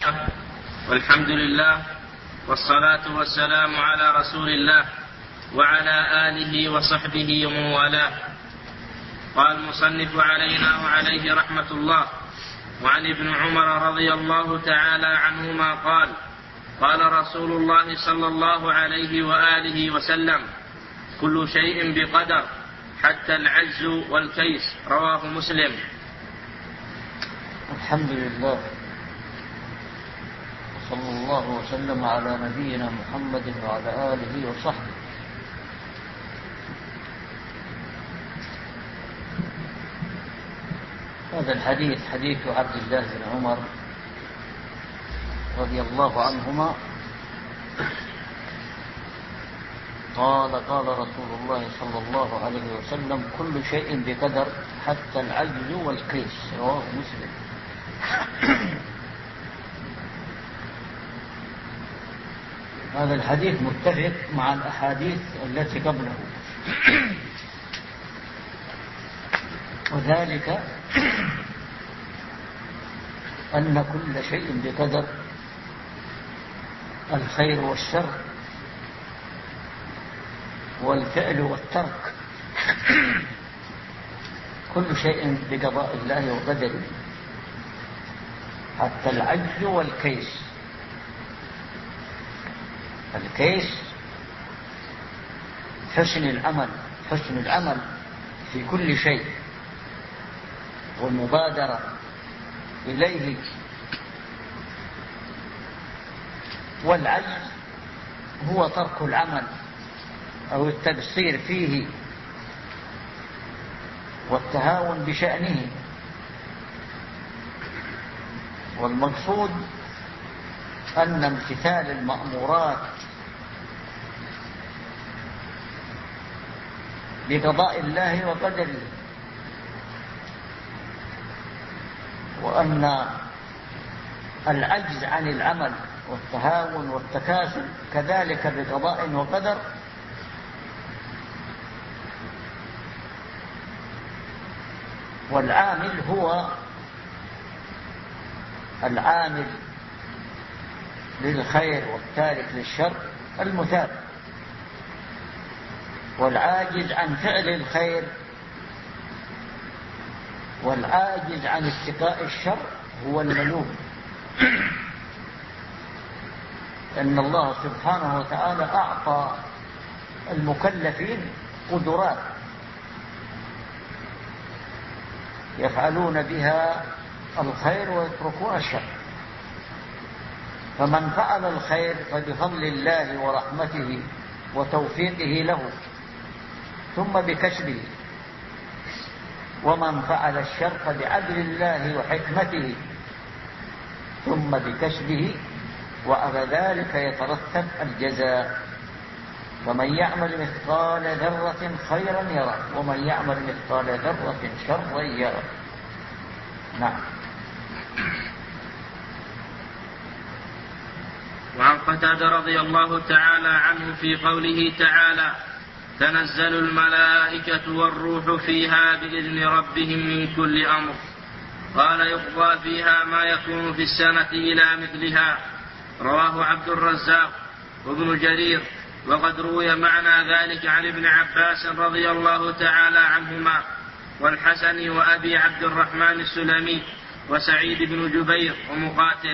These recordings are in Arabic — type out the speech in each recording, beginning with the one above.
والحمد لله والصلاة والسلام على رسول الله وعلى آله وصحبه ومن والاه. قال المصنف علينا وعليه رحمة الله: وعن ابن عمر رضي الله تعالى عنهما قال: قال رسول الله صلى الله عليه وآله وسلم: كل شيء بقدر حتى العجز والكيس. رواه مسلم. الحمد لله، صلى الله وسلم على نبينا محمد وعلى آله وصحبه. هذا الحديث حديث عبد الله بن عمر رضي الله عنهما قال: قال رسول الله صلى الله عليه وسلم: كل شيء بقدر حتى العجز والكيس. رواه مسلم. هذا الحديث متفق مع الأحاديث التي قبله، وذلك أن كل شيء بقدر، الخير والشر والفعل والترك، كل شيء بقضاء الله وقدره حتى العجز والكيس. الكيس حسن العمل في كل شيء والمبادرة إليه، والعجز هو ترك العمل أو التقصير فيه والتهاون بشأنه. والمقصود أن امتثال المأمورات بقضاء الله وقدره، وأن العجز عن العمل والتهاون والتكاسل كذلك بقضاء وقدر. والعامل هو العامل للخير والتارك للشر المثاب، والعاجز عن فعل الخير والعاجز عن اتقاء الشر هو الملوم. أن الله سبحانه وتعالى أعطى المكلفين قدرات يفعلون بها الخير ويتركون الشر، فمن فعل الخير فبفضل الله ورحمته وتوفيقه له ثم بكسبه، ومن فعل الشر فبعدل الله وحكمته ثم بكسبه، وعلى ذلك يترتب الجزاء. فمن يعمل مثقال ذرة خيرا يره، ومن يعمل مثقال ذرة شرا يره. نعم. وعن قتادة رضي الله تعالى عنه في قوله تعالى: تنزل الملائكة والروح فيها بإذن ربهم من كل أمر. قال: يقضى فيها ما يكون في السنة إلى مثلها. رواه عبد الرزاق وابن جرير. وقد روي معنى ذلك عن ابن عباس رضي الله تعالى عنهما والحسن وأبي عبد الرحمن السلمي وسعيد بن جبير ومقاتل.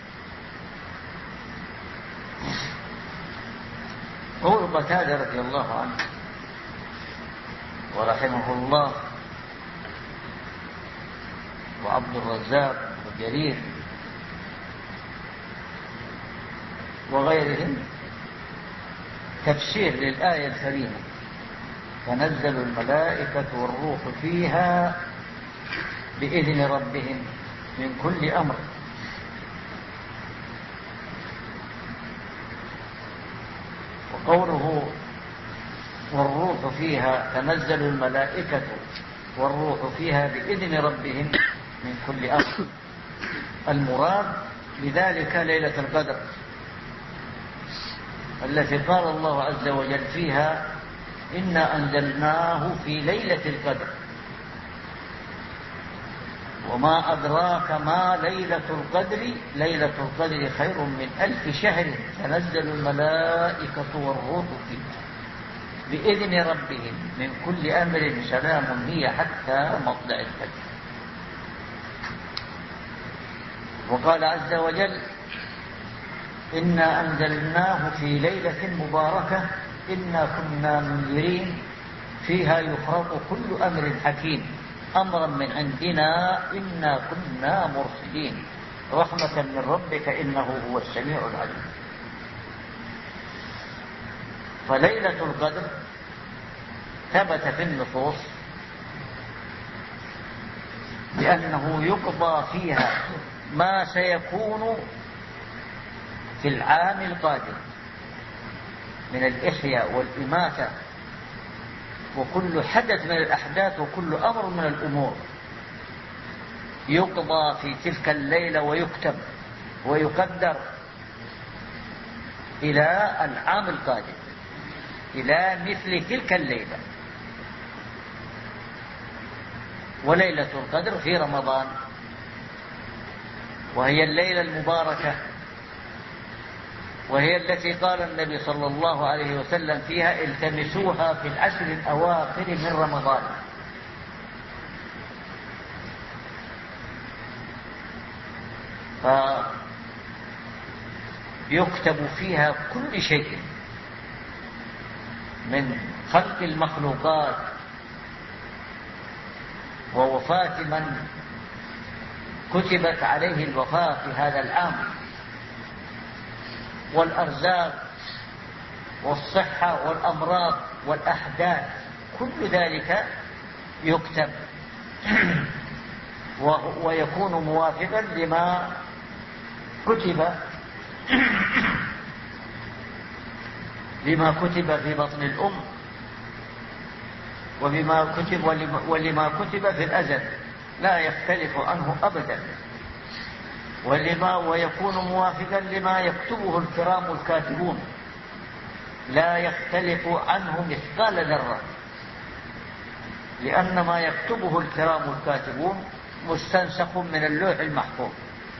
قول قتادة رضي الله عنه ورحمه الله وعبد الرزاق وجرير وغيرهم تفسير للآية الكريمة: تنزل الملائكة والروح فيها بإذن ربهم من كل أمر. وقوله والروح فيها، تنزل الملائكة والروح فيها بإذن ربهم من كل أمر، المراد بذلك ليلة القدر التي قال الله عز وجل فيها: إنا أنزلناه في ليلة القدر. وما أدراك ما ليلة القدر ليلة القدر خير من 1000 شهر تنزل الملائكة والروح فيها بإذن ربهم من كل أمر سلام هي حتى مطلع الفجر. وقال عز وجل إنا أنزلناه في ليلة مباركة إنا كنا منذرين فيها يفرق كل أمر حكيم أمرا من عندنا إنا كنا مرسلين رحمة من ربك إنه هو السميع العليم. فليلة القدر ثبت في النصوص بأنه يقضى فيها ما سيكون في العام القادم من الإحياء والإماتة وكل حدث من الأحداث وكل أمر من الأمور يقضى في تلك الليلة ويكتب ويقدر إلى العام القادم إلى مثل تلك الليلة. وليلة القدر في رمضان وهي الليلة المباركة وهي التي قال النبي صلى الله عليه وسلم فيها التمسوها في العشر الأواخر من رمضان. فيكتب فيها كل شيء من خلق المخلوقات ووفاة من كتبت عليه الوفاة في هذا العام والأرزاق والصحة والأمراض والأحداث كل ذلك يكتب ويكون موافقا لما كتب في بطن الأم ولما كتب في الأزل لا يختلف عنه أبدا ويكون موافقا لما يكتبه الكرام الكاتبون لا يختلف عنه مثقال ذرة لأن ما يكتبه الكرام الكاتبون مستنسخ من اللوح المحفوظ.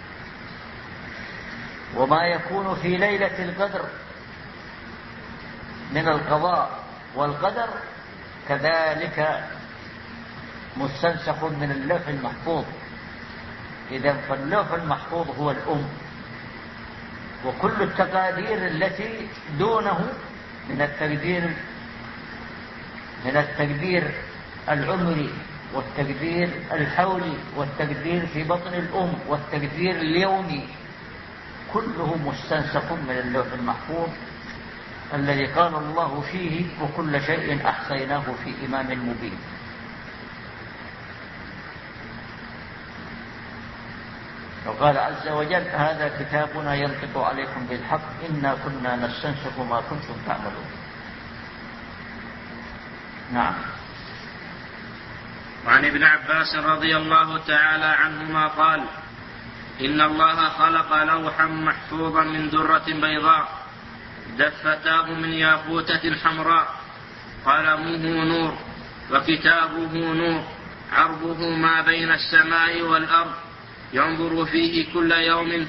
وما يكون في ليلة القدر من القضاء والقدر كذلك مستنسخ من اللوح المحفوظ. إذن فاللوح المحفوظ هو الأم وكل التقادير التي دونه من التقدير العمري والتقدير الحولي والتقدير في بطن الأم والتقدير اليومي كله مستنسخ من اللوح المحفوظ الذي قال الله فيه وكل شيء أحصيناه في إمام مبين. وقال عز وجل هذا كتابنا ينطق عليكم بالحق إنا كنا نستنسخ ما كنتم تعملون. نعم. وعن ابن عباس رضي الله تعالى عنهما قال إن الله خلق لوحا محفوظا من درة بيضاء دفتاه من ياقوتة حمراء قلمه نور وكتابه نور عرضه ما بين السماء والأرض ينظر فيه كل يوم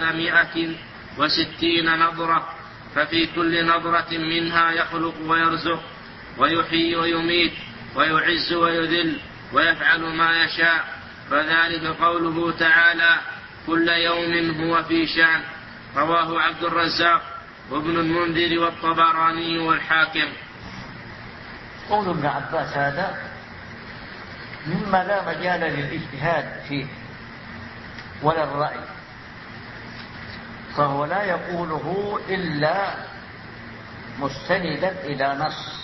360 نظرة ففي كل نظرة منها يخلق ويرزق ويحيي ويميت ويعز ويذل ويفعل ما يشاء فذلك قوله تعالى كل يوم هو في شأن. رواه عبد الرزاق وابن المنذر والطبراني والحاكم. قول ابن عباس هذا مما لا مجال للاجتهاد فيه ولا الرأي فهو لا يقوله إلا مستندا إلى نص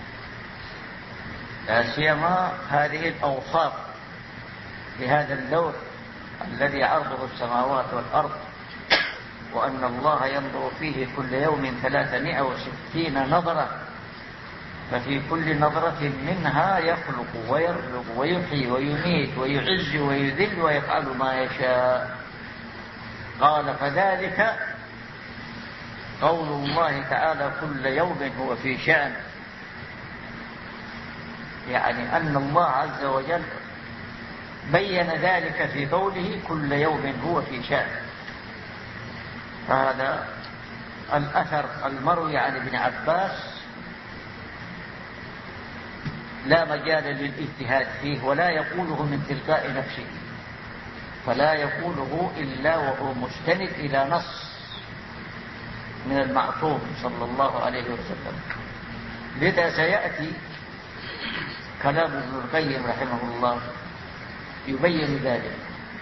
لا سيما هذه الأوصاف لهذا اللوح الذي عرضه السماوات والأرض وأن الله ينظر فيه كل يوم 360 نظرة ففي كل نظرة منها يخلق ويرزق ويحيي ويميت ويعز ويذل ويفعل ما يشاء. قال فذلك قول الله تعالى كل يوم هو في شأن يعني أن الله عز وجل بين ذلك في قوله كل يوم هو في شأن. هذا الأثر المروي عن ابن عباس لا مجال للاجتهاد فيه، ولا يقوله من تلقاء نفسه، فلا يقوله إلا وهو مستند إلى نص من المعصوم صلى الله عليه وسلم. لذا سيأتي كلام ابن القيم رحمه الله يبين ذلك.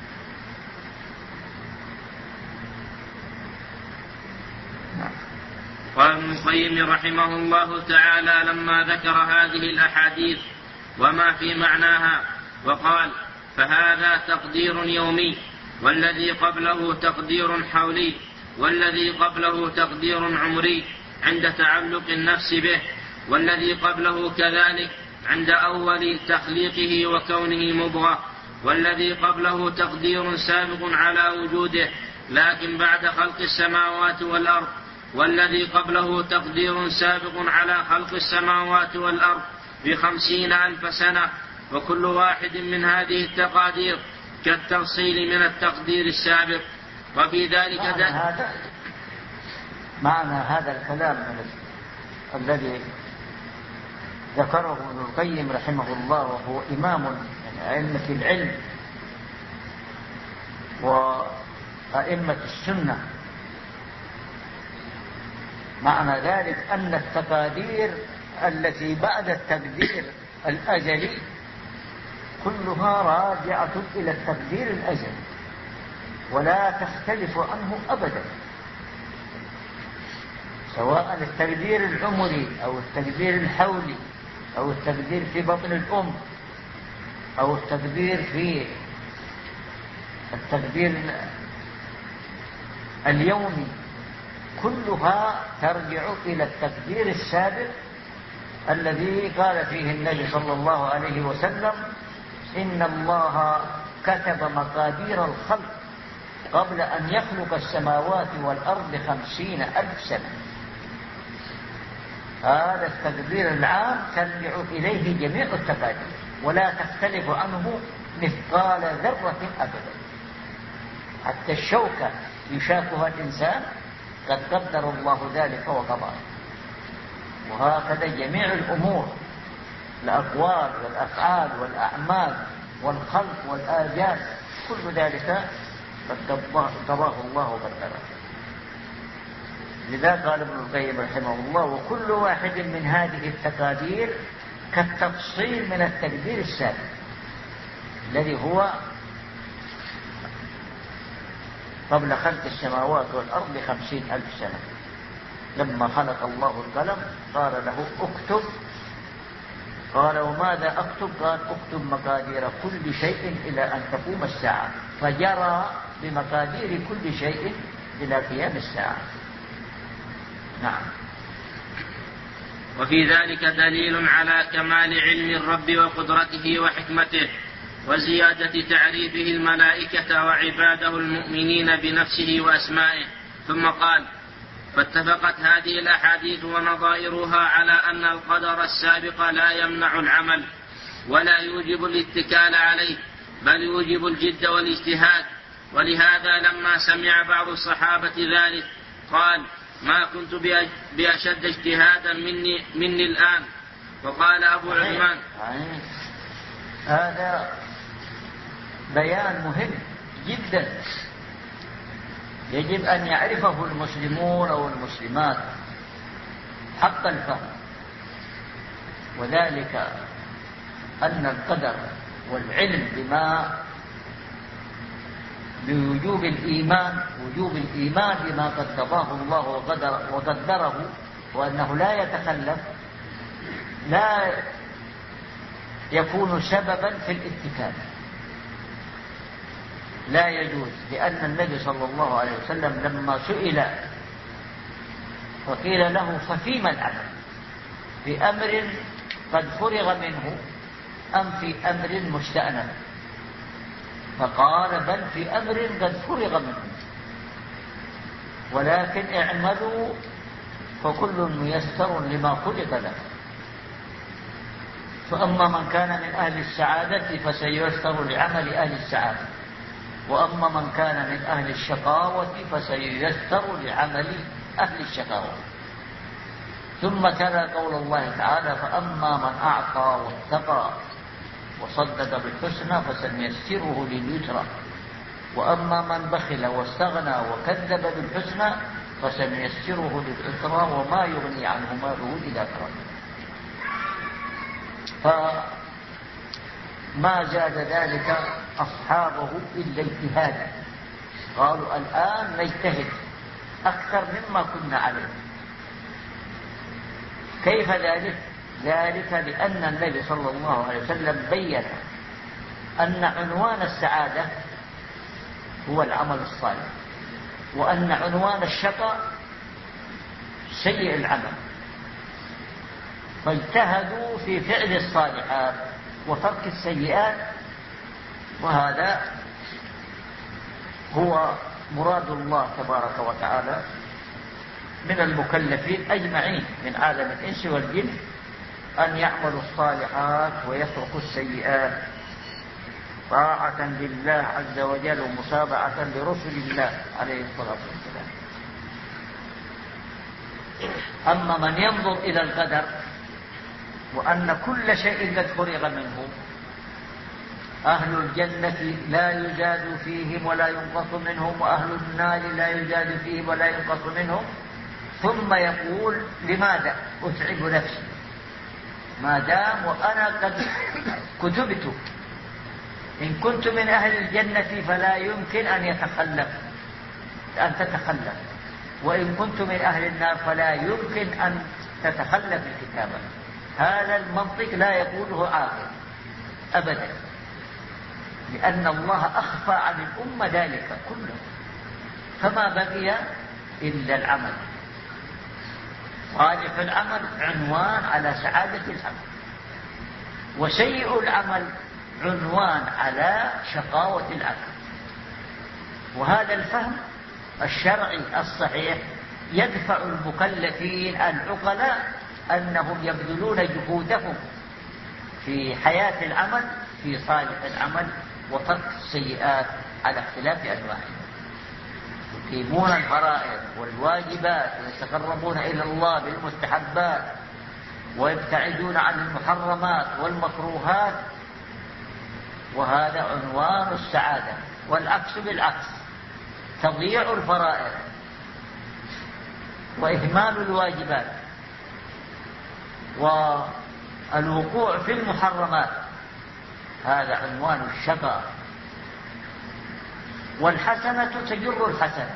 قال ابن القيم رحمه الله تعالى لما ذكر هذه الأحاديث وما في معناها وقال: فهذا تقدير يومي، والذي قبله تقدير حولي، والذي قبله تقدير عمري عند تعلق النفس به، والذي قبله كذلك عند أول تخليقه وكونه مضغة، والذي قبله تقدير سابق على وجوده لكن بعد خلق السماوات والأرض، والذي قبله تقدير سابق على خلق السماوات والأرض ب50,000 سنة، وكل واحد من هذه التقادير كالتفصيل من التقدير السابق. وفي ذلك معنى هذا الكلام الذي ذكره ابن القيم رحمه الله، وهو إمام من أئمة العلم وأئمة السنة، معنى ذلك أن التقادير التي بعد التقدير الأزلي كلها راجعة إلى التقدير الأزلي ولا تختلف عنه أبدا، سواء التقدير العمري أو التقدير الحولي أو التقدير في بطن الأم أو التقدير في التقدير اليومي، كلها ترجع إلى التقدير السابق الذي قال فيه النبي صلى الله عليه وسلم: إن الله كتب مقادير الخلق قبل أن يخلق السماوات والأرض 50,000 سنة. هذا التقدير العام ترجع إليه جميع التقادير ولا تختلف عنه مثقال ذرة أبدا. حتى الشوكة يشاكها الإنسان قد قدر الله ذلك وقضاه. وهكذا جميع الأمور، الأقوال والأفعال والأعمال والخلق والآجال، كل ذلك قد قضاه الله وقدره. لذا قال ابن القيم رحمه الله: وكل واحد من هذه التقادير كالتفصيل من التقدير السابق الذي هو قبل خلق السماوات والأرض 50,000 سنة. لما خلق الله القلم قال له اكتب، قال: وماذا أكتب؟ قال: اكتب مقادير كل شيء إلى أن تقوم الساعة، فجرى بمقادير كل شيء إلى قيام الساعة. نعم. وفي ذلك دليل على كمال علم الرب وقدرته وحكمته وزيادة تعريفه الملائكة وعباده المؤمنين بنفسه وأسمائه. ثم قال: فاتفقت هذه الأحاديث ونظائرها على أن القدر السابق لا يمنع العمل ولا يوجب الاتكال عليه، بل يوجب الجد والاجتهاد. ولهذا لما سمع بعض الصحابة ذلك قال: ما كنت بأشد اجتهادا مني الآن. وقال أبو عثمان: هذا بيان مهم جدا يجب أن يعرفه المسلمون أو المسلمات حق الفهم، وذلك أن القدر والعلم بوجوب الإيمان، وجوب الإيمان بما قدره الله وقدره، وأنه لا يتخلف، لا يكون سببا في الاتكال، لا يجوز. لأن النبي صلى الله عليه وسلم لما سئل وقيل له: ففيما العمل؟ في أمر قد فرغ منه أم في أمر مستأنف؟ فقال: بل في أمر قد فرغ منه، ولكن اعملوا فكل ميسر لما خلق له. فأما من كان من أهل السعادة فسييسر لعمل أهل السعادة، وأما من كان من أهل الشقاوة فسييسر لعمل أهل الشقاوة. ثم تلا قول الله تعالى: فأما من أعطى واتقى وصدق بالحسنى فسنيسره لليسرى، وأما من بخل واستغنى وكذب بالحسنى فسنيسره للعسرى وما يغني عنه ماله إذا ترك. فما زاد ذلك أصحابه إلا اجتهادا، قالوا الآن نجتهد أكثر مما كنا عليه. كيف ذلك؟ ذلك لأن النبي صلى الله عليه وسلم بين أن عنوان السعادة هو العمل الصالح، وأن عنوان الشقاء سيء العمل، فاجتهدوا في فعل الصالحات وترك السيئات، وهذا هو مراد الله تبارك وتعالى من المكلفين أجمعين من عالم الإنس والجن، أن يعملوا الصالحات ويتركوا السيئات طاعة لله عز وجل ومتابعة لرسل الله عليه الصلاة والسلام. أما من ينظر إلى القدر وأن كل شيء قد فرغ منه، أهل الجنة لا يزاد فيهم ولا ينقص منهم، وأهل النار لا يزاد فيهم ولا ينقص منهم، ثم يقول: لماذا أتعب نفسي ما دام وأنا قد كتبت؟ إن كنت من أهل الجنة فلا يمكن أن تتخلف، وإن كنت من أهل النار فلا يمكن أن تتخلف الكتابة. هذا المنطق لا يقوله عاقل أبدا، لأن الله أخفى عن الأمة ذلك كله، فما بقي إلا العمل. صالح العمل عنوان على سعادة العمل، وسيء العمل عنوان على شقاوة العمل. وهذا الفهم الشرعي الصحيح يدفع المكلفين العقلاء أنهم يبذلون جهودهم في حياة العمل في صالح العمل وترك السيئات على اختلاف أنواعها، يقيمون الفرائض والواجبات ويتقربون إلى الله بالمستحبات ويبتعدون عن المحرمات والمكروهات، وهذا عنوان السعادة. والعكس بالعكس، تضييع الفرائض وإهمال الواجبات والوقوع في المحرمات، هذا عنوان الشقاء. والحسنة تجر الحسنة،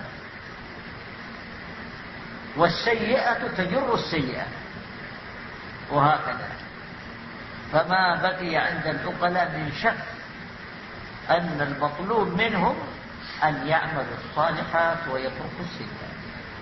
والسيئة تجر السيئة، وهكذا. فما بقي عند العقلاء من شك أن المطلوب منهم أن يعملوا الصالحات ويتركوا السيئات،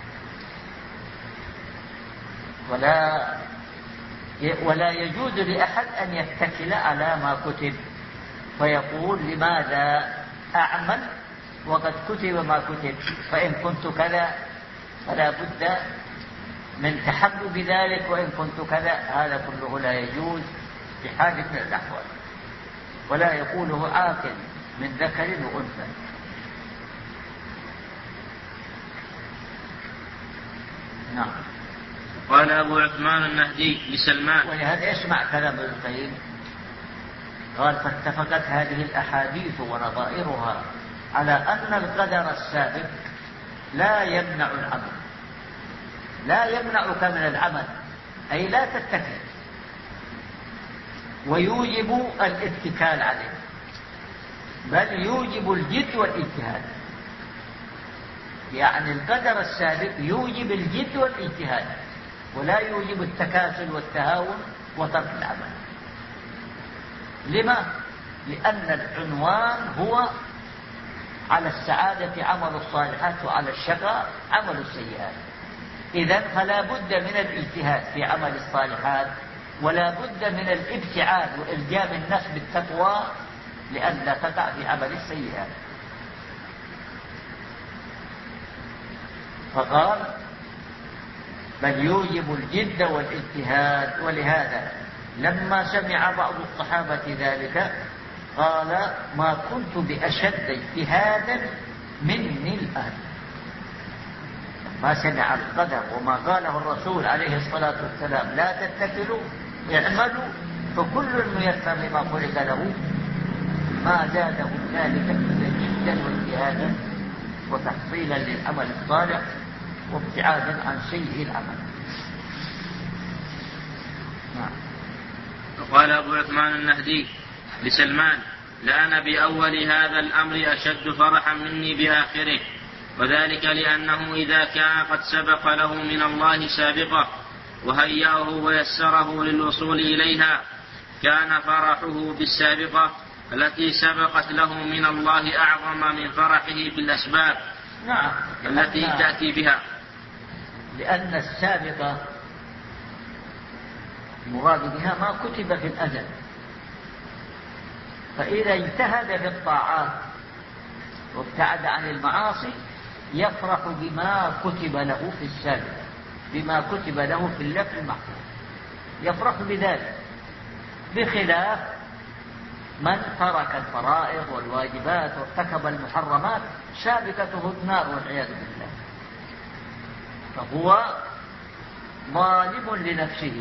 ولا يجوز لأحد أن يتكل على ما كتب فيقول: لماذا أعمل وقد كتب ما كتب؟ فإن كنت كذا فلا بد من تحبب ذلك، وإن كنت كذا. هذا كله لا يجوز بحال من الأحوال، ولا يقوله عاقل من ذكر وأنثى. نعم. قال أبو عثمان النهدي لسلمان: ولهذا يسمع كلام ابن القيم، قال: فاتفقت هذه الأحاديث ونظائرها على أن القدر السابق لا يمنع العمل، لا يمنعك من العمل، أي لا تتكل، ويوجب الاتكال عليه، بل يوجب الجد والاجتهاد. يعني القدر السابق يوجب الجد والاجتهاد، ولا يوجب التكاسل والتهاون وترك العمل. لما؟ لأن العنوان هو على السعادة عمل الصالحات، وعلى الشقاء عمل السيئات. إذن فلا بد من الاجتهاد في عمل الصالحات، ولا بد من الابتعاد وإلجام النفس بالتقوى لئلا تقع في عمل السيئات. فقال: بل يوجب الجد والاجتهاد. ولهذا لما سمع بعض الصحابة ذلك قال: ما كنت بأشد اجتهادا مني الآن. ما سمع القدر وما قاله الرسول عليه الصلاة والسلام: لا تتكلوا اعملوا فكل ميسر لما خلق له، ما زاده ذلك إلا جدا واجتهادا وتحصيلا للعمل الصالح وابتعادا عن سيء العمل. وقال أبو عثمان النهدي لسلمان: لأنا بأول هذا الأمر أشد فرحا مني بآخره، وذلك لأنه إذا كان قد سبق له من الله سابقة وهيأه ويسره للوصول إليها، كان فرحه بالسابقة التي سبقت له من الله أعظم من فرحه بالأسباب التي تأتي بها. لأن السابقة المراد بها ما كتب في الأزل، فإذا اجتهد في الطاعات وابتعد عن المعاصي يفرح بما كتب له في السابق، بما كتب له في اللوح المحفوظ، يفرح بذلك، بخلاف من ترك الفرائض والواجبات وارتكب المحرمات سابقته النار والعياذ بالله، فهو ظالم لنفسه.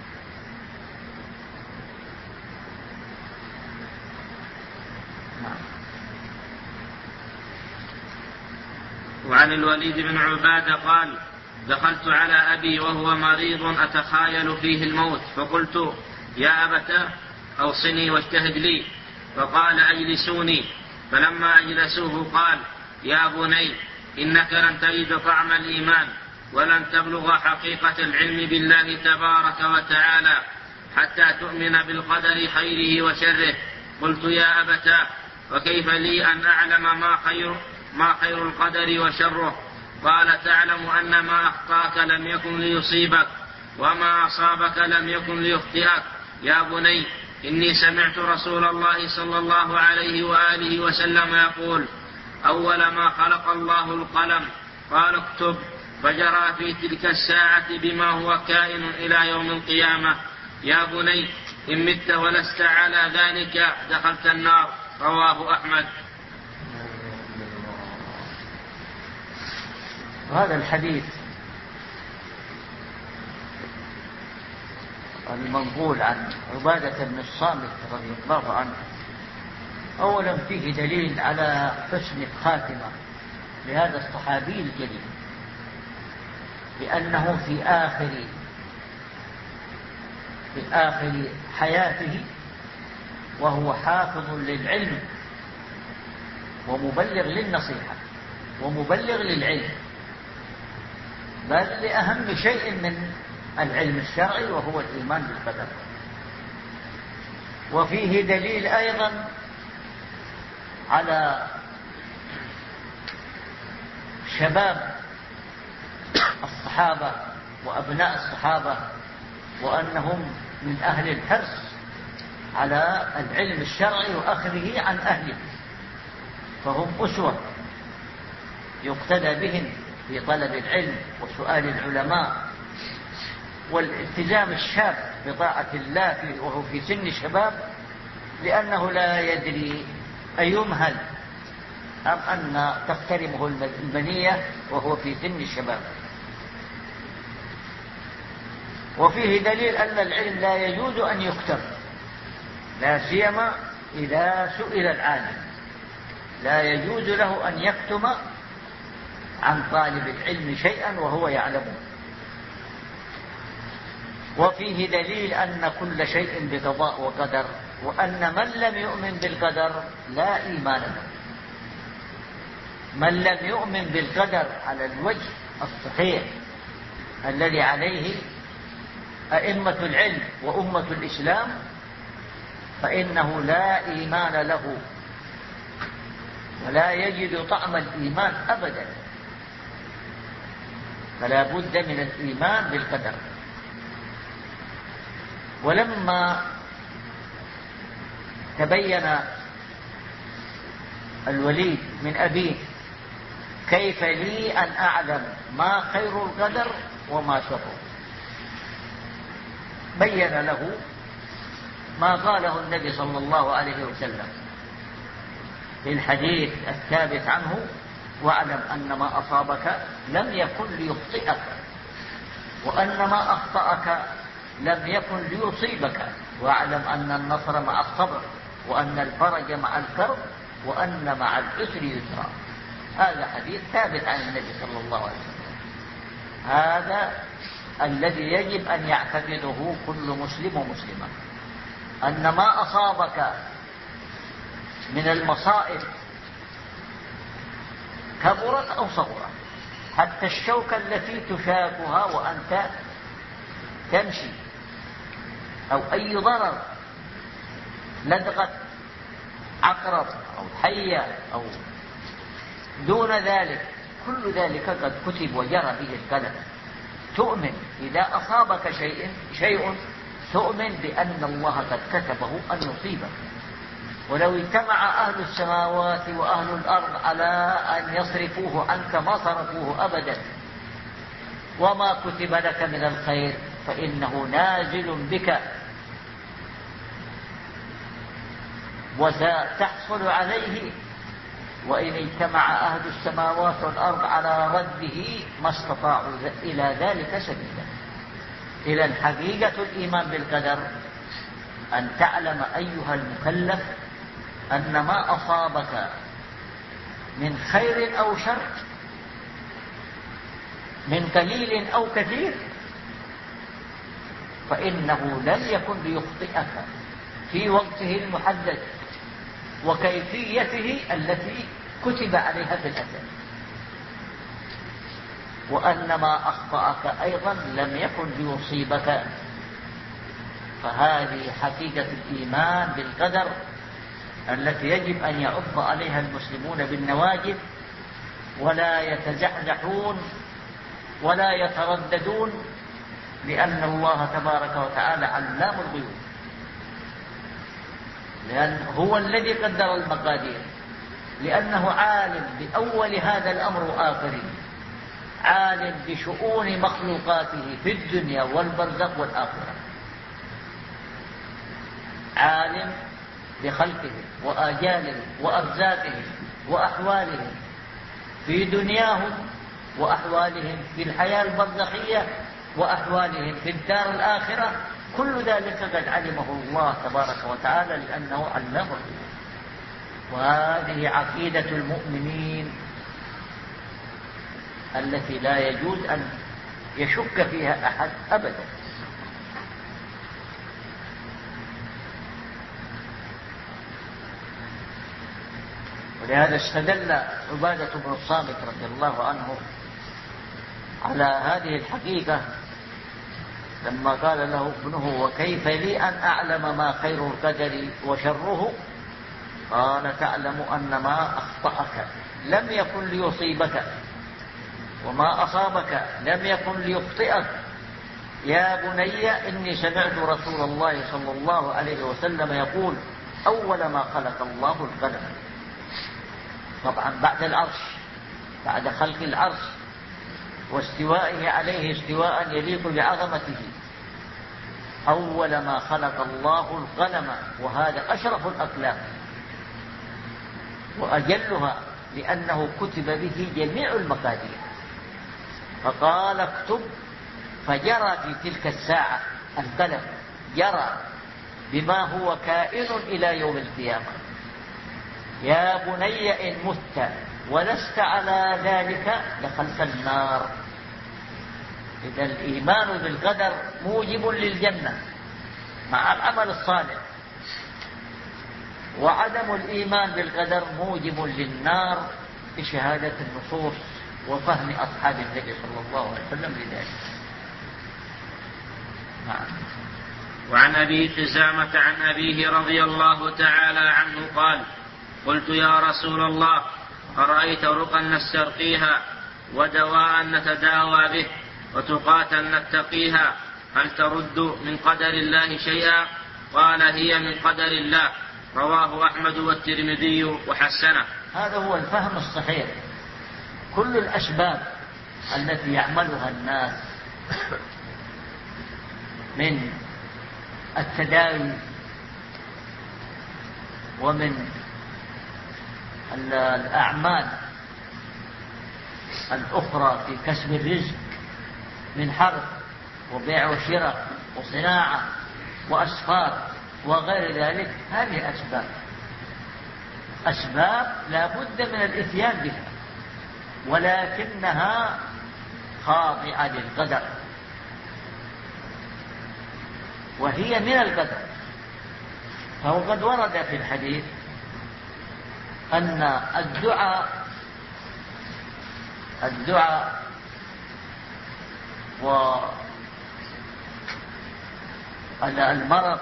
وعن الوليد بن عبادة قال: دخلت على أبي وهو مريض أتخايل فيه الموت، فقلت: يا أبتاه أوصني واجتهد لي. فقال: أجلسوني. فلما أجلسوه قال: يا بني، إنك لن تجد طعم الإيمان ولن تبلغ حقيقة العلم بالله تبارك وتعالى حتى تؤمن بالقدر خيره وشره. قلت: يا أبتاه، وكيف لي أن أعلم ما خير القدر وشره؟ قال: تعلم أن ما أخطأك لم يكن ليصيبك وما أصابك لم يكن ليخطئك. يا بني، إني سمعت رسول الله صلى الله عليه وآله وسلم يقول: أول ما خلق الله القلم، قال: اكتب. فجرى في تلك الساعة بما هو كائن إلى يوم القيامة. يا بني، إن مت ولست على ذلك دخلت النار. رواه أحمد. هذا الحديث المنقول عن عبادة بن الصامت رضي الله عنه أولا فيه دليل على حسن الخاتمة لهذا الصحابي الجليل، لأنه في آخر حياته وهو حافظ للعلم ومبلغ للنصيحة ومبلغ للعلم، بل لأهم شيء من العلم الشرعي وهو الإيمان بالقدر. وفيه دليل أيضا على شباب الصحابة وأبناء الصحابة وأنهم من أهل الحرص على العلم الشرعي وأخذه عن أهله، فهم أسوة يقتدى بهم في طلب العلم وسؤال العلماء والالتزام الشاب بطاعة الله وهو في سن الشباب، لأنه لا يدري أيمهل أم أن تقترمه المنية وهو في سن الشباب. وفيه دليل أن العلم لا يجوز أن يكتم، لا سيما إذا سئل العالم، لا يجوز له أن يكتم عن طالب العلم شيئا وهو يعلمه. وفيه دليل أن كل شيء بقضاء وقدر، وأن من لم يؤمن بالقدر لا إيمان له. من لم يؤمن بالقدر على الوجه الصحيح الذي عليه أئمة العلم وأمة الإسلام فإنه لا إيمان له ولا يجد طعم الإيمان أبدا، فلا بد من الإيمان بالقدر. ولما تبين الوليد من أبيه كيف لي أن أعلم ما خير القدر وما شره، بين له ما قاله النبي صلى الله عليه وسلم في الحديث الثابت عنه: واعلم أن ما أصابك لم يكن ليخطئك، وأن ما أخطأك لم يكن ليصيبك، واعلم أن النصر مع الصبر، وأن الفرج مع الكرب، وأن مع العسر يسرا. هذا حديث ثابت عن النبي صلى الله عليه وسلم. هذا الذي يجب أن يعتقده كل مسلم ومسلمة، أن ما أصابك من المصائب كبرت أو صغرت، حتى الشوكة التي تشاكها وأنت تمشي، أو أي ضرر، لدغة عقرب أو حية أو دون ذلك، كل ذلك قد كتب وجرى به القلم. تؤمن إذا أصابك شيء تؤمن بأن الله قد كتبه أن يصيبك. ولو اجتمع أهل السماوات وأهل الأرض على أن يصرفوه عنك ما صرفوه أبدا، وما كتب لك من الخير فإنه نازل بك وستحصل عليه. وإن اجتمع أهل السماوات والأرض على رده ما استطاعوا إلى ذلك سبيلا. إذن حقيقة الإيمان بالقدر أن تعلم أيها المكلف أن ما أصابك من خير أو شر، من قليل أو كثير، فإنه لم يكن ليخطئك في وقته المحدد وكيفيته التي كتب عليها في الأزل، وأن ما أخطأك أيضا لم يكن ليصيبك. فهذه حقيقة الإيمان بالقدر التي يجب أن يعض عليها المسلمون بالنواجذ، ولا يتزحزحون ولا يترددون، لأن الله تبارك وتعالى علام الغيوب، لأن هو الذي قدر المقادير، لأنه عالم بأول هذا الأمر وآخره، عالم بشؤون مخلوقاته في الدنيا والبرزخ والآخرة، عالم بخلقهم وآجالهم وأرزاقهم وأحوالهم في دنياهم، وأحوالهم في الحياة البرزخية، وأحوالهم في الدار الآخرة. كل ذلك قد علمه الله تبارك وتعالى لأنه علام الغيوب. وهذه عقيدة المؤمنين التي لا يجوز أن يشك فيها أحد أبدا. ولهذا استدل عبادة بن الصامت رضي الله عنه على هذه الحقيقة لما قال له ابنه: وكيف لي أن أعلم ما خير القدر وشره؟ قال: تعلم أن ما أخطأك لم يكن ليصيبك، وما أصابك لم يكن ليخطئك. يا بني إني سمعت رسول الله صلى الله عليه وسلم يقول: أول ما خلق الله القلم. طبعا بعد العرش، بعد خلق العرش واستوائه عليه استواء يليق بعظمته، أول ما خلق الله القلم، وهذا أشرف الأقلام وأجلها، لأنه كتب به جميع المقادير. فقال: اكتب. فجرى في تلك الساعة القلم، جرى بما هو كائن إلى يوم القيامة. يا بني إن مت ولست على ذلك دخلت النار. إذا الإيمان بالقدر موجب للجنة مع العمل الصالح، وعدم الإيمان بالقدر موجب للنار بشهادة النصوص وفهم أصحاب النبي صلى الله عليه وسلم لذلك. نعم. وعن أبي خزامة عن أبيه رضي الله تعالى عنه قال: قلت يا رسول الله أرأيت رقا نسترقيها ودواء نتداوى به وتقاة نتقيها هل ترد من قدر الله شيئا؟ قال: هي من قدر الله. رواه أحمد والترمذي وحسنه. هذا هو الفهم الصحيح. كل الأسباب التي يعملها الناس من التداوي ومن الأعمال الأخرى في كسب الرزق من حرث وبيع وشراء وصناعة وأسفار وغير ذلك، هذه أسباب لا بد من الإتيان بها، ولكنها خاضعة للقدر، وهي من القدر. فهو قد ورد في الحديث أن الدعاء والمرض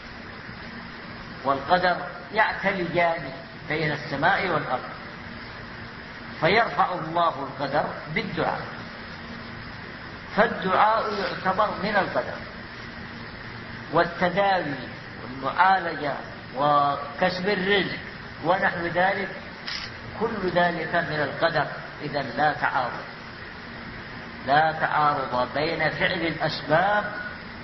والقدر يعتلجان بين السماء والأرض، فيرفع الله القدر بالدعاء، فالدعاء يعتبر من القدر، والتداوي والمعالجة وكسب الرزق ونحو ذلك كل ذلك من القدر. إذن لا تعارض بين فعل الأسباب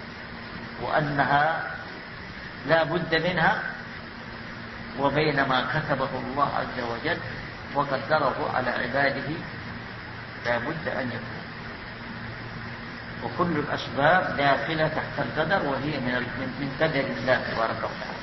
وأنها لا بد منها وبين ما كتبه الله عز وجل وقدره على عباده لا بد أن يكون. وكل الأسباب داخلة تحت القدر، وهي من قدر الله تبارك وتعالى.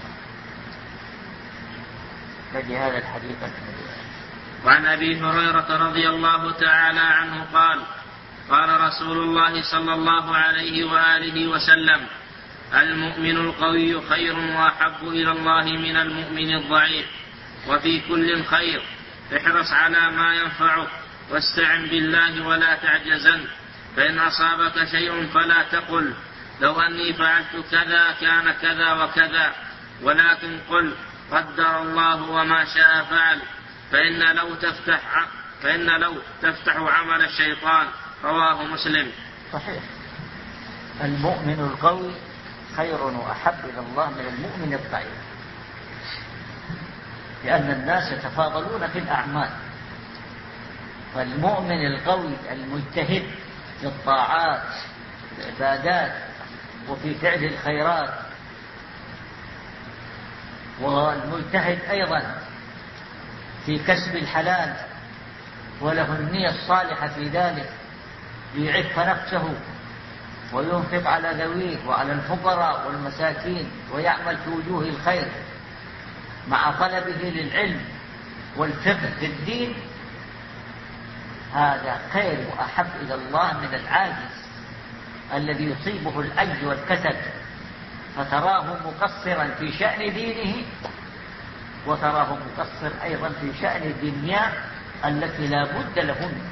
فلهذا الحديث وعن أبي هريرة رضي الله تعالى عنه قال: قال رسول الله صلى الله عليه وآله وسلم: المؤمن القوي خير وأحب إلى الله من المؤمن الضعيف، وفي كل خير، احرص على ما ينفعك واستعن بالله ولا تعجزن، فإن أصابك شيء فلا تقل لو أني فعلت كذا كان كذا وكذا، ولكن قل قدر الله وما شاء فعل، فإن لو تفتح عمل الشيطان. رواه مسلم. صحيح. المؤمن القوي خير وأحب إلى الله من المؤمن الضعيف، لأن الناس يتفاضلون في الأعمال، فالمؤمن القوي المجتهد في الطاعات والعبادات وفي فعل الخيرات، والمجتهد أيضا في كسب الحلال وله النية الصالحة في ذلك، ليعف نفسه وينفق على ذويه وعلى الفقراء والمساكين ويعمل في وجوه الخير مع طلبه للعلم والفقه في الدين، هذا خير وأحب إلى الله من العاجز الذي يصيبه العجز والكسل، فتراه مقصرا في شأن دينه وتراه مقصر أيضا في شأن الدنيا التي لا بد له منه.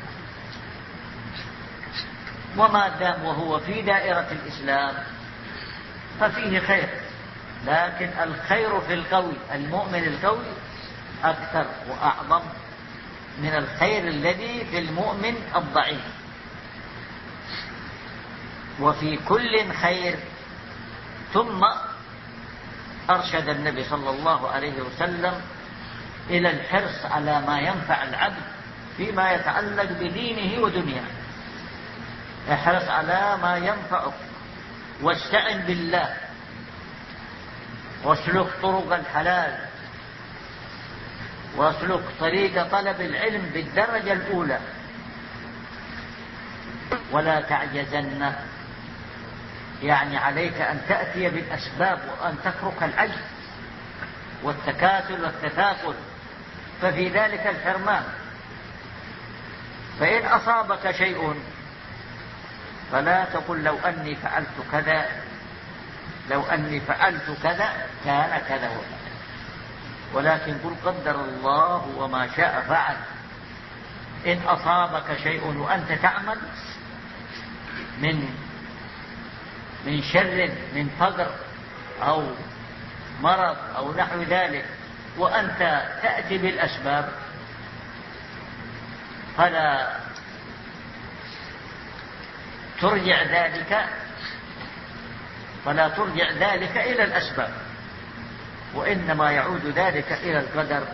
وما دام وهو في دائرة الإسلام ففيه خير، لكن الخير في القوي، المؤمن القوي، أكثر وأعظم من الخير الذي في المؤمن الضعيف. وفي كل خير. ثم أرشد النبي صلى الله عليه وسلم إلى الحرص على ما ينفع العبد فيما يتعلق بدينه ودنياه. احرص على ما ينفعك واستعن بالله واسلك طرق الحلال واسلك طريق طلب العلم بالدرجة الأولى، ولا تعجزن، يعني عليك أن تأتي بالأسباب وأن تترك العجز والتكاسل والتثاقل، ففي ذلك الحرمان. فإن أصابك شيء فلا تقل لو أني فعلت كذا، لو أني فعلت كذا كان كذا وكذا، ولكن قل قدر الله وما شاء فعل. إن أصابك شيء وأنت تعمل من شر، من فقر أو مرض أو نحو ذلك، وأنت تأتي بالأسباب، فلا ترجع ذلك إلى الأسباب، وإنما يعود ذلك إلى القدر.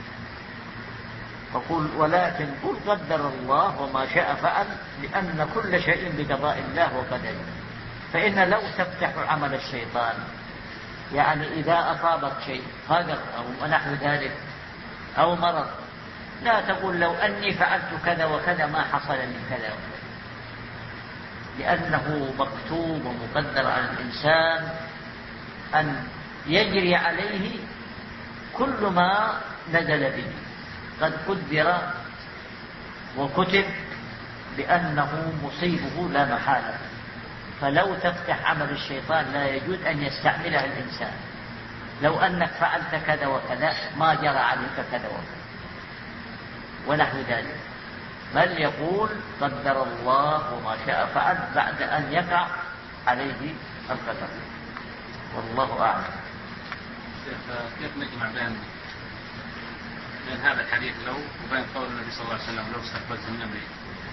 ولكن قل قدر الله وما شاء فعل، لأن كل شيء بقضاء الله وقدره. فإن لو تفتح عمل الشيطان يعني إذا أصابك شيء فقر أو نحو ذلك أو مرض، لا تقول لو أني فعلت كذا وكذا ما حصل لي كذا وكذا، لأنه مكتوب ومقدر على الإنسان أن يجري عليه كل ما نزل به، قد قدر وكتب بأنه مصيبه لا محالة. فلو تفتح عمل الشيطان لا يجوز أن يستعملها الإنسان، لو أنك فعلت كذا وكذا ما جرى عليك كذا وكذا ونحو ذلك، بل يقول قدر الله وما شاء فعل بعد أن يقع عليه القدر. والله أعلم. كيف نجمع بين هذا الحديث لو وبين قول النبي صلى الله عليه وسلم لو استقبلت من أمري؟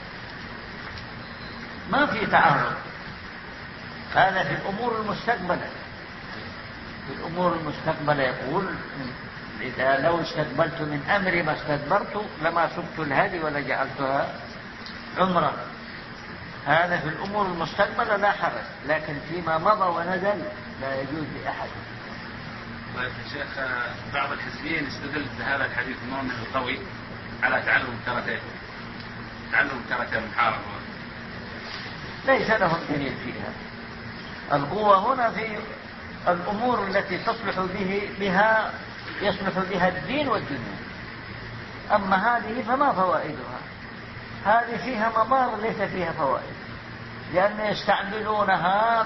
ما في تعارض، هذا في الأمور المستقبلة. في الأمور المستقبلة يقول إذا لو استقبلت من أمري ما استدبرت لما سبت الهدي ولا جعلتها عمرا. هذا في الأمور المستقبلة لا حرج، لكن فيما مضى ونزل لا يجوز لأحد. طيب يا شيخ، بعض الحزبيين استدل بهذا الحديث المؤمن القوي على تعلم الكاراتيه، تعلم الكاراتيه المحاربة. ليس لهم دليل فيها. القوة هنا في الأمور التي تصلح بها يصلح بها الدين والدنيا، أما هذه فما فوائدها. هذه فيها مضار ليس فيها فوائد، لأن يستعملونها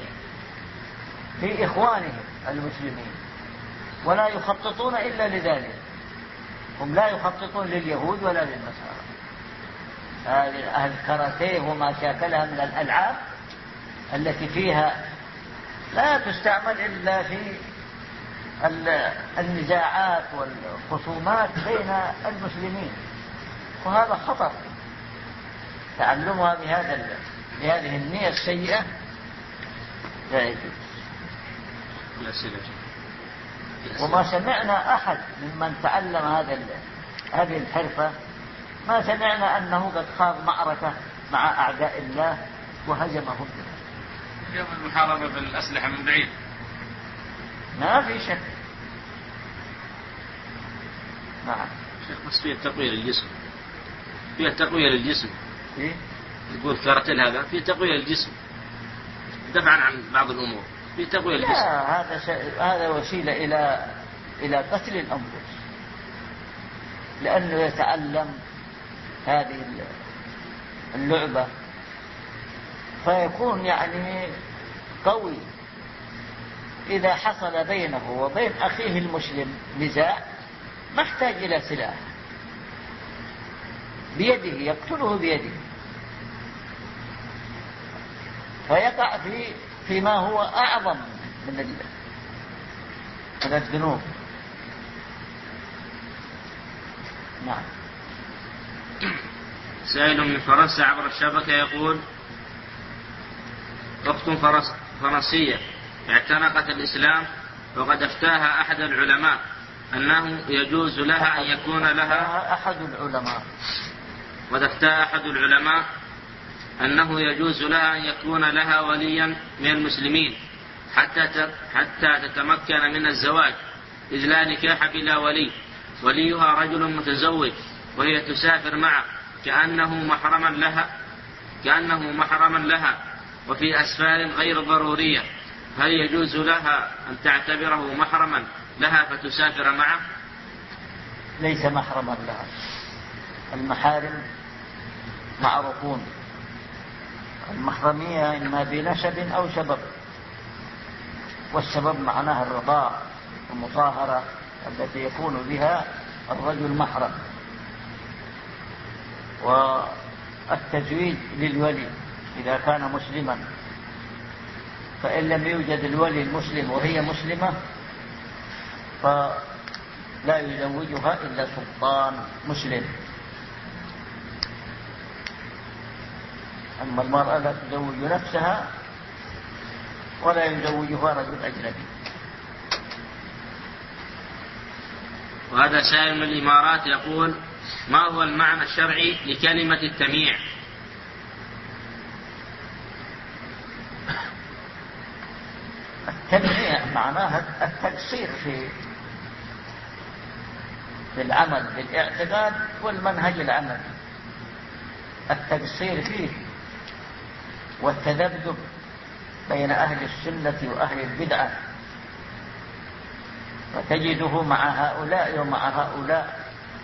في إخوانهم المسلمين ولا يخططون إلا لذلك. هم لا يخططون لليهود ولا للنصارى. هذه الكاراتيه وما شاكلها من الألعاب التي فيها لا تستعمل إلا في النزاعات والخصومات بين المسلمين، وهذا خطر. تعلمها بهذه النية السيئة لا يجوز. وما سمعنا أحد ممن تعلم هذه الحرفة ما سمعنا أنه قد خاض معركة مع أعداء الله وهزمهم. يوم المحاربة بالأسلحة من بعيد ما في شك. نعم. شيخ بس فيه تقوية للجسم، فيه تقوية للجسم. إيه؟ يقول كاراتيل هذا فيه تقوية للجسم دفعا عن بعض الأمور، فيه تقوية للجسم. لا، هذا وسيلة إلى قتل الأنفس، لأنه يتعلم هذه اللعبة فيكون يعني قوي. إذا حصل بينه وبين أخيه المسلم نزاع ما احتاج إلى سلاح، بيده يقتله بيده، فيقع فيما هو أعظم من الذنوب. نعم. سائل من فرنسا عبر الشبكة يقول: أخت فرنسية اعتنقت الإسلام وقد أفتاها أحد العلماء أنه يجوز لها أن يكون لها وقد أفتاها أحد العلماء أنه يجوز لها أن يكون لها وليا من المسلمين حتى تتمكن من الزواج، إذ لا نكاح بلا ولي، وليها رجل متزوج وهي تسافر معه كأنه محرما لها وفي أسفار غير ضرورية، هل يجوز لها أن تعتبره محرما لها فتسافر معه؟ ليس محرما لها. المحارم معروفون، المحرمية إما بنسب أو سبب، والسبب معناها الرضاع والمطاهرة التي يكون بها الرجل محرم، والتزويج للولي إذا كان مسلما، فإن لم يوجد الولي المسلم وهي مسلمة فلا يزوجها إلا سلطان مسلم. أما المرأة لا تزوج نفسها ولا يزوجها رجل أجنبي. وهذا سائل من الإمارات يقول: ما هو المعنى الشرعي لكلمة التمييع؟ التمييع معناها التقصير في العمل بالاعتقاد والمنهج العملي، التقصير فيه والتذبذب بين أهل السنة وأهل البدعة، فتجده مع هؤلاء ومع هؤلاء.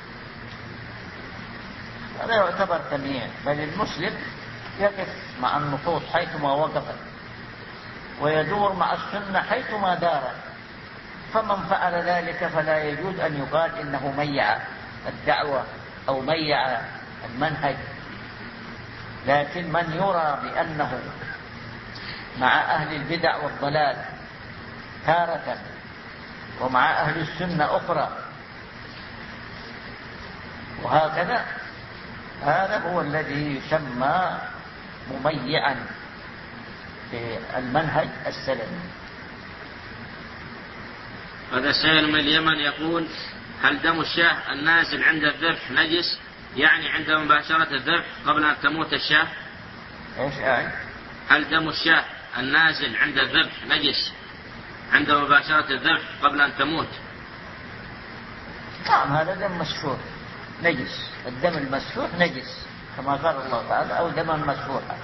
هذا يعتبر تمييع، بل المسلم يقف مع النصوص حيثما وقفت ويدور مع السنة حيثما دارت، فمن فعل ذلك فلا يجوز أن يقال إنه ميع الدعوة أو ميع المنهج. لكن من يرى بأنه مع أهل البدع والضلال تارة ومع أهل السنة أخرى وهكذا، هذا هو الذي يسمى مميعا في المنهج السلفي. هذا سائل من اليمن يقول: هل دم الشاة النازل عند الذبح نجس؟ يعني عند مباشرة الذبح قبل أن تموت الشاة؟ ايش يعني؟ هل دم الشاة النازل عند الذبح نجس عند مباشرة الذبح قبل أن تموت؟ نعم، هذا دم مسفوح نجس، الدم المسفوح نجس كما قال الله تعالى: أو دما مسفوحا.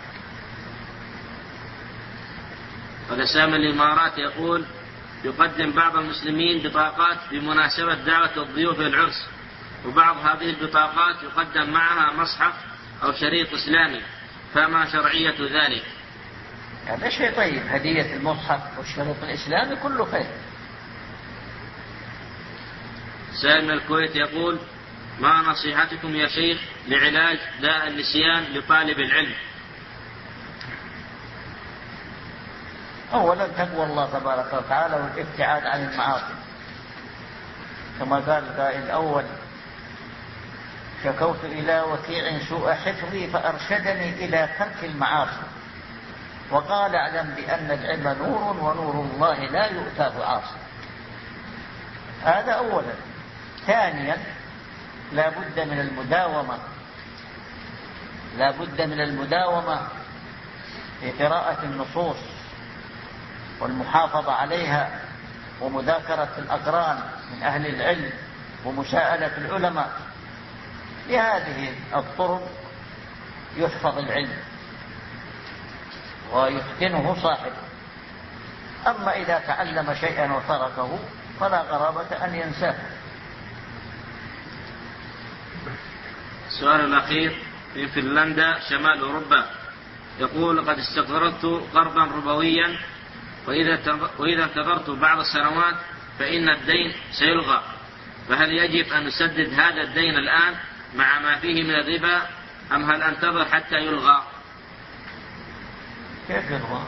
هذا سامي الإمارات يقول: يقدم بعض المسلمين بطاقات بمناسبة دعوة الضيوف للعرس، وبعض هذه البطاقات يقدم معها مصحف أو شريط إسلامي، فما شرعية ذلك؟ هذا شيء طيب، هدية المصحف والشريط الإسلامي كله خير. سائل من الكويت يقول: ما نصيحتكم يا شيخ لعلاج داء النسيان لطالب العلم؟ أولا تقوى الله تبارك وتعالى والابتعاد عن المعاصي، كما قال القائل الأول: شكوت إلى وكيع سوء حفظي فأرشدني إلى ترك المعاصي، وقال: اعلم بأن العلم نور ونور الله لا يؤتاه عاصي. هذا أولا. ثانيا، لا بد من المداومة في قراءة النصوص والمحافظة عليها ومذاكرة الأقران من أهل العلم ومساءلة العلماء. بهذه الطرق يحفظ العلم ويتقنه صاحبه. أما إذا تعلم شيئا وتركه فلا غرابة أن ينساه. السؤال الأخير: في فنلندا شمال أوروبا يقول: قد استقرضت قرضا ربويا، وإذا انتظرت بعض السنوات فإن الدين سيلغى، فهل يجب أن نسدد هذا الدين الآن مع ما فيه من الربا، أم هل أنتظر حتى يلغى؟ كيف يلغى؟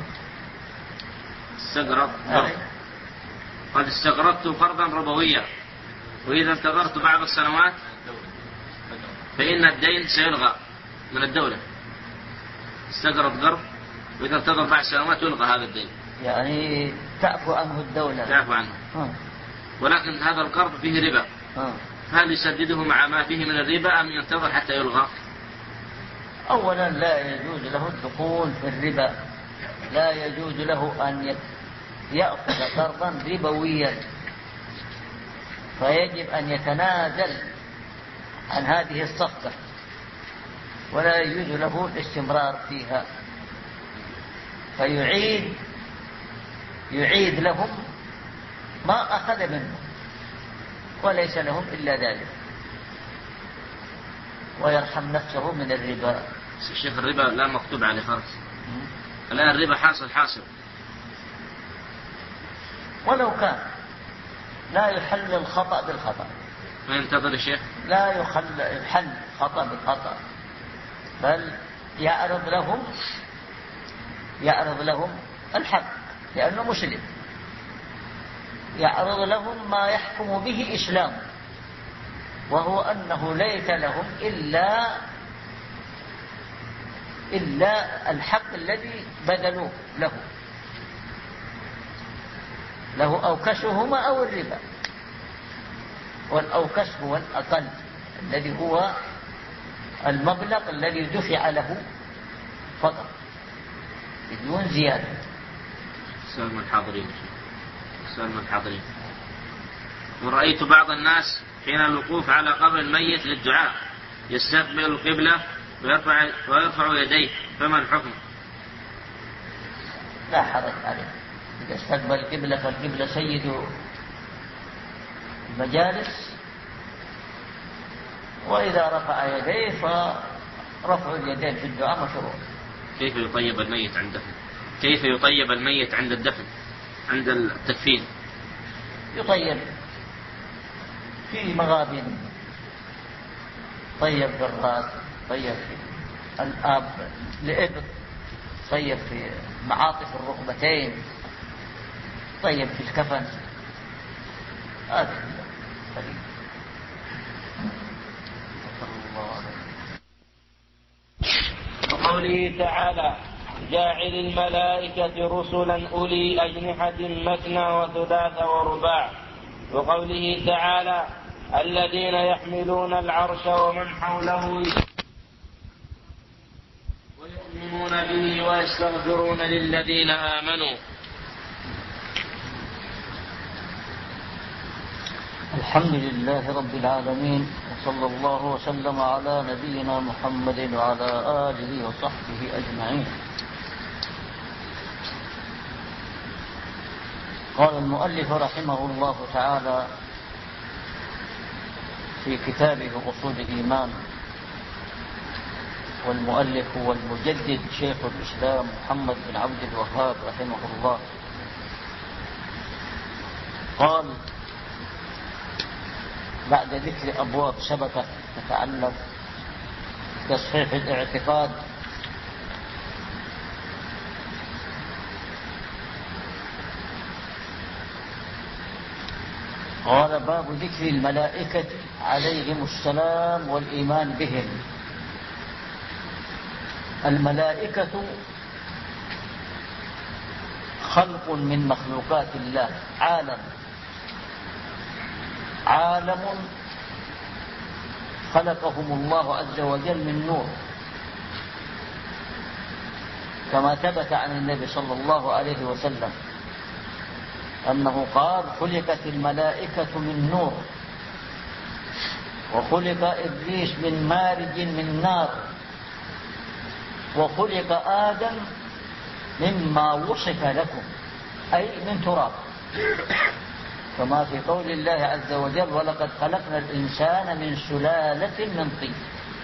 قد استقرضت قرضا ربويا، وإذا انتظرت بعض السنوات فإن الدين سيلغى من الدولة. استقرض قرض وإذا انتظر بعد سنوات يلغى هذا الدين، يعني تعفو عنه الدولة. تعفو عنه. ولكن هذا القرض فيه ربا، فهل يسدده مع ما فيه من الربا أم ينتظر حتى يلغى؟ أولا لا يجوز له الدخول في الربا، لا يجوز له أن يأخذ قرضا ربويا، فيجب أن يتنازل عن هذه الصفقة، ولا يجوز له الاستمرار فيها، فيعيد لهم ما أخذ منه، وليس لهم إلا ذلك، ويرحم نفسه من الربا. الشيخ الربا لا مكتوب عليه خالص، الآن الربا حاصل ولو كان لا يحل الخطأ بالخطأ. ما ينتظر الشيخ؟ لا يحل خطأ بالخطأ، بل يعرض لهم الحق، لأنه مسلم، يعرض لهم ما يحكم به إسلام، وهو أنه ليس لهم إلا الحق الذي بذلوه له أوكسهما أو الربا، والأوكس هو الأقل الذي هو المبلغ الذي دفع له فقط بدون زيادة. سلام الحاضرين. سؤال من الحاضرين. ورأيت بعض الناس حين الوقوف على قبر الميت للدعاء يستقبل القبلة ويرفع يديه، فما الحكم؟ لا حرج عليه. إذا استقبل القبلة فالقبلة سيد المجالس، وإذا رفع يديه فرفع اليدين في الدعاء مشروع. كيف يطيب الميت عند الدفن؟ كيف يطيب الميت عند الدفن عند التكفين؟ يطيب في مغابن، طيب في الراس، طيب في الآب لإبط، طيب في معاطف الركبتين، طيب في الكفن. هذا طيب. وقوله تعالى: جاعل الملائكة رسلا أولي أجنحة مثنى وثلاث ورباع. وقوله تعالى: الذين يحملون العرش ومن حوله ويؤمنون به ويستغفرون للذين آمنوا. الحمد لله رب العالمين، وصلى الله وسلم على نبينا محمد وعلى آله وصحبه أجمعين. قال المؤلف رحمه الله تعالى في كتابه أصول الإيمان، والمؤلف هو المجدد شيخ الإسلام محمد بن عبد الوهاب رحمه الله. قال: بعد ذكر أبواب سبقت تتعلق بتصحيح الاعتقاد، قال: باب ذكر الملائكة عليهم السلام والإيمان بهم. الملائكة خلق من مخلوقات الله، عالم خلقهم الله عز وجل من نور، كما ثبت عن النبي صلى الله عليه وسلم أنه قال: خلقت الملائكة من نور، وخلق إبليس من مارج من نار، وخلق آدم مما وصف لكم، أي من تراب، كما في قول الله عز وجل: ولقد خلقنا الإنسان من سلالة من طين.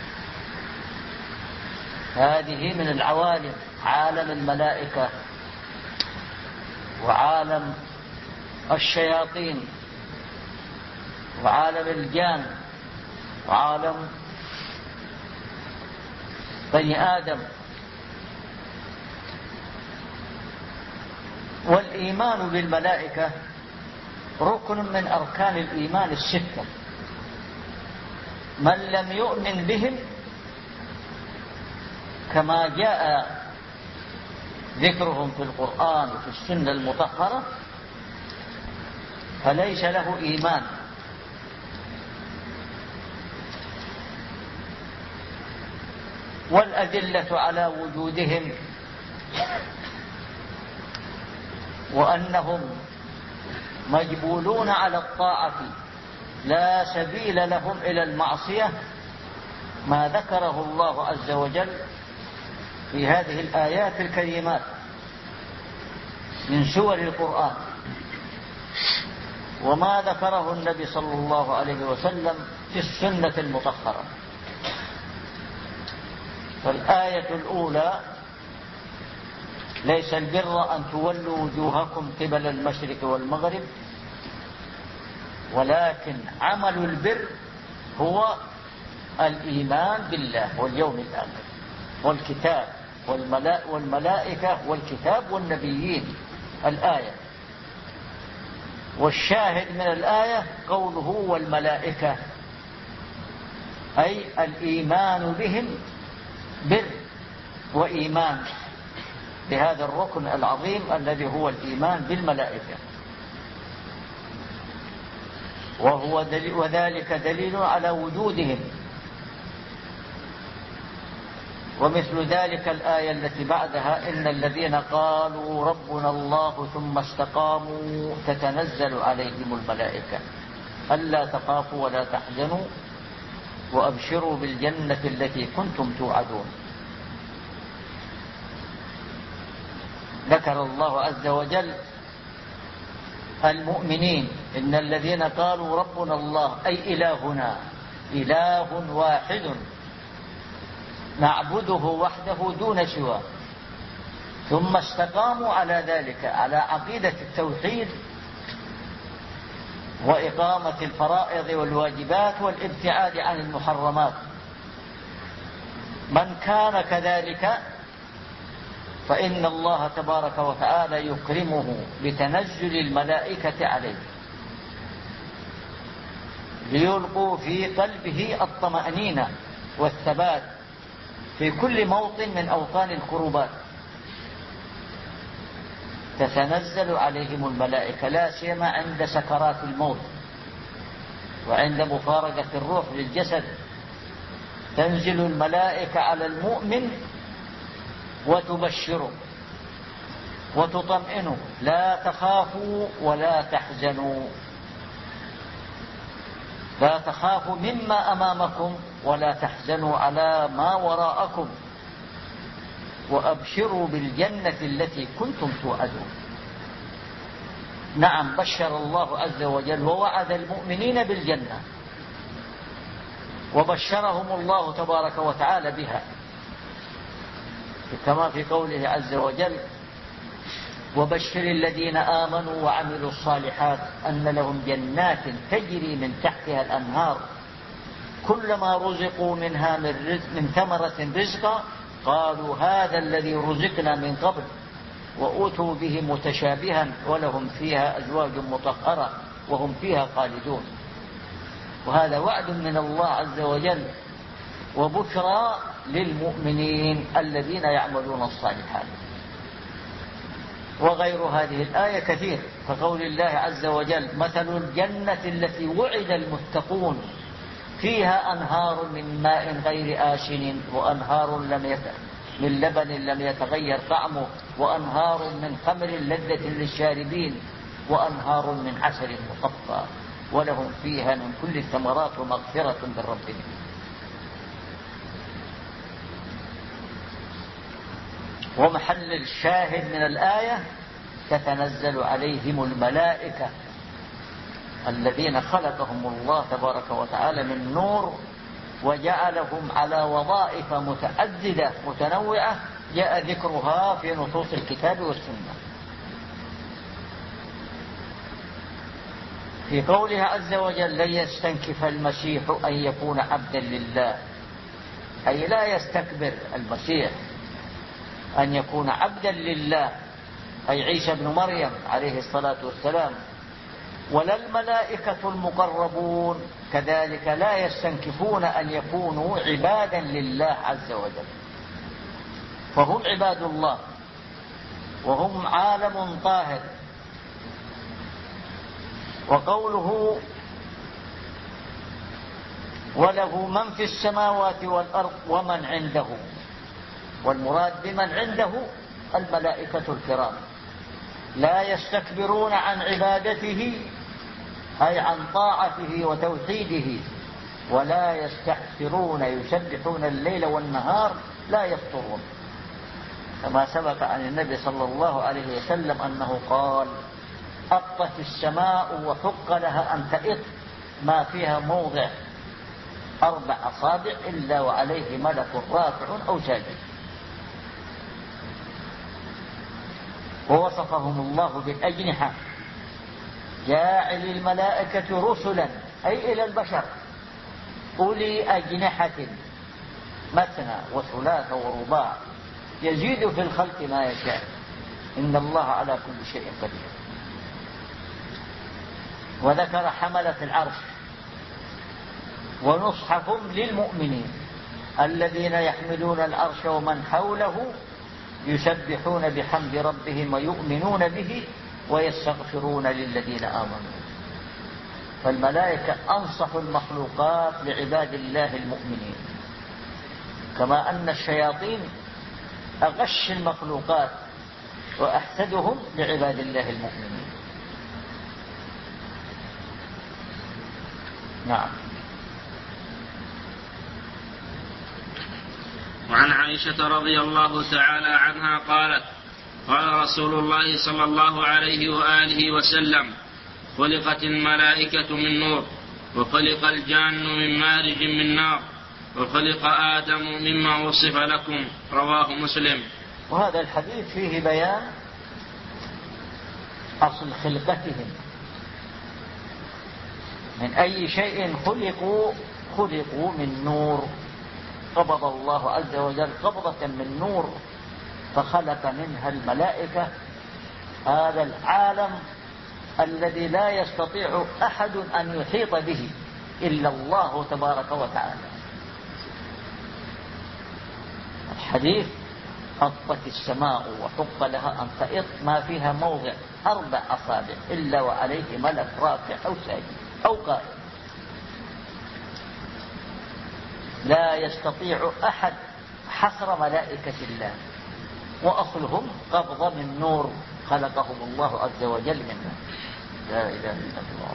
هذه من العوالم، عالم الملائكة وعالم الشياطين وعالم الجان وعالم بني آدم. والإيمان بالملائكة ركن من أركان الإيمان الستة. من لم يؤمن بهم كما جاء ذكرهم في القرآن وفي السنة المطهرة فليس له إيمان. والأدلة على وجودهم وأنهم مجبولون على الطاعة لا سبيل لهم إلى المعصية ما ذكره الله عز وجل في هذه الآيات الكريمات من سور القرآن، وما ذكره النبي صلى الله عليه وسلم في السنة المطهرة. فالآية الأولى: ليس البر أن تولوا وجوهكم قبل المشرق والمغرب، ولكن عمل البر هو الإيمان بالله واليوم الآخر والكتاب والملائكة والكتاب والنبيين. الآية، والشاهد من الآية قوله والملائكة، أي الإيمان بهم بر وإيمان بهذا الركن العظيم الذي هو الإيمان بالملائكة. وذلك دليل على وجودهم ومثل ذلك الآية التي بعدها: إن الذين قالوا ربنا الله ثم استقاموا تتنزل عليهم الملائكة ألا تخافوا ولا تحزنوا وأبشروا بالجنة التي كنتم توعدون. ذكر الله عز وجل المؤمنين: إن الذين قالوا ربنا الله، أي إلهنا إله واحد نعبده وحده دون سواه، ثم استقاموا على ذلك، على عقيدة التوحيد وإقامة الفرائض والواجبات والابتعاد عن المحرمات. من كان كذلك فإن الله تبارك وتعالى يكرمه بتنزل الملائكة عليه ليلقوا في قلبه الطمأنينة والثبات في كل موطن من أوطان الكروبات. تتنزل عليهم الملائكة لا سيما عند سكرات الموت وعند مفارقة الروح للجسد، تنزل الملائكة على المؤمن وتبشره وتطمئنه: لا تخافوا ولا تحزنوا، لا تخافوا مما أمامكم ولا تحزنوا على ما وراءكم، وأبشروا بالجنة التي كنتم توعدون. نعم، بشر الله عز وجل ووعد المؤمنين بالجنة، وبشرهم الله تبارك وتعالى بها، كما في قوله عز وجل: وبشر الذين آمنوا وعملوا الصالحات أن لهم جنات تجري من تحتها الأنهار كلما رزقوا منها من ثمرة رزقا قالوا هذا الذي رزقنا من قبل وأوتوا به متشابها ولهم فيها أزواج مطهرة وهم فيها خالدون. وهذا وعد من الله عز وجل وبشرى للمؤمنين الذين يعملون الصالحات. وغير هذه الآية كثير، فقول الله عز وجل: مثل الجنة التي وعد المتقون فيها أنهار من ماء غير آسن وأنهار من لبن لم يتغير طعمه وأنهار من خمر لذة للشاربين وأنهار من عسل مصفى ولهم فيها من كل الثمرات ومغفرة من ربهم. ومحل الشاهد من الآية: تتنزل عليهم الملائكة الذين خلقهم الله تبارك وتعالى من نور وجعلهم على وظائف متعددة متنوعة جاء ذكرها في نصوص الكتاب والسنة. في قوله عز وجل: لن يستنكف المسيح أن يكون عبدا لله، أي لا يستكبر المسيح أن يكون عبدا لله، أي عيسى بن مريم عليه الصلاة والسلام. ولا الملائكة المقربون كذلك لا يستنكفون أن يكونوا عبادا لله عز وجل، فهم عباد الله وهم عالم طاهر. وقوله: وله من في السماوات والأرض ومن عنده، والمراد بمن عنده الملائكة الكرام، لا يستكبرون عن عبادته أي عن طاعته وتوحيده، ولا يستحسرون يسبحون الليل والنهار لا يفطرون، كما سبق عن النبي صلى الله عليه وسلم أنه قال: أطت السماء وحق لها أن تئط ما فيها موضع 4 أصابع إلا وعليه ملك رافع أو ساجد. ووصفهم الله بالأجنحة: جاعل الملائكة رسلا، أي إلى البشر، أولي أجنحة مثنى وثلاث ورباع يزيد في الخلق ما يشاء إن الله على كل شيء قدير. وذكر حملة العرش ونصحهم للمؤمنين الذين يحملون العرش ومن حوله يسبحون بحمد ربهم ويؤمنون به ويستغفرون للذين آمنوا. فالملائكة أنصح المخلوقات لعباد الله المؤمنين، كما أن الشياطين أغش المخلوقات وأحسدهم لعباد الله المؤمنين. نعم. وعن عائشة رضي الله تعالى عنها قالت: قال رسول الله صلى الله عليه وآله وسلم: خلقت الملائكة من نور، وخلق الجان من مارج من نار، وخلق آدم مما وصف لكم. رواه مسلم. وهذا الحديث فيه بيان أصل خلقتهم، من أي شيء خلقوا من نور. قبض الله عز وجل قبضة من نور فخلق منها الملائكة، هذا العالم الذي لا يستطيع أحد أن يحيط به إلا الله تبارك وتعالى. الحديث: هبت السماء وحق لها أن تئط ما فيها موضع 4 أصابع إلا وعليه ملك راكع أو ساجد أو قائم. لا يستطيع أحد حصر ملائكة الله، وأصلهم قبضة من نور خلقهم الله عز وجل منه. لا إله إلا الله.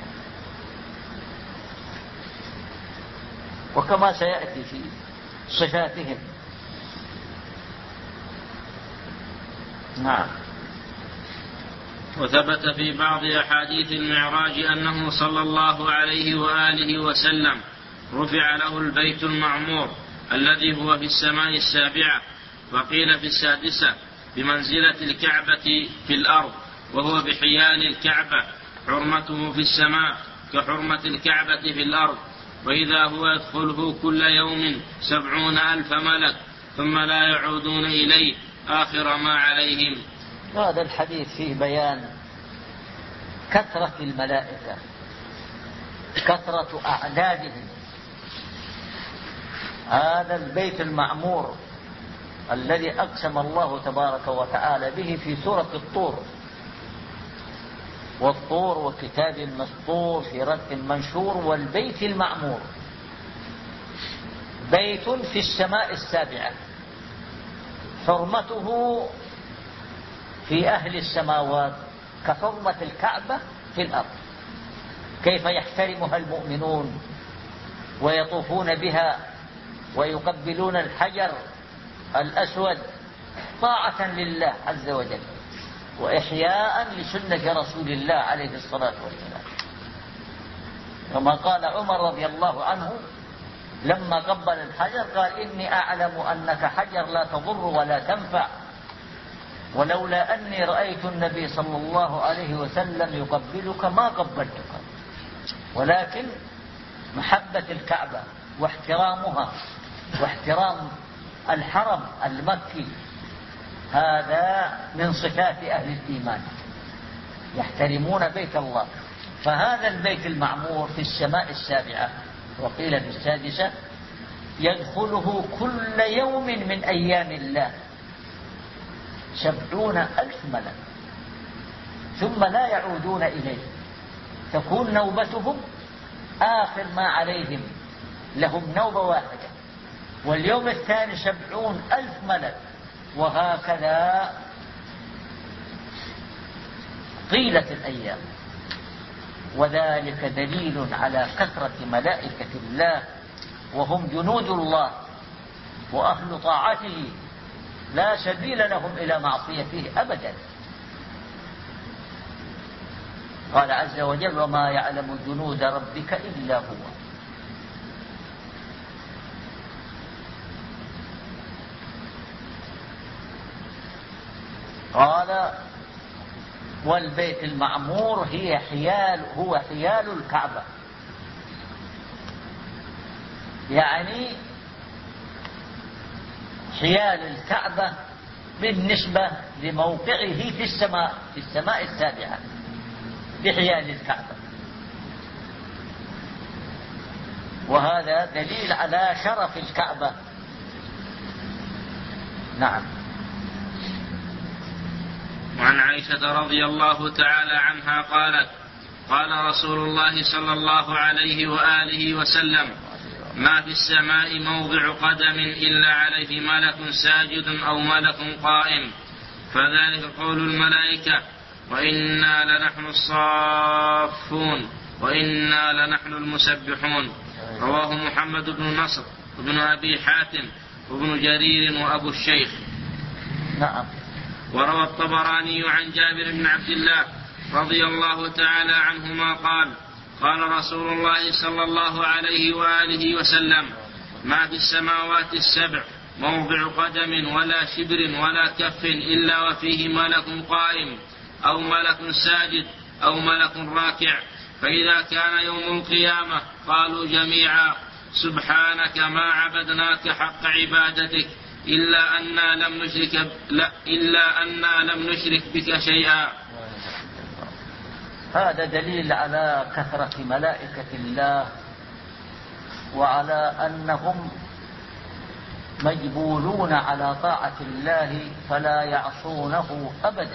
وكما سيأتي في صفاتهم. نعم. وثبت في بعض أحاديث المعراج أنه صلى الله عليه وآله وسلم رفع له البيت المعمور الذي هو في السماء السابعة، وقيل في السادسة، بمنزلة الكعبة في الأرض، وهو بحيال الكعبة، حرمته في السماء كحرمة الكعبة في الأرض. وإذا هو يدخله كل يوم 70,000 ملك ثم لا يعودون إليه آخر ما عليهم. هذا الحديث فيه بيان كثرة الملائكة، كثرة أعدادهم. هذا البيت المعمور الذي أقسم الله تبارك وتعالى به في سورة الطور: والطور وكتاب مسطور في رق منشور والبيت المعمور. بيت في السماء السابعة، حرمته في أهل السماوات كحرمة الكعبة في الأرض. كيف يحترمها المؤمنون ويطوفون بها ويقبلون الحجر الأسود طاعة لله عز وجل وإحياء لسنة رسول الله عليه الصلاة والسلام. كما قال عمر رضي الله عنه لما قبل الحجر قال: إني أعلم أنك حجر لا تضر ولا تنفع، ولولا أني رأيت النبي صلى الله عليه وسلم يقبلك ما قبلتك، ولكن محبة الكعبة واحترامها واحترام الحرم المكي هذا من صفات أهل الإيمان، يحترمون بيت الله. فهذا البيت المعمور في السماء السابعة وقيل في السادسة يدخله كل يوم من أيام الله 70,000 ملك ثم لا يعودون إليه، تكون نوبتهم آخر ما عليهم، لهم نوبة واحدة، واليوم الثاني 70,000 ملك، وهكذا طيلة الأيام. وذلك دليل على كثرة ملائكة الله، وهم جنود الله وأهل طاعته، لا سبيل لهم إلى معصيته أبدا. قال عز وجل: وما يعلم جنود ربك إلا هو. قال: والبيت المعمور هو حيال الكعبة، يعني حيال الكعبة بالنسبة لموقعه في السماء السابعة، بحيال الكعبة. وهذا دليل على شرف الكعبة. نعم. وعن عائشة رضي الله تعالى عنها قالت: قال رسول الله صلى الله عليه وآله وسلم: ما في السماء موضع قدم إلا عليه ملك ساجد أو ملك قائم، فذلك قول الملائكة، وإنا لنحن الصافون وإنا لنحن المسبحون. رواه محمد بن نصر وابن أبي حاتم وابن جرير وأبو الشيخ. نعم. وروى الطبراني عن جابر بن عبد الله رضي الله تعالى عنهما قال قال رسول الله صلى الله عليه وآله وسلم: ما في السماوات السبع موضع قدم ولا شبر ولا كف إلا وفيه ملك قائم أو ملك ساجد أو ملك راكع، فإذا كان يوم القيامة قالوا جميعا: سبحانك ما عبدناك حق عبادتك إلا أننا لم نشرك بك شيئا. هذا دليل على كثرة ملائكة الله وعلى أنهم مجبولون على طاعة الله فلا يعصونه أبدا،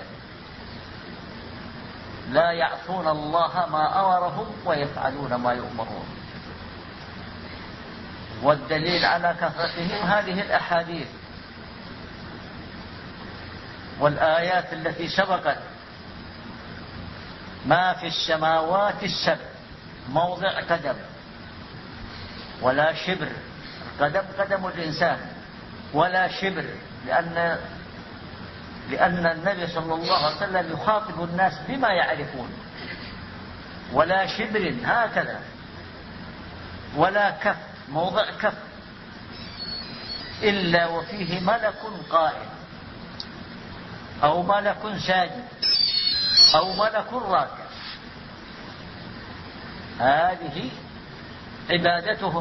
لا يعصون الله ما أمرهم ويفعلون ما يؤمرون. والدليل على كثرتهم هذه الأحاديث والآيات التي سبقت: ما في السماوات السبع موضع قدم ولا شبر، قدم الإنسان، ولا شبر، لأن النبي صلى الله عليه وسلم يخاطب الناس بما يعرفون، ولا شبر هكذا، ولا كف موضع كف إلا وفيه ملك قائم أو ملك ساجد أو ملك راكع. هذه عبادتهم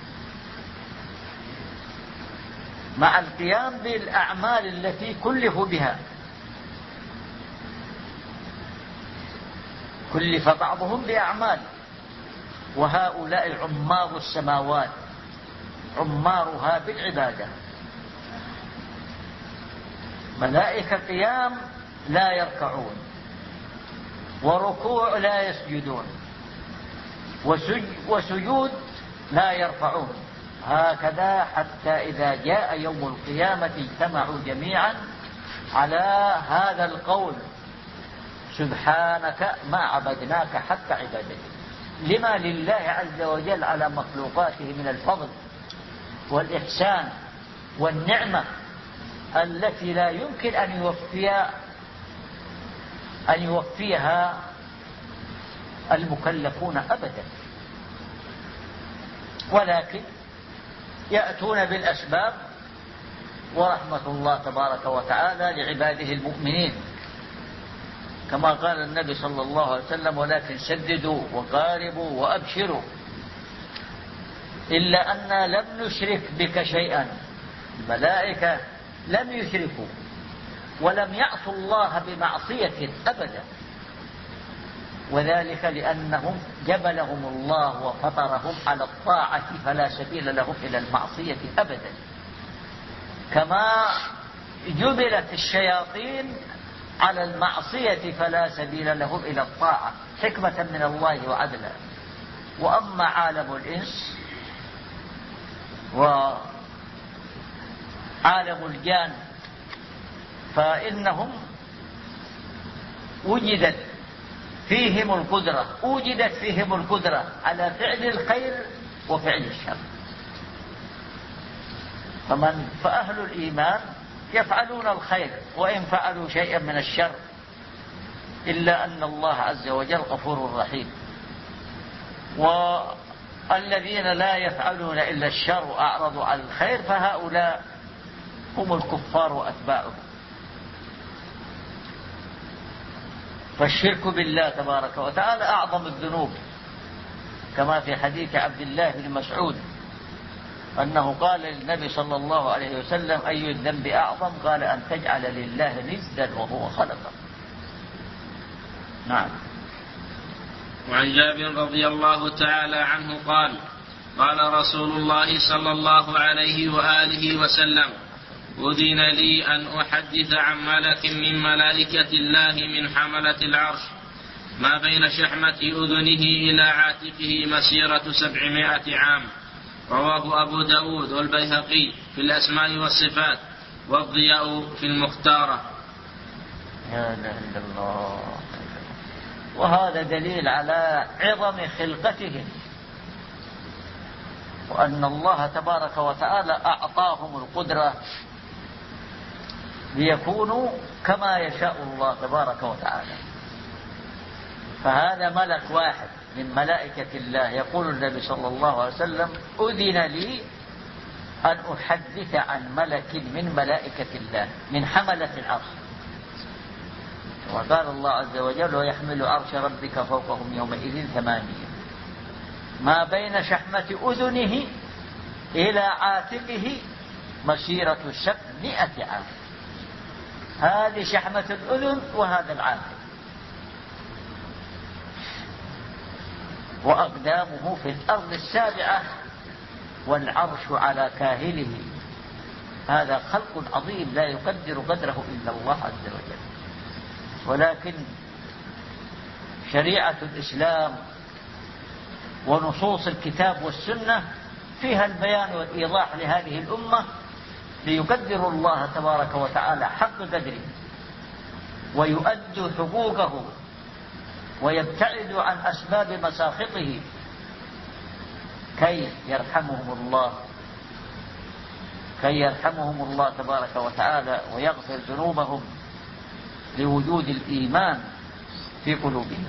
مع القيام بالأعمال التي كلفوا بها. كلف بعضهم بأعمال، وهؤلاء عمار السماوات عمارها بالعبادة، ملائكة قيام لا يركعون، وركوع لا يسجدون، وسجود لا يرفعون، هكذا حتى إذا جاء يوم القيامة اجتمعوا جميعا على هذا القول: سبحانك ما عبدناك حق عبادتك. لما لله عز وجل على مخلوقاته من الفضل والإحسان والنعمة التي لا يمكن أن يوفيها المكلفون أبدا، ولكن يأتون بالأسباب، ورحمة الله تبارك وتعالى لعباده المؤمنين، كما قال النبي صلى الله عليه وسلم: ولكن سددوا وقاربوا وأبشروا إلا أننا لم نشرك بك شيئا. الملائكة لم يشركوا ولم يعصوا الله بمعصية أبدا، وذلك لأنهم جبلهم الله وفطرهم على الطاعة فلا سبيل لهم إلى المعصية أبدا، كما جبلت الشياطين على المعصية فلا سبيل لهم إلى الطاعة حكمة من الله وعدلا. وأما عالم الإنس وعالم الجان فإنهم وجدت فيهم القدرة على فعل الخير وفعل الشر. فأهل الإيمان يفعلون الخير وإن فعلوا شيئا من الشر، إلا أن الله عز وجل غفور رحيم. والذين لا يفعلون إلا الشر وأعرضوا عن الخير فهؤلاء هم الكفار وأتباعهم. فالشرك بالله تبارك وتعالى أعظم الذنوب، كما في حديث عبد الله بن مسعود أنه قال للنبي صلى الله عليه وسلم: أي الذنب أعظم؟ قال: أن تجعل لله ندا وهو خلقك. نعم. وعن جابر رضي الله تعالى عنه قال: قال رسول الله صلى الله عليه وآله وسلم: أذن لي أن أحدث عن ملك من ملائكة الله من حملة العرش ما بين شحمة أذنه إلى عاتقه مسيرة 700 عام، رواه أبو داود والبيهقي في الأسماء والصفات، والضياء في المختارة. لا إله إلا الله. وهذا دليل على عظم خلقتهم، وأن الله تبارك وتعالى أعطاهم القدرة ليكونوا كما يشاء الله تبارك وتعالى. فهذا ملك واحد من ملائكة الله، يقول النبي صلى الله عليه وسلم: أذن لي أن أحدث عن ملك من ملائكة الله من حملة العرش. وقال الله عز وجل: ويحمل عرش ربك فوقهم يومئذ 8 ما بين شحمة أذنه إلى عاتقه مسيرة 700 عام. هذه شحمة الأذن وهذا العاتق، وأقدامه في الأرض 7 والعرش على كاهله. هذا خلق عظيم لا يقدر قدره إلا الله عز وجل. ولكن شريعة الإسلام ونصوص الكتاب والسنة فيها البيان والإيضاح لهذه الأمة ليقدروا الله تبارك وتعالى حق قدره، ويؤدوا حقوقه، ويبتعدوا عن أسباب مساخطه، كي يرحمهم الله تبارك وتعالى ويغفر ذنوبهم لوجود الإيمان في قلوبهم.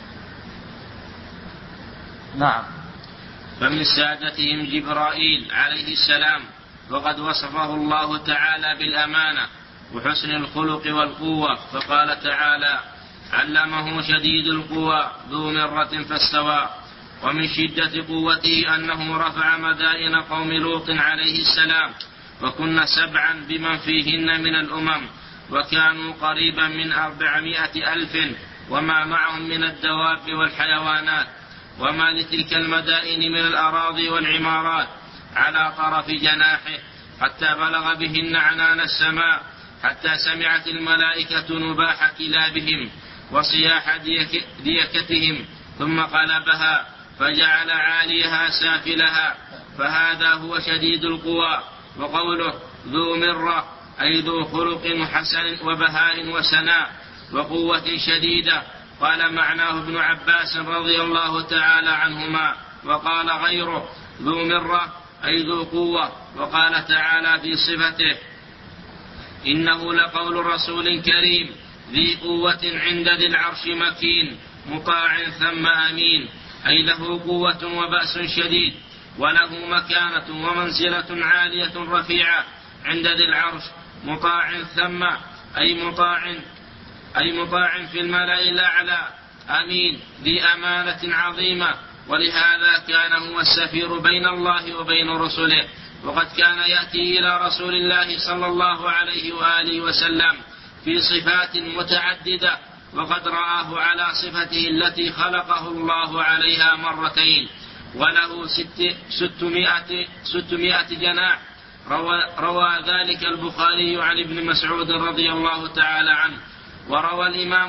نعم. فمن سادتهم جبرائيل عليه السلام، وقد وصفه الله تعالى بالأمانة وحسن الخلق والقوة، فقال تعالى: علمه شديد القوى ذو مرة فاستوى. ومن شدة قوته أنه رفع مدائن قوم لوط عليه السلام، وكن 7 بمن فيهن من الأمم، وكانوا قريبا من 400,000 وما معهم من الدواب والحيوانات، وما لتلك المدائن من الأراضي والعمارات على طرف جناحه، حتى بلغ بهن عنان السماء، حتى سمعت الملائكة نباح كلابهم وصياح ديكتهم، ثم قلبها فجعل عاليها سافلها، فهذا هو شديد القوى. وقوله ذو مرة أي ذو خلق حسن وبهاء وسناء وقوة شديدة، قال معناه ابن عباس رضي الله تعالى عنهما. وقال غيره ذو مرة أي ذو قوة. وقال تعالى في صفته: إنه لقول رسول كريم ذي قوة عند ذي العرش مكين مطاع ثم أمين، أي له قوة وبأس شديد، وله مكانة ومنزلة عالية رفيعة عند ذي العرش، مطاع ثم أي مطاع في الملأ الأعلى، أمين ذي أمانة عظيمة. ولهذا كان هو السفير بين الله وبين رسله، وقد كان يأتي إلى رسول الله صلى الله عليه وآله وسلم في صفات متعددة، وقد رآه على صفته التي خلقه الله عليها مرتين، وله 600 جناح. روى ذلك البخاري عن ابن مسعود رضي الله تعالى عنه. وروى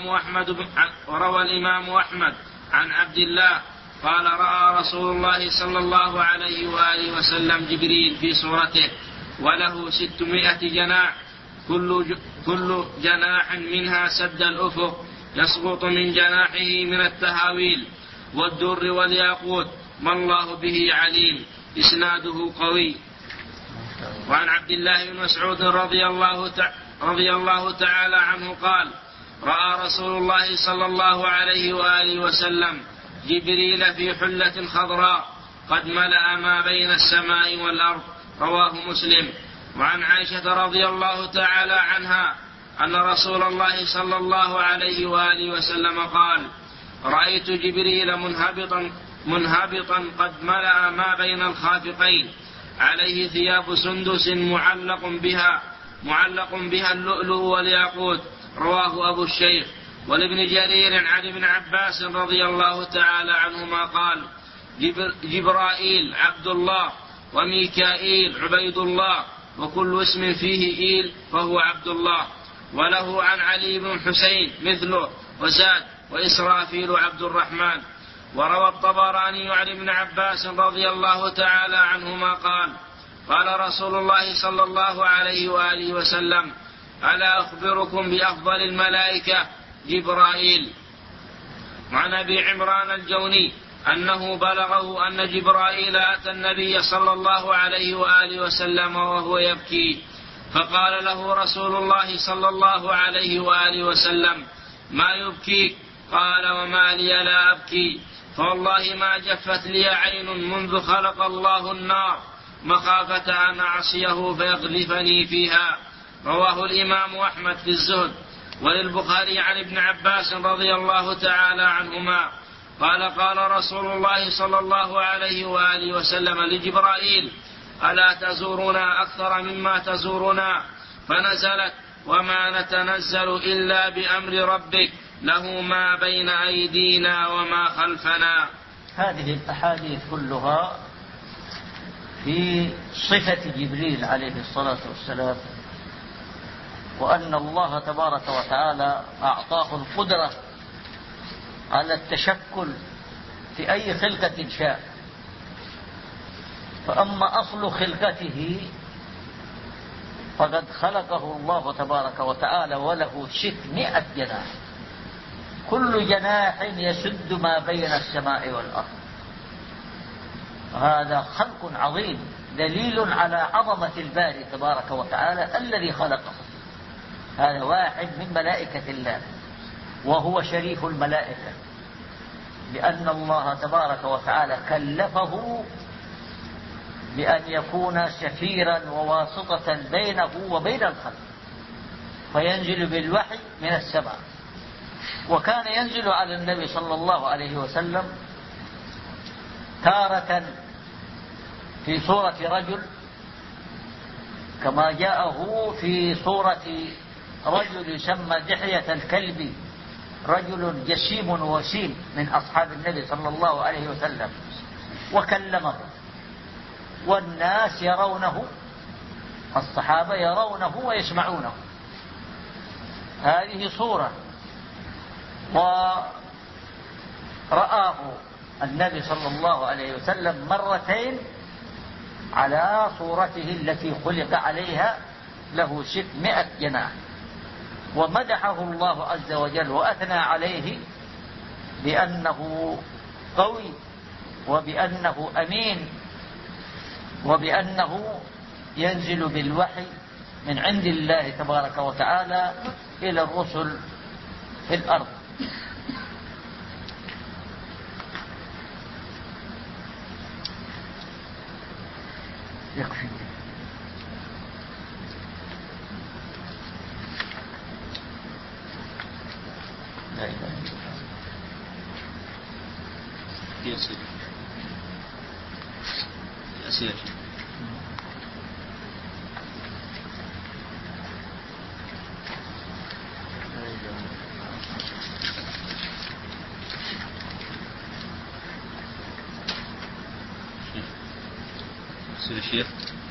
الإمام أحمد عن عبد الله قال: رأى رسول الله صلى الله عليه وآله وسلم جبريل في صورته، وله 600 جناح، كل جناح منها سد الأفق، يسقط من جناحه من التهاويل والدر والياقوت، ما الله به عليم. إسناده قوي. وعن عبد الله بن مسعود رضي الله تعالى عنه قال: رأى رسول الله صلى الله عليه وآله وسلم جبريل في حلة خضراء قد ملأ ما بين السماء والأرض. رواه مسلم. وعن عائشة رضي الله تعالى عنها أن رسول الله صلى الله عليه وآله وسلم قال: رأيت جبريل منهبطا قد ملأ ما بين الخافقين، عليه ثياب سندس معلق بها اللؤلؤ والياقوت. رواه أبو الشيخ. ولابن جرير عن ابن عباس رضي الله تعالى عنهما قال: جبرائيل عبد الله، وميكائيل عبيد الله، وكل اسم فيه إيل فهو عبد الله. وله عن علي بن حسين مثله، وزاد: وإسرافيل عبد الرحمن. وروى الطبراني عن ابن عباس رضي الله تعالى عنهما قال قال رسول الله صلى الله عليه وآله وسلم ألا أخبركم بأفضل الملائكة جبرائيل. وعن أبي عمران الجوني أنه بلغه أن جبرائيل أتى النبي صلى الله عليه وآله وسلم وهو يبكي فقال له رسول الله صلى الله عليه وآله وسلم ما يبكيك؟ قال وما لي لا أبكي فوالله ما جفت لي عين منذ خلق الله النار مخافة أن أعصيه فيقذفني فيها. رواه الإمام أحمد في الزهد. وللبخاري عن ابن عباس رضي الله تعالى عنهما قال قال رسول الله صلى الله عليه وآله وسلم لجبرائيل ألا تزورنا أكثر مما تزورنا؟ فنزلت وما نتنزل إلا بأمر ربك له ما بين أيدينا وما خلفنا. هذه الأحاديث كلها في صفة جبريل عليه الصلاة والسلام، وأن الله تبارك وتعالى أعطاه القدرة على التشكل في أي خلقة شاء. فأما أصل خلقته فقد خلقه الله تبارك وتعالى وله 600 جناح، كل جناح يسد ما بين السماء والأرض. هذا خلق عظيم دليل على عظمة الباري تبارك وتعالى الذي خلقه. هذا واحد من ملائكة الله وهو شريف الملائكة، لأن الله تبارك وتعالى كلفه بأن يكون سفيرا وواسطة بينه وبين الخلق، فينزل بالوحي من السماء. وكان ينزل على النبي صلى الله عليه وسلم تارة في صورة رجل كما جاءه في صورة رجل يسمى دحية الكلبي، رجل جسيم وسيم من أصحاب النبي صلى الله عليه وسلم، وكلمه والناس يرونه، الصحابة يرونه ويسمعونه. هذه صورة. ورآه النبي صلى الله عليه وسلم مرتين على صورته التي خلق عليها له 600 جناح، ومدحه الله عز وجل وأثنى عليه بأنه قوي وبأنه أمين وبأنه ينزل بالوحي من عند الله تبارك وتعالى إلى الرسل في الأرض. يكفي. لا إله إلا الله. يسير يسير. شيخ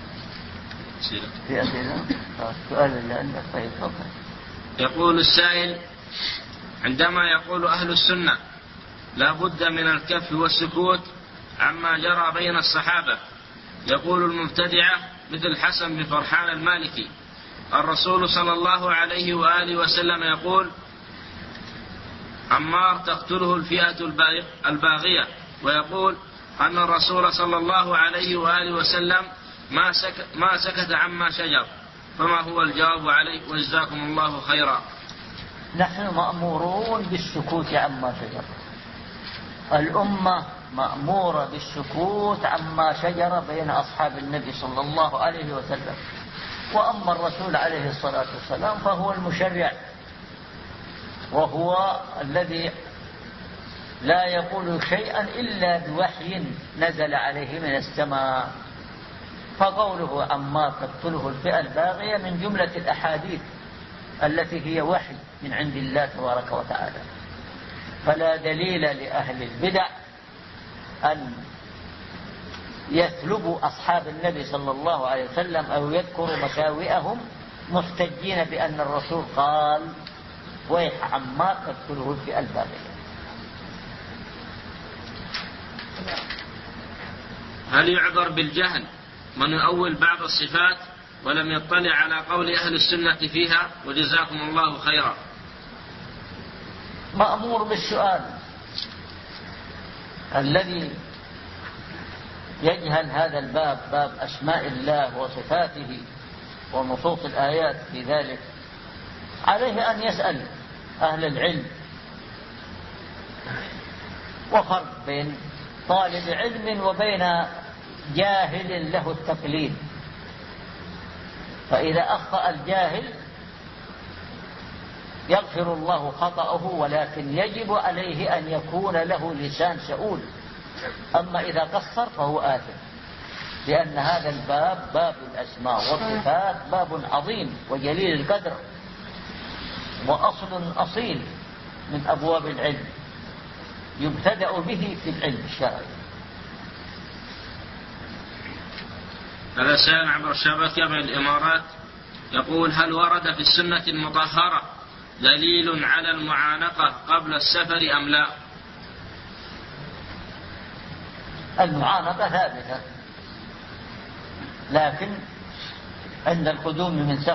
في أسئلة السؤال اللي عندك. طيب تفضل. يقول السائل عندما يقول أهل السنة لا بد من الكف والسكوت عما جرى بين الصحابة، يقول المبتدعة مثل حسن بن فرحان المالكي الرسول صلى الله عليه وآله وسلم يقول عمار تقتله الفئة الباغية، ويقول أن الرسول صلى الله عليه وآله وسلم ما سكت عما شجر. فما هو الجواب عليه؟ وجزاكم الله خيرا. نحن مأمورون بالسكوت عما شجر، الأمة مأمورة بالسكوت عما شجر بين أصحاب النبي صلى الله عليه وسلم. وأما الرسول عليه الصلاة والسلام فهو المشرع، وهو الذي لا يقول شيئا إلا بوحي نزل عليه من السماء. فقوله عمار تقتله الفئة الباغية من جملة الأحاديث التي هي وحي من عند الله تبارك وتعالى. فلا دليل لأهل البدع أن يثلبوا أصحاب النبي صلى الله عليه وسلم أو يذكروا مساوئهم محتجين بأن الرسول قال ويح عمار تقتله الفئة الباغية. هل يعذر بالجهل من يؤول بعض الصفات ولم يطلع على قول أهل السنة فيها؟ وجزاكم الله خيرا. مأمور بالسؤال. الذي يجهل هذا الباب، باب أسماء الله وصفاته ونصوص الآيات في ذلك، عليه أن يسأل أهل العلم. وفرق بين طالب علم وبين جاهل له التقليد. فإذا أخطأ الجاهل يغفر الله خطأه، ولكن يجب عليه أن يكون له لسان سؤول. أما إذا قصر فهو آثم، لأن هذا الباب باب الأسماء والصفات باب عظيم وجليل القدر، وأصل أصيل من أبواب العلم يبتدأ به في العلم الشرعي. هذا سائل عبر الشبكة من الإمارات يقول: هل ورد في السنة المطهرة دليل على المعانقة قبل السفر أم لا؟ المعانقة ثابتة، لكن عند القدوم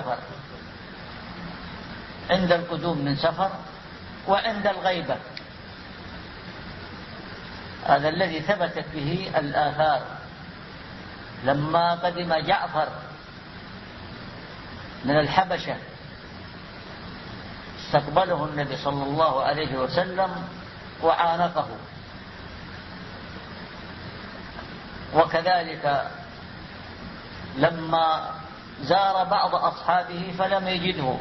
من سفر وعند الغيبة، هذا الذي ثبتت به الآثار. لما قدم جعفر من الحبشة استقبله النبي صلى الله عليه وسلم وعانقه، وكذلك لما زار بعض أصحابه فلم يجده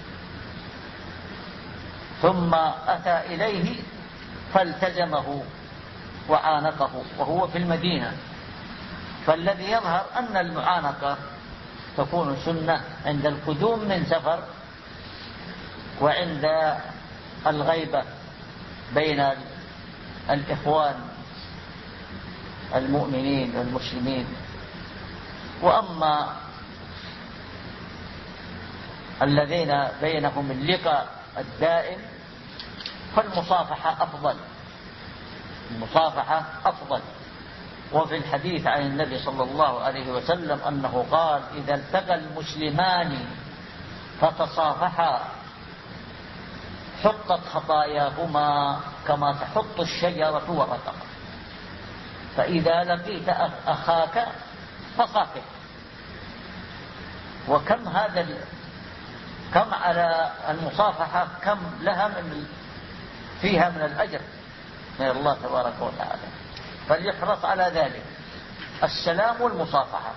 ثم أتى إليه فالتزمه وعانقه وهو في المدينة. فالذي يظهر أن المعانقة تكون سنة عند القدوم من سفر وعند الغيبة بين الإخوان المؤمنين والمسلمين. وأما الذين بينهم اللقاء الدائم فالمصافحة أفضل. وفي الحديث عن النبي صلى الله عليه وسلم أنه قال: إذا التقى المسلمان فتصافحا حطت خطاياهما كما تحط الشجرة ورقها. فإذا لقيت أخاك فصافح. وكم كم على المصافحة، كم لها فيها من الأجر من الله تبارك وتعالى، فليحرص على ذلك، السلام والمصافحة.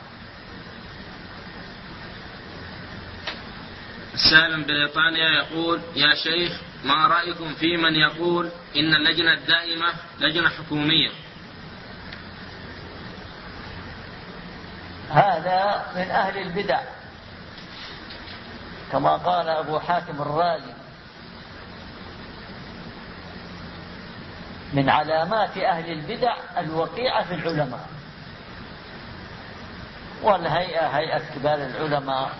السائل من بريطانيا يقول: يا شيخ، ما رأيكم في من يقول إن اللجنة الدائمة لجنة حكومية؟ هذا من أهل البدع، كما قال أبو حاتم الرازي: من علامات أهل البدع الوقيعة في العلماء. والهيئة هيئة كبار العلماء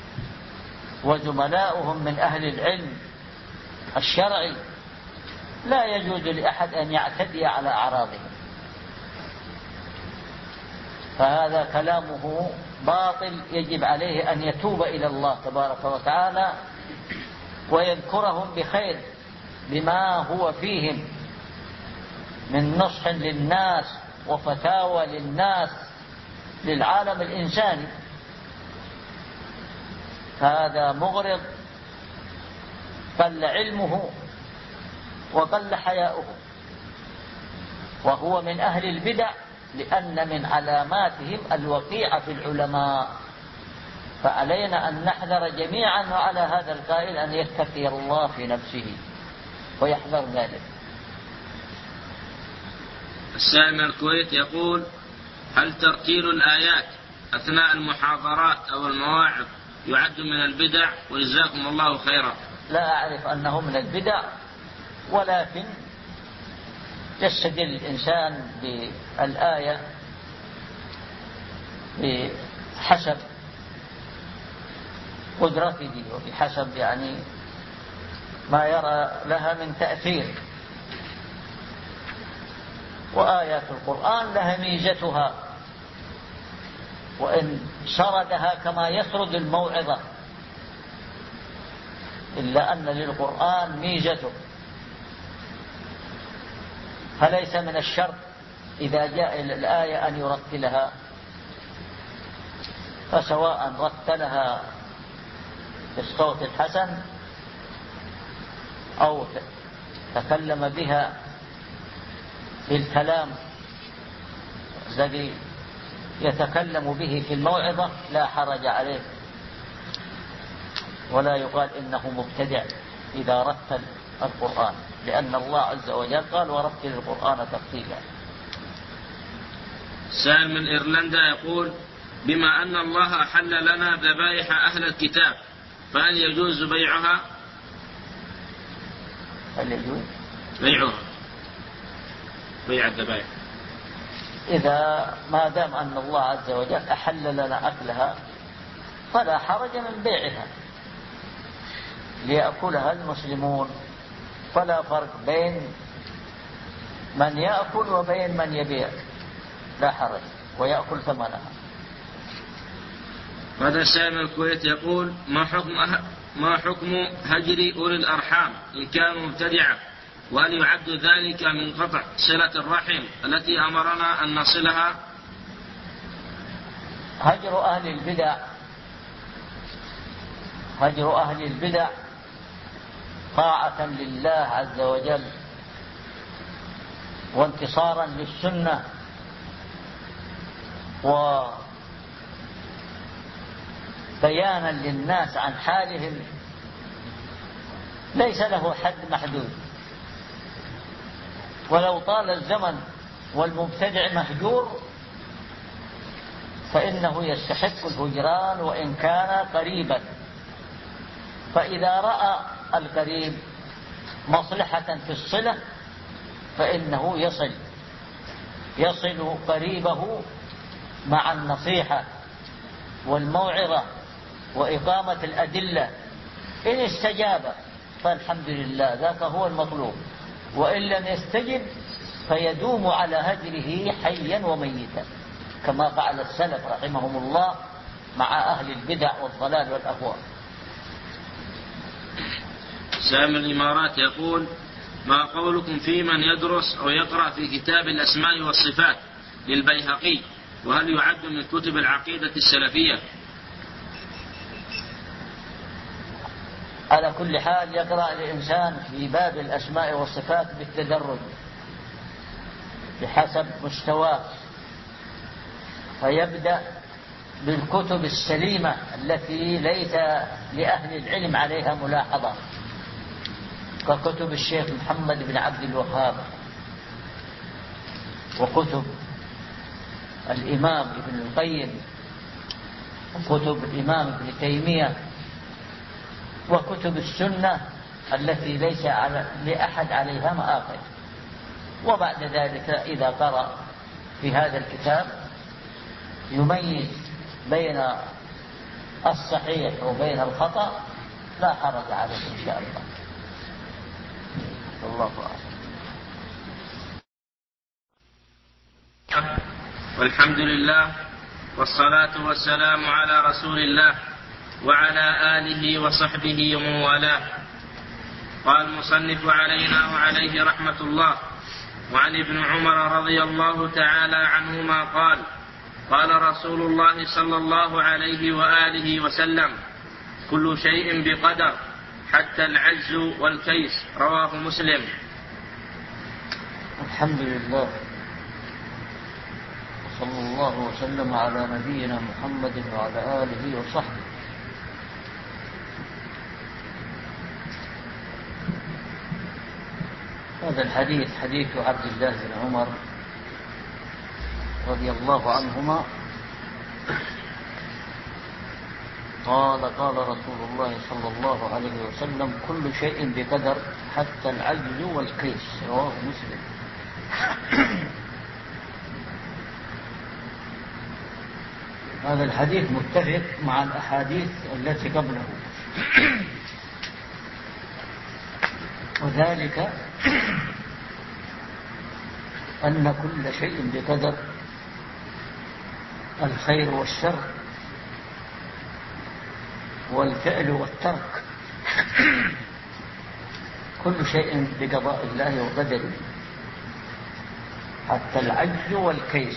وزملاؤهم من أهل العلم الشرعي لا يجوز لأحد أن يعتدي على أعراضهم، فهذا كلامه باطل، يجب عليه أن يتوب إلى الله تبارك وتعالى ويذكرهم بخير بما هو فيهم من نصح للناس وفتاوى للناس للعالم الإنساني. هذا مغرض قل علمه وقل حياؤه، وهو من أهل البدع، لأن من علاماتهم الوقيعة في العلماء. فعلينا أن نحذر جميعا، وعلى هذا القائل أن يتقي الله في نفسه ويحذر ذلك. السائل من الكويت يقول: هل ترتيل الآيات أثناء المحاضرات أو المواعظ يعد من البدع؟ وجزاكم الله خيرا. لا أعرف أنه من البدع، ولكن يستدل الإنسان بالآية بحسب قدرته وبحسب ما يرى لها من تأثير. وآيات القرآن لها ميزتها، وإن سردها كما يسرد الموعظة، إلا أن للقرآن ميزته، فليس من الشرط إذا جاء الآية أن يرتلها، فسواء رتلها بالصوت الحسن أو تكلم بها بالكلام الذي يتكلم به في الموعظة لا حرج عليه، ولا يقال إنه مبتدع إذا رتل القرآن، لأن الله عز وجل قال ورتل القرآن ترتيلا. سائل من إيرلندا يقول: بما أن الله أحل لنا ذبائح أهل الكتاب فهل يجوز بيعها؟ هل يجوز بيعها، بيع الذبائح؟ إذا ما دام أن الله عز وجل أحل لنا أكلها فلا حرج من بيعها ليأكلها المسلمون، فلا فرق بين من يأكل وبين من يبيع، لا حرج، ويأكل ثمنها. هذا سائل من الكويت يقول: ما حكم هجر أولي الأرحام إن كانوا مبتدعة، وهل يعد ذلك من قطع صلة الرحم التي أمرنا أن نصلها؟ هجر أهل البدع طاعة لله عز وجل وانتصارا للسنة وبيانا للناس عن حالهم، ليس له حد محدود، ولو طال الزمن والمبتدع مهجور فإنه يستحق الهجران وإن كان قريبا، فإذا رأى القريب مصلحة في الصلة فإنه يصل قريبه مع النصيحة والموعظة وإقامة الأدلة، إن استجاب فالحمد لله، ذاك هو المطلوب، وإن لم يستجب فيدوم على هجره حيا وميتا كما فعل السلف رحمهم الله مع أهل البدع والضلال والأهواء. سام الإمارات يقول: ما قولكم في من يدرس أو يقرأ في كتاب الأسماء والصفات للبيهقي، وهل يعد من كتب العقيدة السلفية؟ على كل حال يقرأ الإنسان في باب الأسماء والصفات بالتدرج بحسب مستواه، فيبدأ بالكتب السليمة التي ليس لأهل العلم عليها ملاحظة، ككتب الشيخ محمد بن عبد الوهاب، وكتب الإمام ابن القيم، وكتب الإمام ابن تيمية، وكتب السنة التي ليس لأحد عليها مآخذ. وبعد ذلك إذا قرأ في هذا الكتاب يميز بين الصحيح وبين الخطأ لا حرج عليه إن شاء الله. الله أعلم. والحمد لله والصلاة والسلام على رسول الله وعلى آله وصحبه ومن والاه. قال المصنف علينا وعليه رحمة الله: وعن ابن عمر رضي الله تعالى عنهما قال: قال رسول الله صلى الله عليه وآله وسلم: كل شيء بقدر حتى العجز والكيس. رواه مسلم. الحمد لله، صلى الله وسلم على نبينا محمد وعلى آله وصحبه. هذا الحديث حديث عبد الله بن عمر رضي الله عنهما قال: قال رسول الله صلى الله عليه وسلم: كل شيء بقدر حتى العجز والكيس. رواه مسلم. هذا الحديث متفق مع الأحاديث التي قبله، وذلك أن كل شيء بقدر، الخير والشر والفعل والترك، كل شيء بقضاء الله وقدره، حتى العجز والكيس.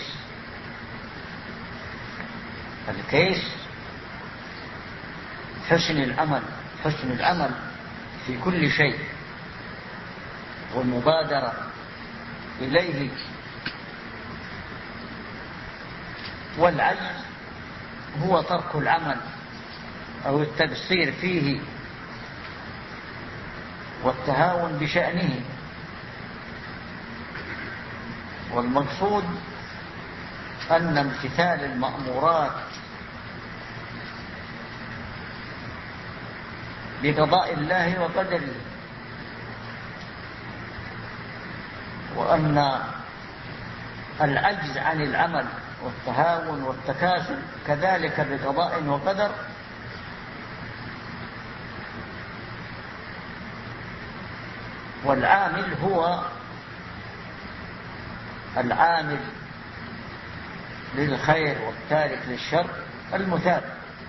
الكيس حسن العمل في كل شيء والمبادرة إليه، والعجز هو ترك العمل أو التقصير فيه والتهاون بشأنه. والمقصود أن امتثال المأمورات بقضاء الله وقدره، وأن العجز عن العمل والتهاون والتكاسل كذلك بقضاء وقدر، والعامل هو العامل للخير والتارك للشر المثاب،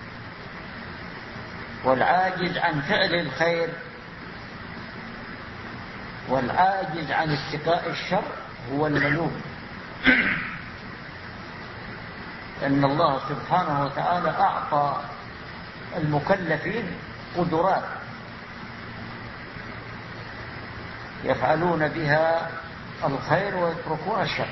والعاجز عن فعل الخير والعاجز عن اتقاء الشر هو الملوم. إن الله سبحانه وتعالى أعطى المكلفين قدرات يفعلون بها الخير ويتركون الشر،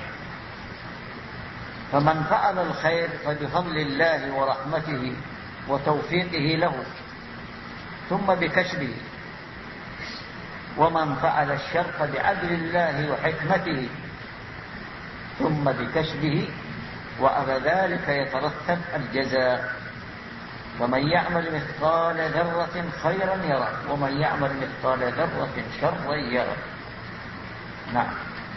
فمن فعل الخير فبفضل الله ورحمته وتوفيقه له ثم بكسبه، ومن فعل الشر فبعدل الله وحكمته ثم بكسبه، وعلى ذلك يترتب الجزاء. فمن يعمل مثقال ذرة خيرا يره، ومن يعمل مثقال ذرة شرا يره. نعم.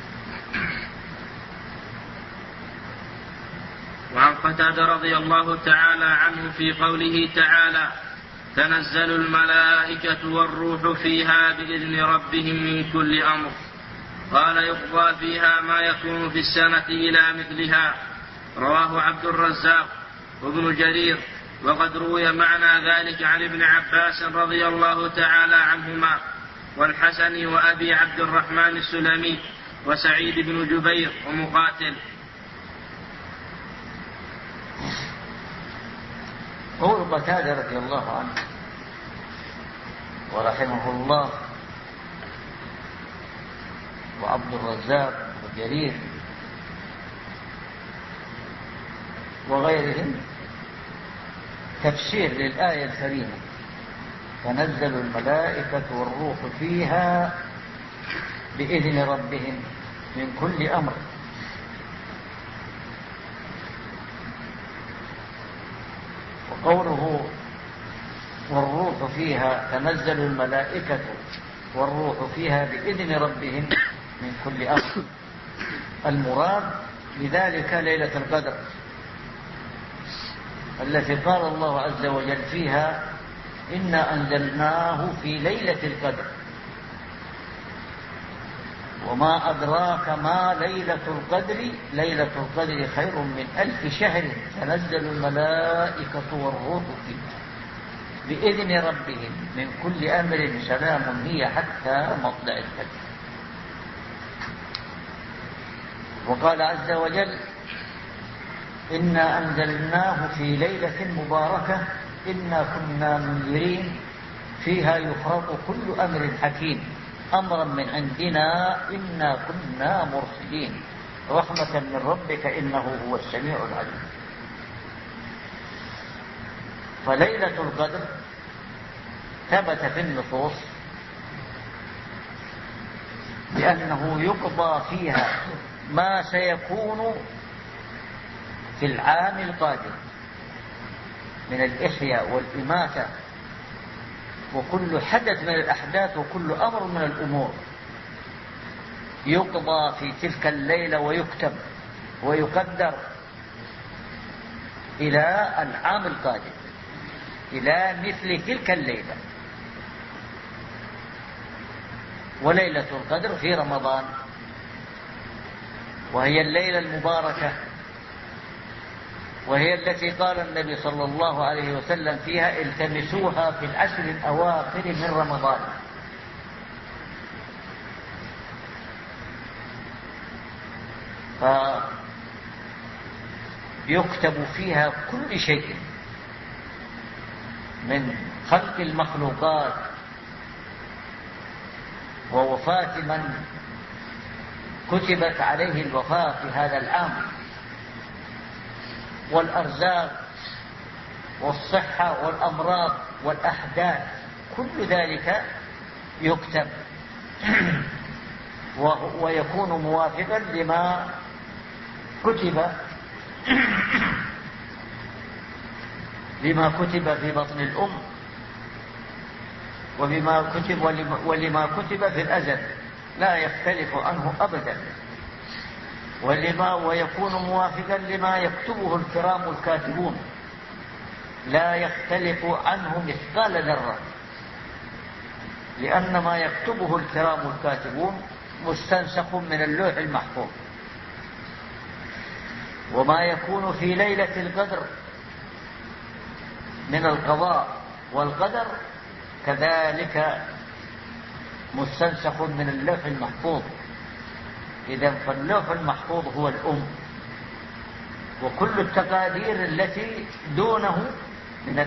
وعن قتادة رضي الله تعالى عنه في قوله تعالى: تنزل الملائكة والروح فيها بإذن ربهم من كل أمر، قال: يقضى فيها ما يكون في السنة إلى مثلها. رواه عبد الرزاق وابن جرير. وقد روي معنى ذلك عن ابن عباس رضي الله تعالى عنهما والحسن وأبي عبد الرحمن السلمي وسعيد بن جبير ومقاتل. قول قتادة رضي الله عنه ورحمه الله وعبد الرزاق وجرير وغيرهم تفسير للآية الكريمة: تنزل الملائكة والروح فيها بإذن ربهم من كل أمر. وقوله والروح فيها، تنزل الملائكة والروح فيها بإذن ربهم من كل أمر، المراد بذلك ليلة القدر التي قال الله عز وجل فيها: إنا أنزلناه في ليلة القدر، وما أدراك ما ليلة القدر، ليلة القدر خير من 1000 شهر، تنزل الملائكة والروح فيها بإذن ربهم من كل أمر سلام هي حتى مطلع الفجر. وقال عز وجل: إنا أنزلناه في ليلة مباركة إنا كنا منذرين فيها يفرق كل أمر حكيم أمرا من عندنا إنا كنا مرسلين رحمة من ربك إنه هو السميع العليم. فليلة القدر ثبت في النصوص بأنه يقضى فيها ما سيكون في العام القادم من الإحياء والإماتة وكل حدث من الأحداث وكل أمر من الأمور يقضى في تلك الليلة ويكتب ويقدر إلى العام القادم، إلى مثل تلك الليلة. وليلة القدر في رمضان وهي الليلة المباركة، وهي التي قال النبي صلى الله عليه وسلم فيها: التمسوها في العشر الأواخر من رمضان. فيكتب فيها كل شيء من خلق المخلوقات ووفاة من كتبت عليه الوفاة في هذا العام، والأرزاق والصحة والأمراض والأحداث، كل ذلك يكتب ويكون موافقا لما كتب في بطن الأم، ولما كتب في الأزل، لا يختلف عنه أبدا، ويكون موافقا لما يكتبه الكرام الكاتبون، لا يختلف عنه مثقال ذرة، لأن ما يكتبه الكرام الكاتبون مستنسخ من اللوح المحفوظ. وما يكون في ليلة القدر من القضاء والقدر كذلك مستنسخ من اللوح المحفوظ. إذن فاللوح المحفوظ هو الأم، وكل التقادير التي دونه من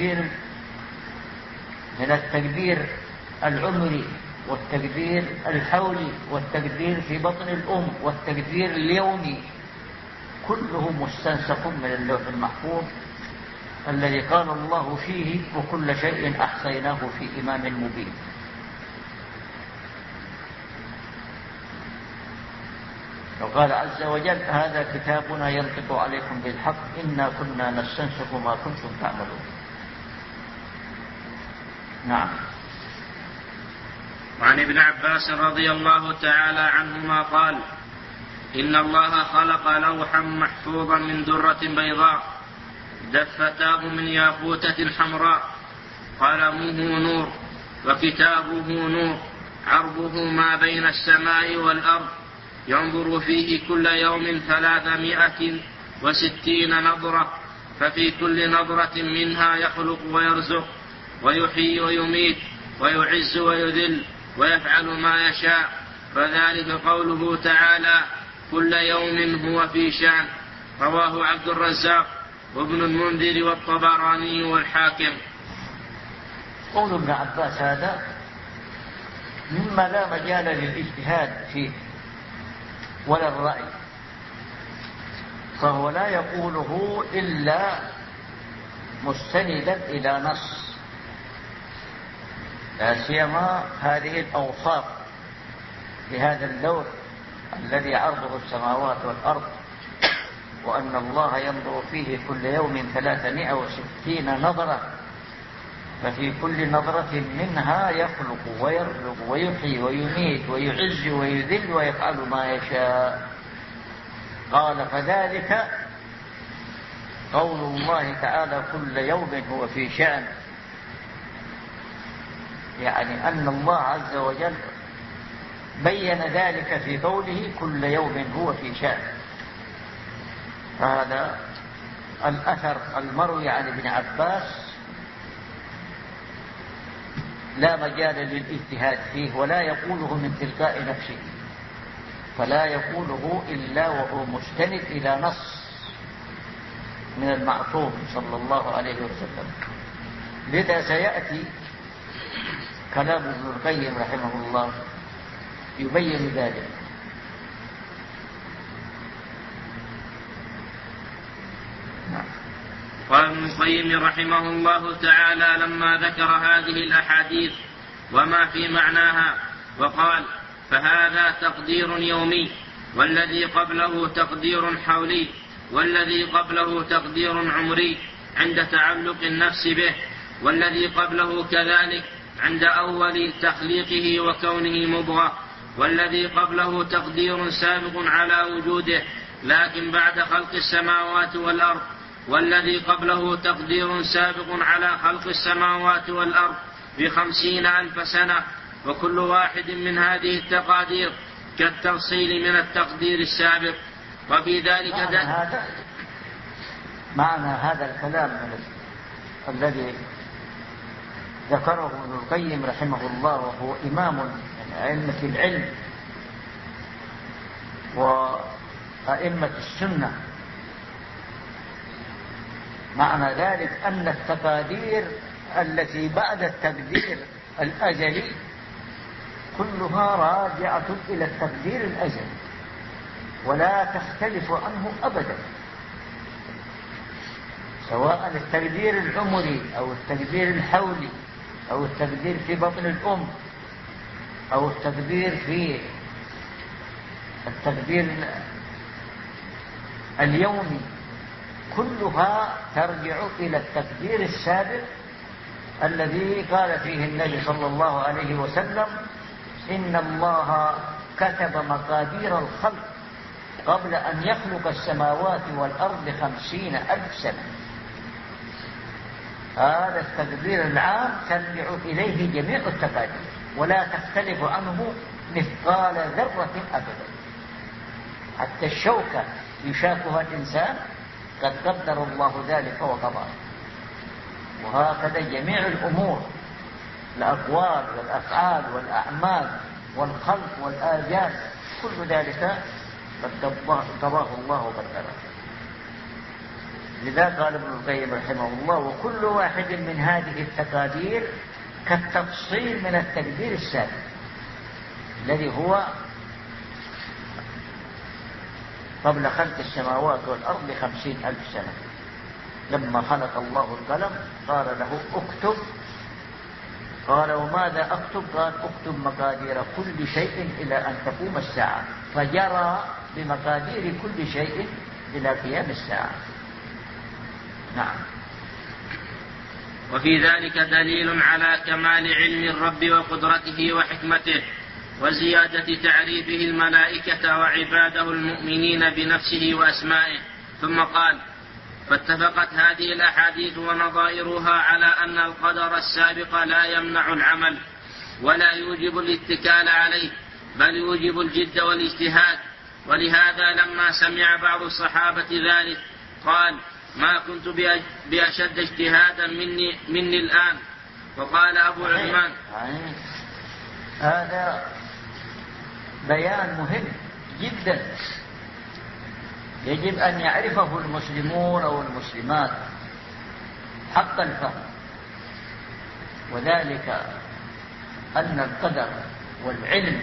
التقدير العمري والتقدير الحولي والتقدير في بطن الأم والتقدير اليومي، كله مستنسخ من اللوح المحفوظ الذي قال الله فيه: وكل شيء أحصيناه في إمام مبين. وقال عز وجل: هذا كتابنا ينطق عليكم بالحق إنا كنا نستنسخ ما كنتم تعملون. نعم. وعن ابن عباس رضي الله تعالى عنهما قال: إن الله خلق لوحا محفوظا من درة بيضاء دفتاه من ياقوتة حمراء، قلمه نور وكتابه نور، عرضه ما بين السماء والأرض، ينظر فيه كل يوم 360 نظرة، ففي كل نظرة منها يخلق ويرزق ويحيي ويميت ويعز ويذل ويفعل ما يشاء، فذلك قوله تعالى: كل يوم هو في شأن. رواه عبد الرزاق وابن المنذر والطبراني والحاكم. قول ابن عباس هذا مما لا مجال للاجتهاد فيه ولا الرأي، فهو لا يقوله إلا مستندا إلى نص، لا سيما هذه الأوصاف لهذا اللوح الذي عرضه السماوات والأرض، وأن الله ينظر فيه كل يوم 360 نظرة، ففي كل نظرة منها يخلق ويرزق ويحيي ويميت ويعز ويذل ويفعل ما يشاء. قال: فذلك قول الله تعالى: كل يوم هو في شأن، يعني أن الله عز وجل بين ذلك في قوله: كل يوم هو في شأن. هذا الأثر المروي عن ابن عباس لا مجال للاجتهاد فيه، ولا يقوله من تلقاء نفسه، فلا يقوله إلا وهو مستند إلى نص من المعصوم صلى الله عليه وسلم. لذا سيأتي كلام ابن القيم رحمه الله يبين ذلك. قال ابن القيم رحمه الله تعالى لما ذكر هذه الأحاديث وما في معناها، وقال: فهذا تقدير يومي، والذي قبله تقدير حولي، والذي قبله تقدير عمري عند تعلق النفس به، والذي قبله كذلك عند أول تخليقه وكونه مضغة، والذي قبله تقدير سابق على وجوده لكن بعد خلق السماوات والأرض، والذي قبله تقدير سابق على خلق السماوات والأرض ب50,000 سنة، وكل واحد من هذه التقادير كالتفصيل من التقدير السابق. وفي ذلك معنى هذا الكلام الذي ذكره ابن القيم رحمه الله، وهو إمام من أئمة العلم وأئمة السنة، معنى ذلك أن التقادير التي بعد التقدير الأزلي كلها راجعة إلى التقدير الأزلي ولا تختلف عنه أبدا، سواء التقدير العمري أو التقدير الحولي أو التقدير في بطن الأم أو التقدير في التقدير اليومي، كلها ترجع إلى التقدير السابق الذي قال فيه النبي صلى الله عليه وسلم: إن الله كتب مقادير الخلق قبل أن يخلق السماوات والأرض 50,000 سنة. هذا التقدير العام ترجع إليه جميع التقادير ولا تختلف عنه مثقال ذرة أبدا. حتى الشوكة يشاكها الإنسان قد قدر الله ذلك وقضاه. وهكذا جميع الأمور، الأقوال والأفعال والأعمال والخلق والآجال، كل ذلك قد قضاه الله وقدره. لذا قال ابن القيم رحمه الله: وكل واحد من هذه التقادير كالتفصيل من التقدير السابق الذي هو قبل خلق السماوات والأرض 50,000 سنة. لما خلق الله القلم قال له: اكتب. قال: وماذا أكتب؟ قال: اكتب مقادير كل شيء إلى أن تقوم الساعة. فجرى بمقادير كل شيء إلى قيام الساعة. نعم. وفي ذلك دليل على كمال علم الرب وقدرته وحكمته وزيادة تعريفه الملائكة وعباده المؤمنين بنفسه وأسمائه. ثم قال: فاتفقت هذه الأحاديث ونظائرها على أن القدر السابق لا يمنع العمل ولا يوجب الاتكال عليه، بل يوجب الجد والاجتهاد. ولهذا لما سمع بعض الصحابة ذلك قال: ما كنت بأشد اجتهادا مني الآن. وقال أبو عثمان: هذا بيان مهم جدا يجب أن يعرفه المسلمون والمسلمات حق الفهم، وذلك أن القدر والعلم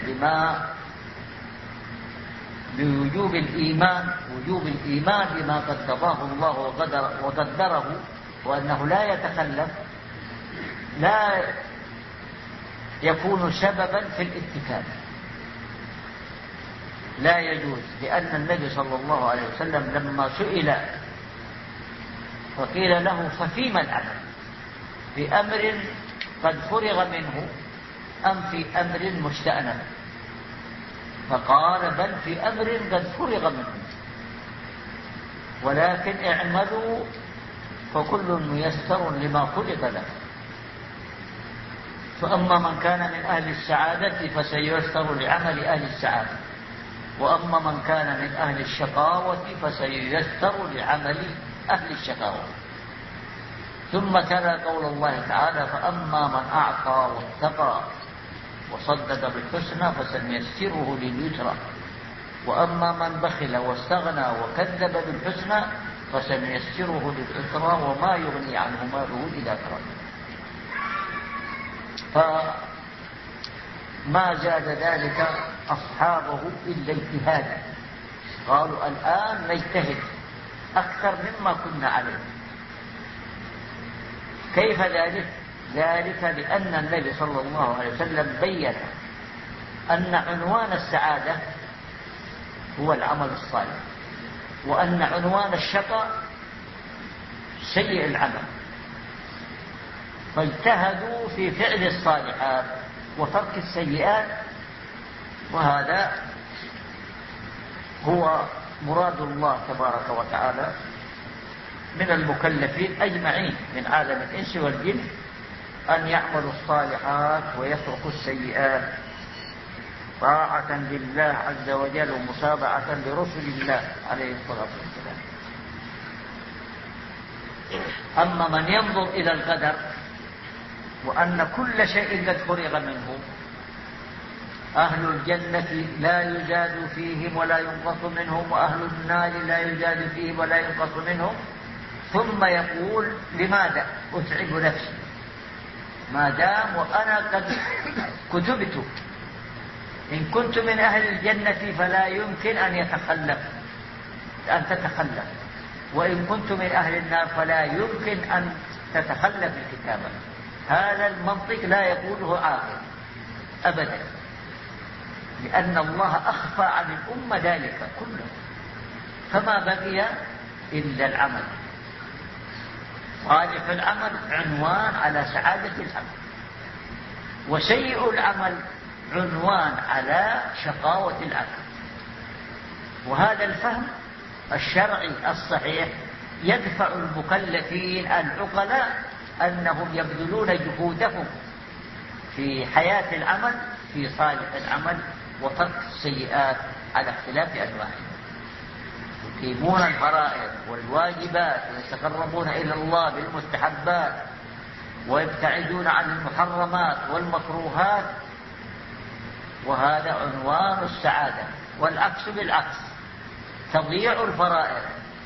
بوجوب الإيمان بما قدره الله وقدره، وأنه لا يتخلف، لا يكون سببا في الاتكال، لا يجوز. لأن النبي صلى الله عليه وسلم لما سئل فقيل له: ففيما العمل؟ في أمر قد فرغ منه أم في أمر مستأنف؟ فقال: بل في أمر قد فرغ منه، ولكن اعملوا فكل ميسر لما خلق له. فأما من كان من أهل السعادة فسييسر لعمل أهل السعادة، وأما من كان من أهل الشقاوة فسييسر لعمل أهل الشقاوة. ثم تلا قول الله تعالى: فأما من أعطى واتقى وصدق بالحسنى فسنيسره لليسرى، وأما من بخل واستغنى وكذب بالحسنى فسنيسره للعسرى وما يغني عنه ماله إذا ترك. فما زاد ذلك أصحابه إلا اجتهادا، قالوا: الآن نجتهد أكثر مما كنا عليه. كيف ذلك؟ ذلك لأن النبي صلى الله عليه وسلم بين أن عنوان السعادة هو العمل الصالح، وأن عنوان الشقاء سيء العمل، فاجتهدوا في فعل الصالحات وترك السيئات. وهذا هو مراد الله تبارك وتعالى من المكلفين أجمعين من عالم الإنس والجن، أن يعملوا الصالحات ويتركوا السيئات طاعة لله عز وجل ومتابعة لرسل الله عليه الصلاة والسلام. أما من ينظر إلى القدر وأن كل شيء قد فرغ منه، أهل الجنة لا يزاد فيهم ولا ينقص منهم، وأهل النار لا يزاد فيهم ولا ينقص منهم، ثم يقول لماذا أتعب نفسي ما دام وأنا قد كتبت، إن كنت من أهل الجنة فلا يمكن أن تتخلف، وإن كنت من أهل النار فلا يمكن أن تتخلف الكتابة. هذا المنطق لا يقوله عاقل أبدا، لأن الله أخفى عن الأمة ذلك كله، فما بقي إلا العمل. صالح العمل عنوان على سعادة العمل، وسيء العمل عنوان على شقاوة العمل. وهذا الفهم الشرعي الصحيح يدفع المكلفين العقلاء أنهم يبذلون جهودهم في حياة العمل في صالح العمل وترك السيئات على اختلاف أنواعها، يقيمون الفرائض والواجبات ويتقربون إلى الله بالمستحبات ويبتعدون عن المحرمات والمكروهات، وهذا عنوان السعادة. والعكس بالعكس، تضييع الفرائض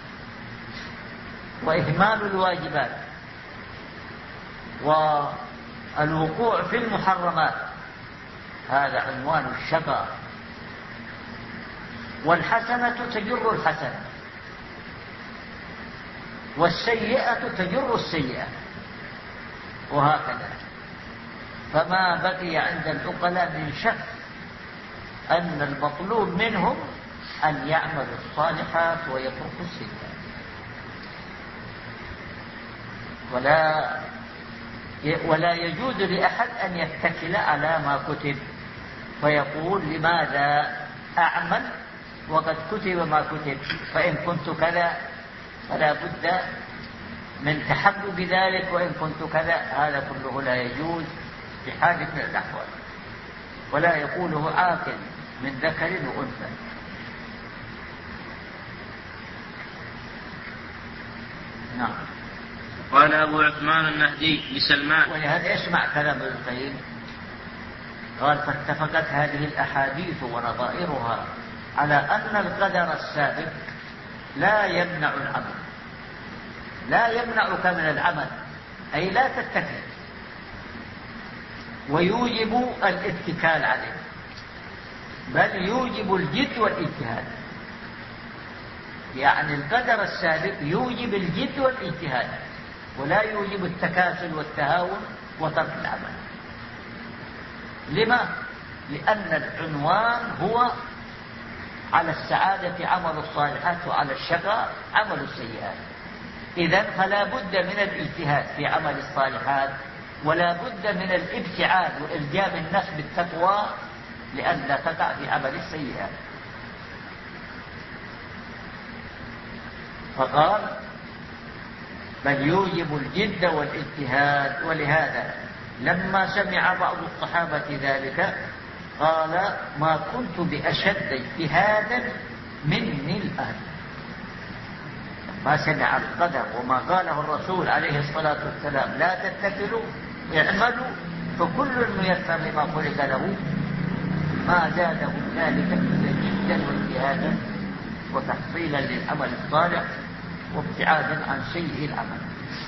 وإهمال الواجبات والوقوع في المحرمات هذا عنوان الشقاء. والحسنة تجر الحسنة، والسيئة تجر السيئة، وهكذا. فما بقي عند العقلاء من شك أن المطلوب منهم أن يعملوا الصالحات ويتركوا السيئات، ولا يجوز لأحد أن يتكل على ما كتب فيقول لماذا أعمل وقد كتب ما كتب، فإن كنت كذا فلا بد من تحقق ذلك، وإن كنت كذا. هذا كله لا يجوز في حال من الأحوال، ولا يقوله عاقل من ذكر وأنثى. نعم. قال أبو عثمان النهدي لسلمان، ولهذا يسمع كلام ابن القيم، قال: فاتفقت هذه الأحاديث ونظائرها على أن القدر السابق لا يمنع العمل، لا يمنعك من العمل، أي لا تتكل، ويوجب الاتكال عليه، بل يوجب الجد والاجتهاد. يعني القدر السابق يوجب الجد والاجتهاد، ولا يوجب التكاسل والتهاون وترك العمل. لما؟ لأن العنوان هو على السعادة عمل الصالحات، وعلى الشقاء عمل السيئات. إذن فلا بد من الاجتهاد في عمل الصالحات، ولا بد من الابتعاد وإلجام النفس بالتقوى لئلا تقع في عمل السيئات. فقال: بل يوجب الجد والاجتهاد. ولهذا لما سمع بعض الصحابة ذلك قال: ما كنت بأشد اجتهادا مني الآن. ما سمع القدر وما قاله الرسول عليه الصلاة والسلام: لا تتكلوا اعملوا فكل ميسر لما خلق له، ما زاده ذلك إلا جدا واجتهادا وتحصيلا للعمل الصالح وابتعادا عن سيء العمل.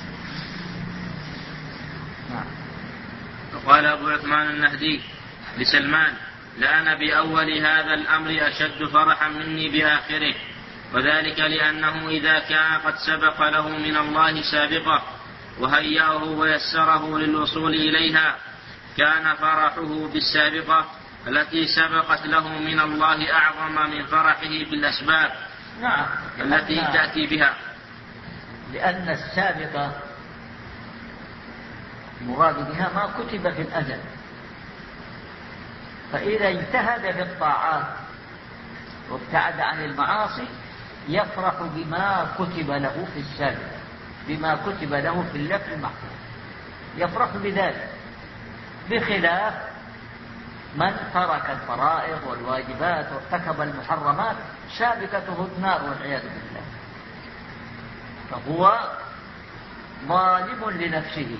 وقال أبو عثمان النهدي لسلمان: لأنا بأول هذا الأمر أشد فرحا مني بآخره، وذلك لأنه إذا كان قد سبق له من الله سابقة وهيأه ويسره للوصول إليها، كان فرحه بالسابقة التي سبقت له من الله أعظم من فرحه بالأسباب التي تأتي بها. لأن السابقة المراد بها ما كتب في الأزل، فإذا اجتهد في الطاعات وابتعد عن المعاصي يفرح بما كتب له في السابق، بما كتب له في اللوح المحفوظ، يفرح بذلك، بخلاف من ترك الفرائض والواجبات وارتكب المحرمات سابقته النار والعياذ بالله، فهو ظالم لنفسه.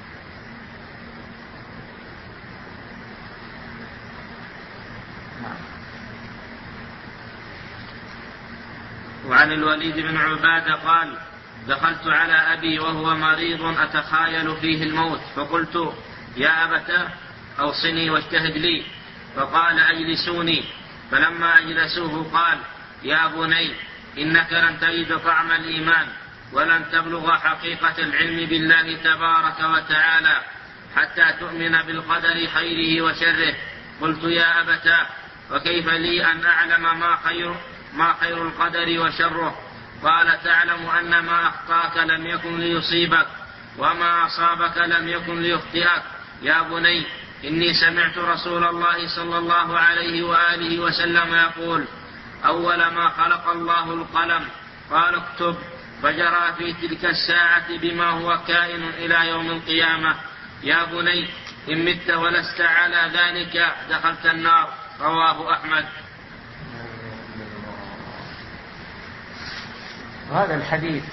وعن الوليد بن عبادة قال: دخلت على أبي وهو مريض أتخايل فيه الموت، فقلت: يا أبتاه أوصني واجتهد لي. فقال: أجلسوني. فلما أجلسوه قال: يا بني إنك لن تجد طعم الإيمان ولن تبلغ حقيقة العلم بالله تبارك وتعالى حتى تؤمن بالقدر خيره وشره. قلت: يا أبتاه وكيف لي أن أعلم ما خير القدر وشره؟ قال: تعلم أن ما أخطأك لم يكن ليصيبك وما أصابك لم يكن ليخطئك. يا بني إني سمعت رسول الله صلى الله عليه وآله وسلم يقول: أول ما خلق الله القلم، قال: اكتب. فجرى في تلك الساعة بما هو كائن إلى يوم القيامة. يا بني إن مت ولست على ذلك دخلت النار. رواه أحمد. هذا الحديث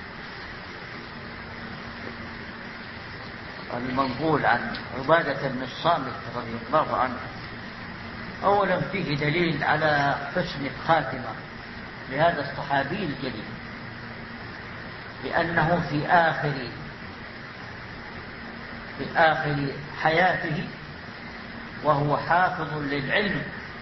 المنقول عن عبادة بن الصامت رضي الله عنه أولا فيه دليل على حسن الخاتمة لهذا الصحابي الجليل، لأنه في آخر حياته وهو حافظ للعلم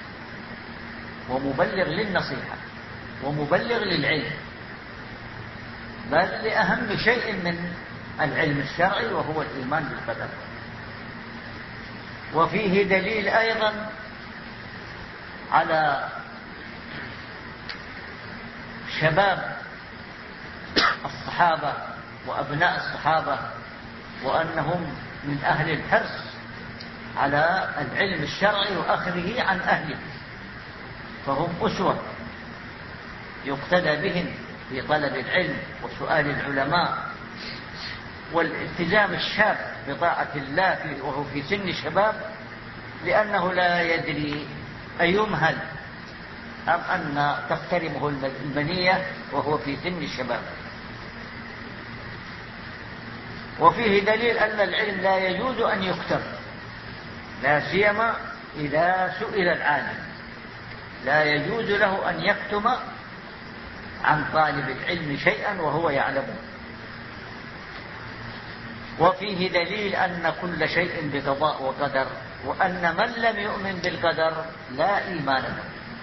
ومبلغ للنصيحة ومبلغ للعلم، بل لأهم شيء من العلم الشرعي وهو الإيمان بالقدر. وفيه دليل أيضا على شباب الصحابة وأبناء الصحابة وأنهم من أهل الحرص على العلم الشرعي وأخذه عن أهله، فهم أسوة يقتدى بهم في طلب العلم وسؤال العلماء والالتزام الشاب بطاعة الله وهو في سن الشباب، لأنه لا يدري أيمهل أم أن تقترمه المنية وهو في سن الشباب. وفيه دليل أن العلم لا يجوز أن يكتم، لا سيما إذا سئل العالم، لا يجوز له أن يكتم عن طالب العلم شيئا وهو يعلمه. وفيه دليل أن كل شيء بقضاء وقدر، وأن من لم يؤمن بالقدر لا إيمان له.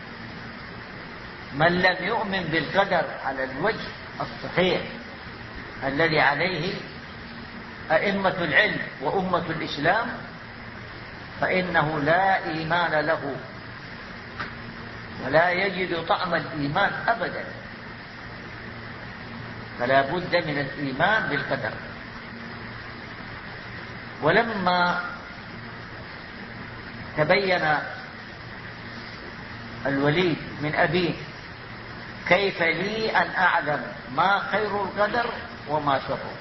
من لم يؤمن بالقدر على الوجه الصحيح الذي عليه أئمة العلم وأمة الإسلام فإنه لا إيمان له ولا يجد طعم الإيمان أبدا، فلا بد من الإيمان بالقدر. ولما تبين الوليد من أبيه كيف لي أن أعلم ما خير القدر وما شره،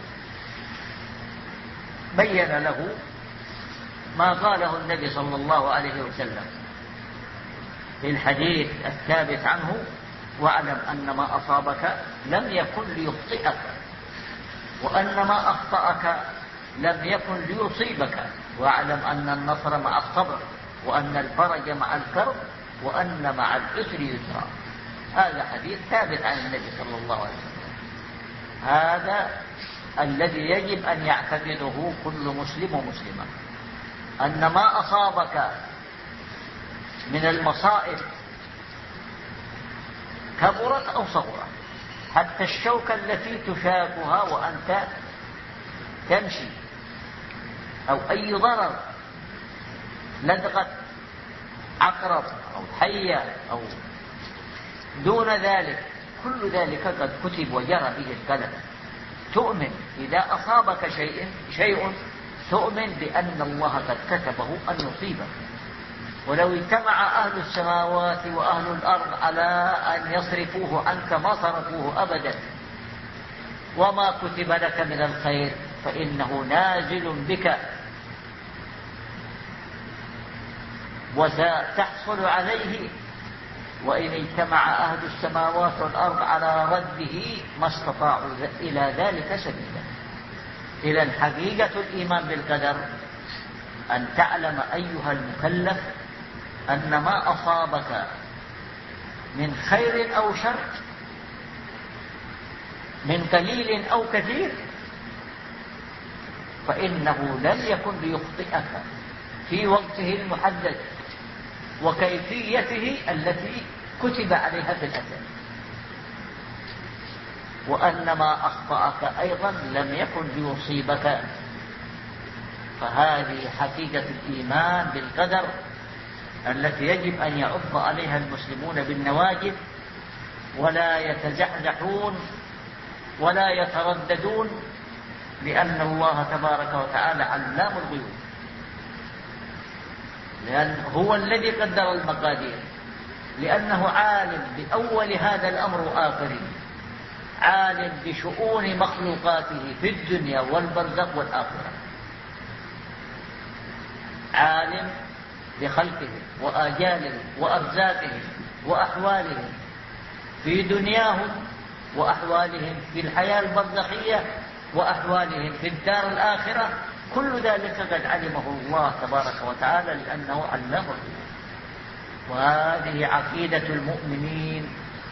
بين له ما قاله النبي صلى الله عليه وسلم في الحديث الثابت عنه: واعلم أن ما أصابك لم يكن ليخطئك وأن ما أخطأك لم يكن ليصيبك، واعلم أن النصر مع الصبر وأن الفرج مع الكرب وأن مع العسر يسرا. هذا حديث ثابت عن النبي صلى الله عليه وسلم، هذا الذي يجب أن يعتقده كل مسلم ومسلمة، أن ما أصابك من المصائب كبرت أو صغرت، حتى الشوكة التي تشاكها وأنت تمشي، أو أي ضرر، لدغة عقرب أو حية أو دون ذلك، كل ذلك قد كتب وجرى به القلم. تؤمن إذا أصابك شيء تؤمن بأن الله قد كتبه أن يصيبك، ولو اجتمع أهل السماوات وأهل الأرض على أن يصرفوه عنك ما صرفوه أبدا، وما كتب لك من الخير فإنه نازل بك. وستحصل عليه، وإن اجتمع أهل السماوات والأرض على رده ما استطاعوا إلى ذلك سبيلا. إذن حقيقة الإيمان بالقدر أن تعلم أيها المكلف أن ما أصابك من خير أو شر، من قليل أو كثير، فإنه لم يكن ليخطئك في وقته المحدد وكيفيته التي كتب عليها في الأزل، وأن ما أخطأك أيضا لم يكن ليصيبك. فهذه حقيقة الإيمان بالقدر التي يجب أن يعض عليها المسلمون بالنواجذ، ولا يتزحزحون ولا يترددون، لأن الله تبارك وتعالى علام الغيوب، لأن هو الذي قدر المقادير، لأنه عالم بأول هذا الأمر وآخره، عالم بشؤون مخلوقاته في الدنيا والبرزخ والآخرة، عالم بخلقهم وآجالهم وأرزاقهم وأحوالهم في دنياهم وأحوالهم في الحياة البرزخية وأحوالهم في الدار الآخرة. كل ذلك قد علمه الله تبارك وتعالى لأنه علام الغيوب. وهذه عقيدة المؤمنين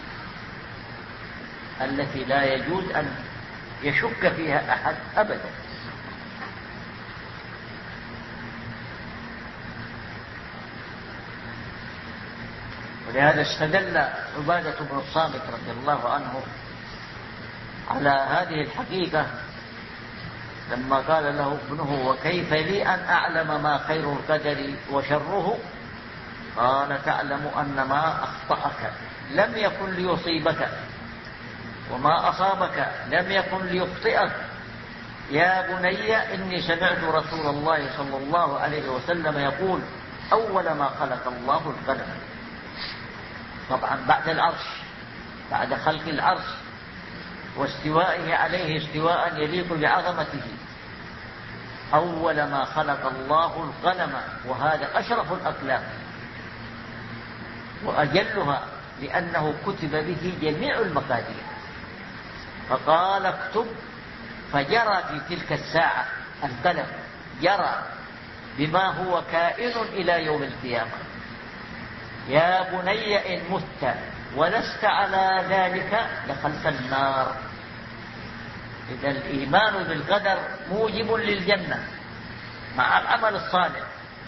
التي لا يجوز أن يشك فيها أحد أبدا. ولهذا استدل عبادة بن الصامت رضي الله عنه على هذه الحقيقة لما قال له ابنه: وكيف لي أن أعلم ما خير القدر وشره؟ قال: تعلم أن ما أخطأك لم يكن ليصيبك، وما أصابك لم يكن ليخطئك. يا بني إني سمعت رسول الله صلى الله عليه وسلم يقول: أول ما خلق الله القلم. طبعا بعد العرش، بعد خلق العرش واستوائه عليه استواء يليق بعظمته، أول ما خلق الله القلم، وهذا أشرف الأقلام وأجلها، لأنه كتب به جميع المقادير. فقال: اكتب. فجرى في تلك الساعة القلم، جرى بما هو كائن إلى يوم القيامة. يا بني إن مت ولست على ذلك دخلت النار. إذا الإيمان بالقدر موجب للجنة مع العمل الصالح،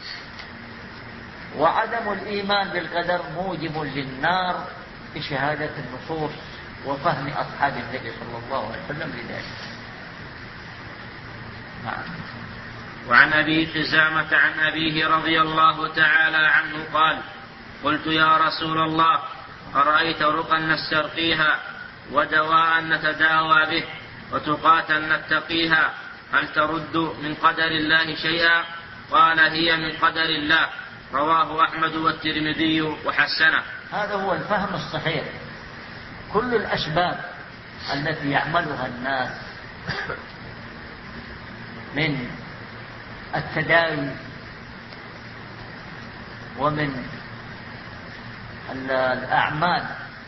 وعدم الإيمان بالقدر موجب للنار بشهادة النصوص وفهم أصحاب النبي صلى الله عليه وسلم لذلك. نعم. وعن أبي خزامة عن أبيه رضي الله تعالى عنه قال: قلت يا رسول الله، أرأيت رقا نسترقيها ودواء نتداوى به وتقاة نتقيها، هل ترد من قدر الله شيئا؟ قال: هي من قدر الله. رواه أحمد والترمذي وحسنه. هذا هو الفهم الصحيح. كل الأسباب التي يعملها الناس من التداوي ومن الأعمال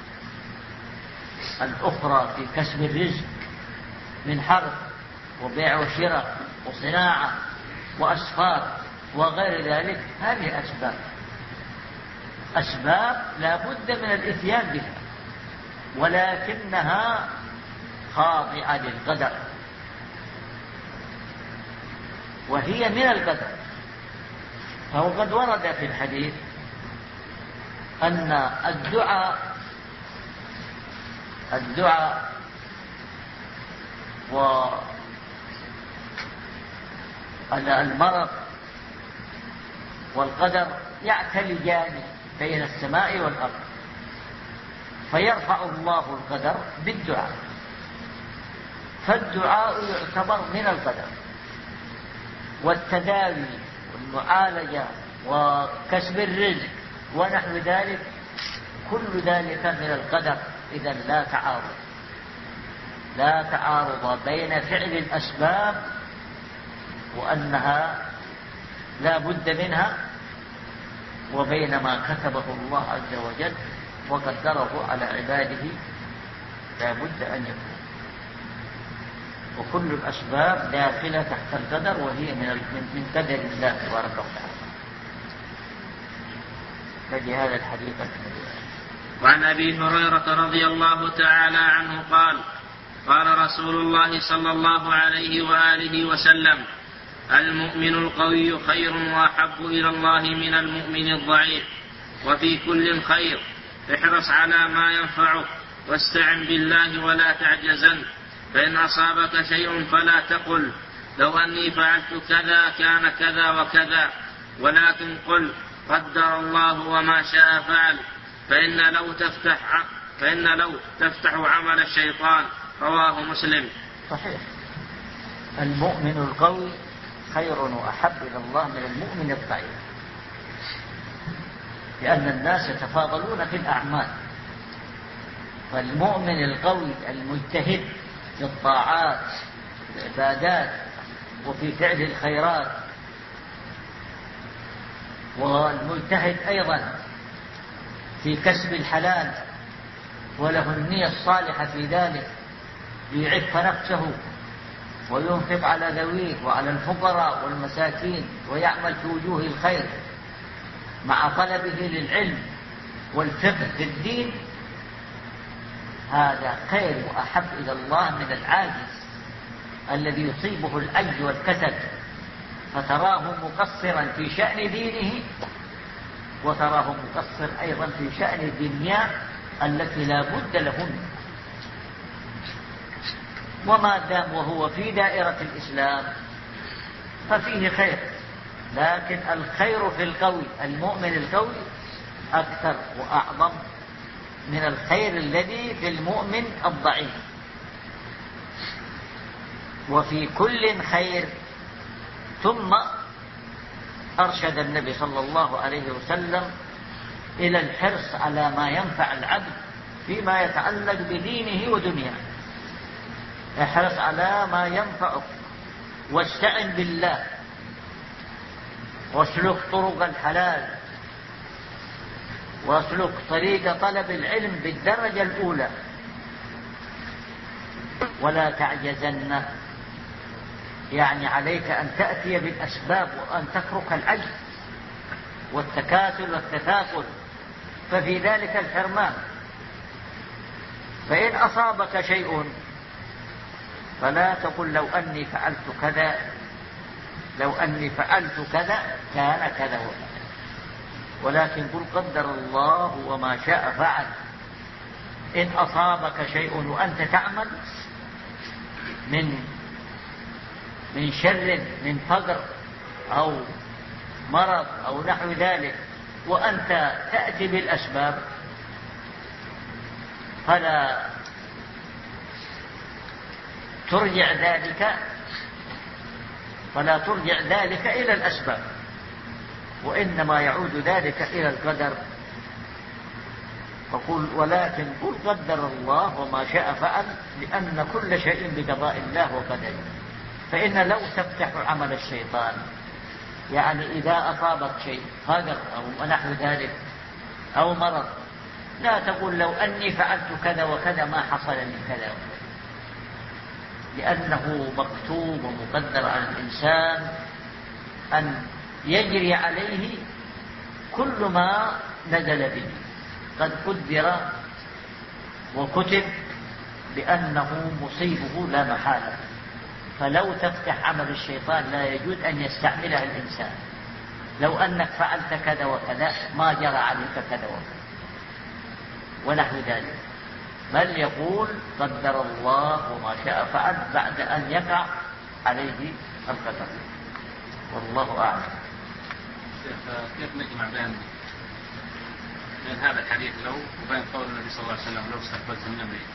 الأخرى في كسب الرزق من حرث وبيع وشراء وصناعة وأسفار وغير ذلك، هذه أسباب لا بد من الإتيان بها، ولكنها خاضعة للقدر، وهي من القدر. فهو قد ورد في الحديث أن الدعاء والمرض والقدر يعتلجان بين السماء والأرض، فيرفع الله القدر بالدعاء، فالدعاء يعتبر من القدر، والتداوي والمعالجة وكسب الرزق ونحو ذلك كل ذلك من القدر. إذن لا تعارض بين فعل الأسباب وأنها لا بد منها، وبين ما كتبه الله عز وجل وقدره على عباده لا بد أن يكون. وكل الأسباب داخلة تحت القدر، وهي من قدر الله تبارك وتعالى. فلهذا الحديث. وعن أبي هريرة رضي الله تعالى عنه قال: قال رسول الله صلى الله عليه وآله وسلم: المؤمن القوي خير وأحب إلى الله من المؤمن الضعيف، وفي كل خير، احرص على ما ينفعك واستعن بالله ولا تعجزن، فإن أصابك شيء فلا تقل لو أني فعلت كذا كان كذا وكذا، ولكن قل قدر الله وما شاء فعل، فإن لو تفتح عمل الشيطان. رواه مسلم. صحيح. المؤمن القوي خير وأحب إلى الله من المؤمن الضعيف، لأن الناس يتفاضلون في الأعمال. فالمؤمن القوي المجتهد في الطاعات والعبادات وفي فعل الخيرات، والمجتهد أيضا في كسب الحلال وله النية الصالحة في ذلك، ليعف نفسه وينفق على ذويه وعلى الفقراء والمساكين ويعمل في وجوه الخير مع طلبه للعلم والفقه في الدين، هذا خير وأحب إلى الله من العاجز الذي يصيبه العجز والكسل، فتراه مقصرا في شأن دينه وتراه مقصر أيضا في شأن الدنيا التي لا بد له منه. وما دام وهو في دائرة الإسلام ففيه خير، لكن الخير في القوي، المؤمن القوي، أكثر وأعظم من الخير الذي في المؤمن الضعيف. وفي كل خير. ثم أرشد النبي صلى الله عليه وسلم إلى الحرص على ما ينفع العبد فيما يتعلق بدينه ودنياه. احرص على ما ينفعك واستعن بالله واسلك طرق الحلال واسلك طريق طلب العلم بالدرجة الأولى، ولا تعجزن، يعني عليك أن تأتي بالأسباب وأن تترك العجز والتكاسل والتثاقل، ففي ذلك الحرمان. فإن أصابك شيء فلا تقل لو أني فعلت كذا، لو أني فعلت كذا كان كذا وكذا، ولكن قل قدر الله وما شاء فعل. إن أصابك شيء وأنت تعمل من شر، من فقر أو مرض أو نحو ذلك، وأنت تأتي بالأسباب، فلا ترجع ذلك إلى الأسباب، وإنما يعود ذلك إلى القدر. ولكن قل قدر الله وما شاء فعل، لأن كل شيء بقضاء الله وقدره. فإن لو تفتح عمل الشيطان، يعني إذا أصابك شيء فقر أو نحو ذلك أو مرض، لا تقول لو أني فعلت كذا وكذا ما حصل من كذا وكذا، لأنه مكتوب ومقدر على الإنسان أن يجري عليه كل ما نزل به، قد قدر وكتب بأنه مصيبه لا محالة. فلو تفتح عمل الشيطان لا يجوز أن يستعملها الإنسان. لو أنك فعلت كذا وكذا ما جرى عليك كذا وكذا ونحو ذلك، بل يقول قدر الله وما شاء فعل بعد أن يقع عليه القدر. والله أعلم. كيف نجمع بين هذا الحديث لو وبين قول النبي صلى الله عليه وسلم لو استقبلت من أمري؟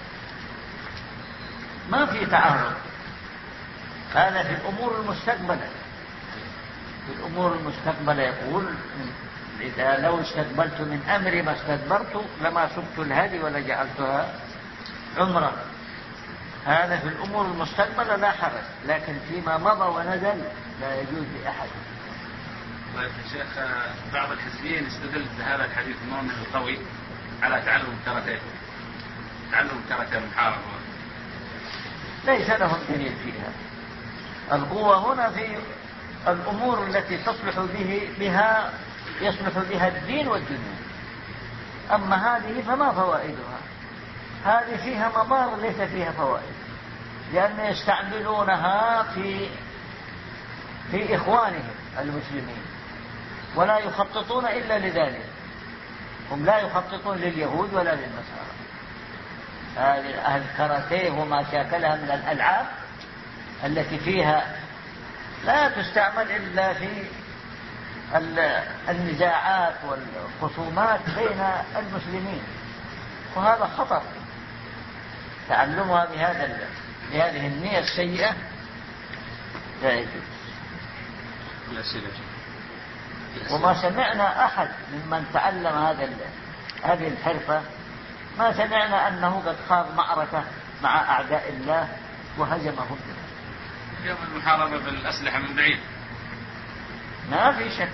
ما في تعارض، هذا في الأمور المستقبلة. في الأمور المستقبلة يقول إذا لو استقبلت من أمري ما استدبرت لما سبت الهدي ولا جعلتها عمرة. هذا في الأمور المستقبلة لا حرج، لكن فيما مضى ونزل لا يجوز لأحد. طيب يا شيخ، بعض الحزبيين استدل بهذا الحديث المؤمن القوي على تعلم الكاراتيه، تعلم الكاراتيه المحاربة. ليس لهم دليل فيها. القوة هنا في الأمور التي بها يصلح بها الدين والدنيا. أما هذه فما فوائدها؟ هذه فيها مضار ليس فيها فوائد، لأن يستعملونها في إخوانهم المسلمين، ولا يخططون إلا لذلك. هم لا يخططون لليهود ولا للنصارى. أهل الكاراتيه وما شاكلها من الألعاب التي فيها لا تستعمل إلا في النزاعات والخصومات بين المسلمين، وهذا خطر. تعلمها بهذه النية السيئة لا يجوز. وما سمعنا أحد ممن تعلم هذه الحرفة، ما سمعنا أنه قد خاض معركة مع أعداء الله وهزمهم. يوم المحاربة بالأسلحة من بعيد ما في شك.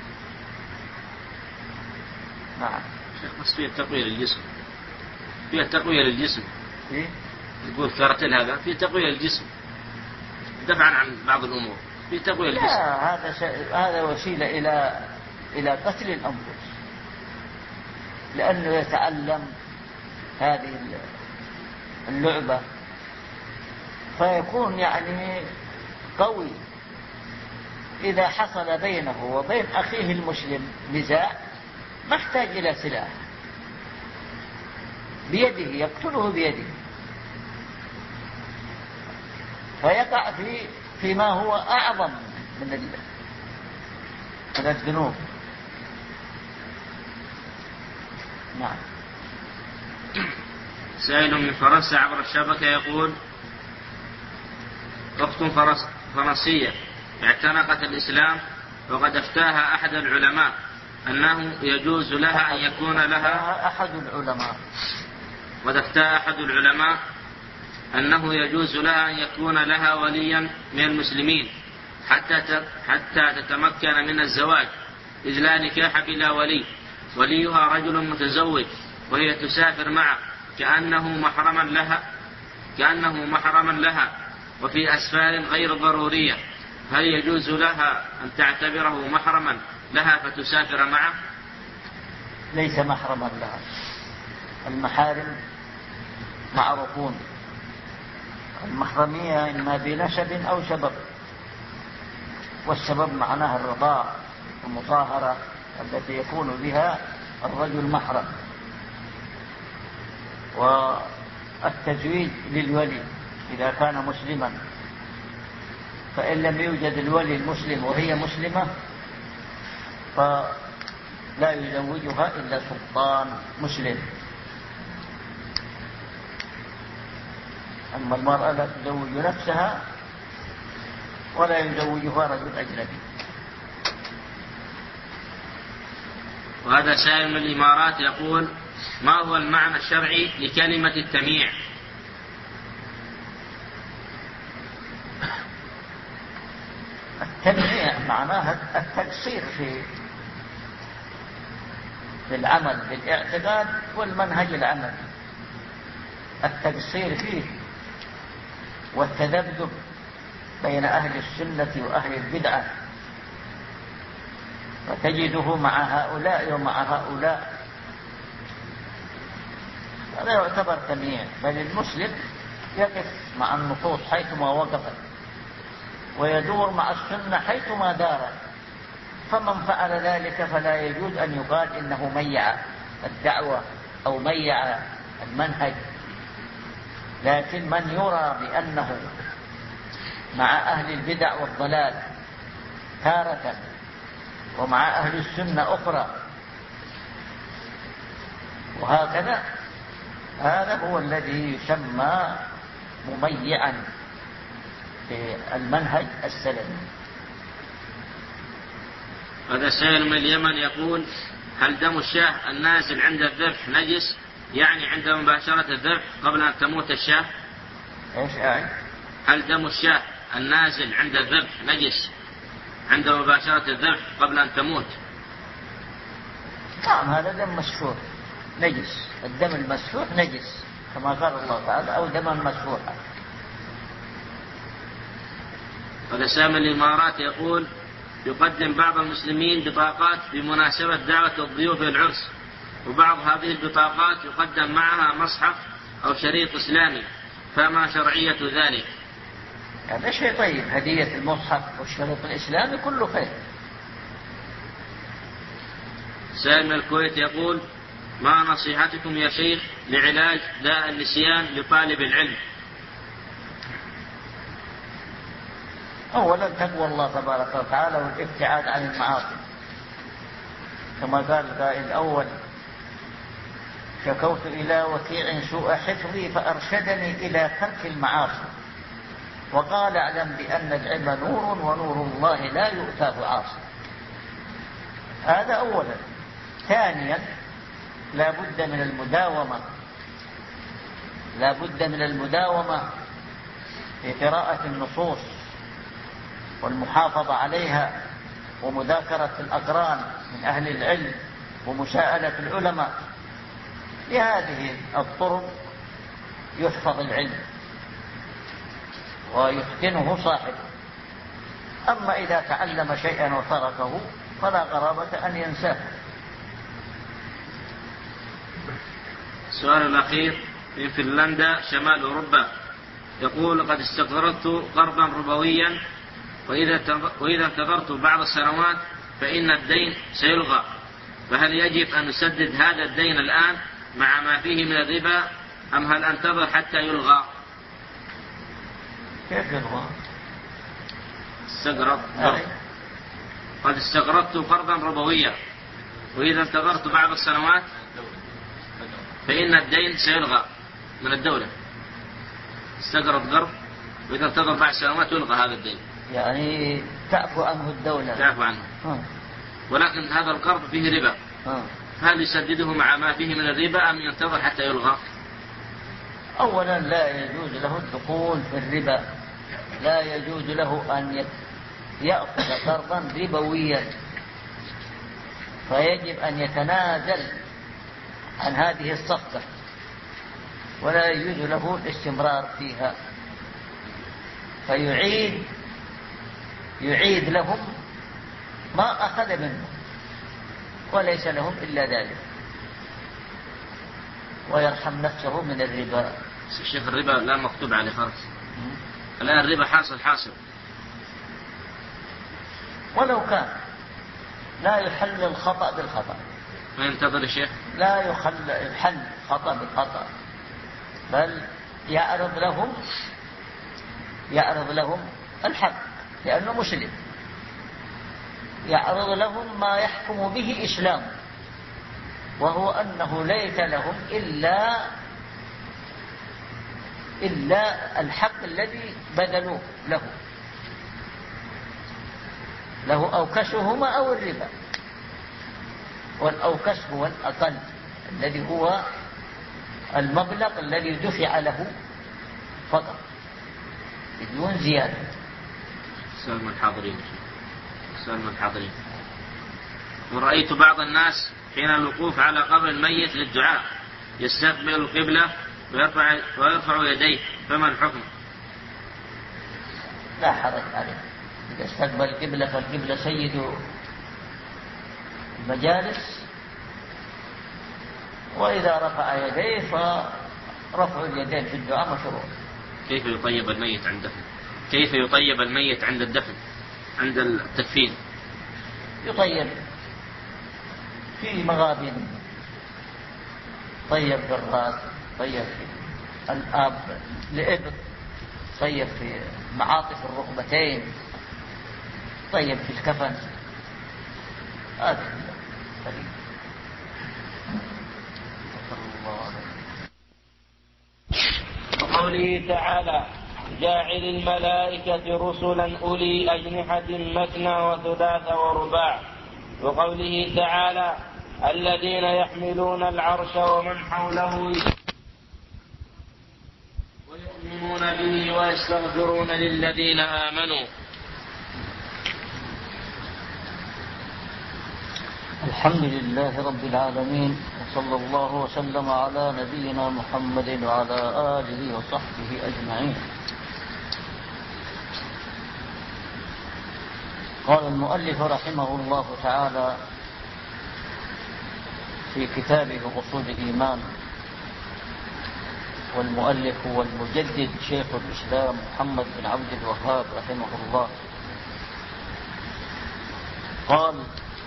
نعم. شيخ بس فيه تقوية للجسم، فيه تقوية للجسم. إيه؟ يقول كاراتيل هذا فيه تقوية للجسم دفعا عن بعض الأمور، فيه تقوية للجسم. لا، هذا وسيلة إلى قتل الأنفس، لأنه يتعلم هذه اللعبة فيكون يعني قوي. إذا حصل بينه وبين أخيه المسلم نزاع ما احتاج إلى سلاح، بيده يقتله بيده، فيقع فيما هو أعظم من الذنوب. نعم. سائل من فرنسا عبر الشبكة يقول: أخت فرنسية اعتنقت الإسلام، وقد أفتاها أحد العلماء أنه يجوز لها أن يكون لها أحد العلماء أنه يجوز لها أن يكون لها وليا من المسلمين حتى تتمكن من الزواج، إذ لا نكاح بلا ولي، وليها رجل متزوج وهي تسافر معه كأنه محرما لها وفي أسفار غير ضرورية، هل يجوز لها أن تعتبره محرما لها فتسافر معه؟ ليس محرما لها. المحارم معروفون، المحرمية إما بنسب أو سبب، والسبب معناها الرضاع والمطاهرة التي يكون بها الرجل محرم. والتزويج للولي إذا كان مسلما، فإن لم يوجد الولي المسلم وهي مسلمة فلا يزوجها إلا سلطان مسلم. أما المرأة لا تزوج نفسها ولا يزوجها رجل أجنبي. وهذا سائل من الإمارات يقول: ما هو المعنى الشرعي لكلمة التمييع؟ التمييع معناها التقصير في العمل بالاعتقاد والمنهج العملي، التقصير فيه والتذبذب بين أهل السنة وأهل البدعة، فتجده مع هؤلاء ومع هؤلاء. هذا يعتبر تمييع. بل المسلم يقف مع النصوص حيثما وقفت، ويدور مع السنة حيثما دارت، فمن فعل ذلك فلا يجوز أن يقال إنه ميع الدعوة أو ميع المنهج. لكن من يرى بأنه مع أهل البدع والضلال تارة ومع أهل السنة أخرى وهكذا، هذا هو الذي يسمى مميعا في المنهج السلفي. هذا سائل من اليمن يقول: هل دم الشاة النازل عند الذبح نجس؟ يعني عند مباشرة الذبح قبل أن تموت الشاة؟ إيش يعني؟ هل دم الشاة النازل عند الذبح نجس؟ عند مباشرة الذبح قبل أن تموت؟ نعم، هذا دم مسفوح نجس، الدم المسفوح نجس كما قال الله تعالى أو دما مسفوحا. هذا سامي الإمارات يقول: يقدم بعض المسلمين بطاقات بمناسبة دعوة الضيوف إلى العرس، وبعض هذه البطاقات يقدم معها مصحف أو شريط إسلامي، فما شرعية ذلك؟ هذا شيء طيب، هدية المصحف والشريط الإسلامي كله خير. سائل من الكويت يقول: ما نصيحتكم يا شيخ لعلاج داء النسيان لطالب العلم؟ أولا تقوى الله تبارك وتعالى والابتعاد عن المعاصي، كما قال القائل الأول: شكوت إلى وكيع سوء حفظي فأرشدني إلى ترك المعاصي، وقال: اعلم بأن العلم نور ونور الله لا يؤتاه عاصي. هذا أولا. ثانيا لا بد من المداومة في قراءة النصوص والمحافظة عليها ومذاكرة الأقران من أهل العلم ومساءلة العلماء. بهذه الطرق يحفظ العلم ويتقنه صاحبه. أما إذا تعلم شيئا وتركه فلا غرابة أن ينساه. السؤال الأخير في فنلندا شمال أوروبا يقول: قد استقرضت قرضا ربويا، وإذا انتظرت بعض السنوات فإن الدين سيلغى، فهل يجب أن أسدد هذا الدين الآن مع ما فيه من الربا، أم هل أنتظر حتى يلغى؟ كيف يلغى؟ قد استقرضت قرضا ربويا، وإذا انتظرت بعض السنوات فإن الدين سيلغى من الدولة. استقرض قرض وإذا انتظر بعد سنوات يلغى هذا الدين، يعني تعفو عنه الدولة. تعفو عنه. ولكن هذا القرض فيه ربا، هل يسدده مع ما فيه من الربا أم ينتظر حتى يلغى؟ أولا لا يجوز له الدخول في الربا، لا يجوز له أن يأخذ قرضا ربويا، فيجب أن يتنازل عن هذه الصفقة، ولا يجوز له الاستمرار فيها، فيعيد لهم ما أخذ منه، وليس لهم إلا ذلك، ويرحم نفسه من الربا. الشيخ الربا لا مكتوب عليه خالص، الآن الربا حاصل ولو كان لا يحل الخطأ بالخطأ. ما ينتظر الشيخ؟ لا يحل خطأ بالخطأ، بل يعرض لهم الحق، لأنه مسلم، يعرض لهم ما يحكم به إسلام، وهو أنه ليس لهم إلا الحق الذي بذلوه له أوكسهما أو الربا، والأوكس هو الأقل الذي هو المبلغ الذي دفع له فقط بدون زيادة. سلم الحاضرين. ورأيت بعض الناس حين الوقوف على قبر الميت للدعاء يستقبل القبلة ويرفع يديه، فما الحكم؟ لا حرج عليه، إذا استقبل القبلة فالقبلة سيد المجالس، وإذا رفع يديه فرفع اليدين في الدعاء مشروع. كيف يطيب الميت عند الدفن، عند التدفين؟ يطيب في مغابن، طيب في الراس، طيب في الأب لإبط، طيب في معاطف الركبتين، طيب في الكفن. هذا وقوله تعالى: جاعل الملائكة رسلا أولي أجنحة مثنى وثلاث ورباع. وقوله تعالى: الذين يحملون العرش ومن حوله ويؤمنون به ويستغفرون للذين آمنوا. الحمد لله رب العالمين، وصلى الله وسلم على نبينا محمد وعلى آله وصحبه أجمعين. قال المؤلف رحمه الله تعالى في كتابه أصول الإيمان، والمؤلف هو المجدد شيخ الإسلام محمد بن عبد الوهاب رحمه الله. قال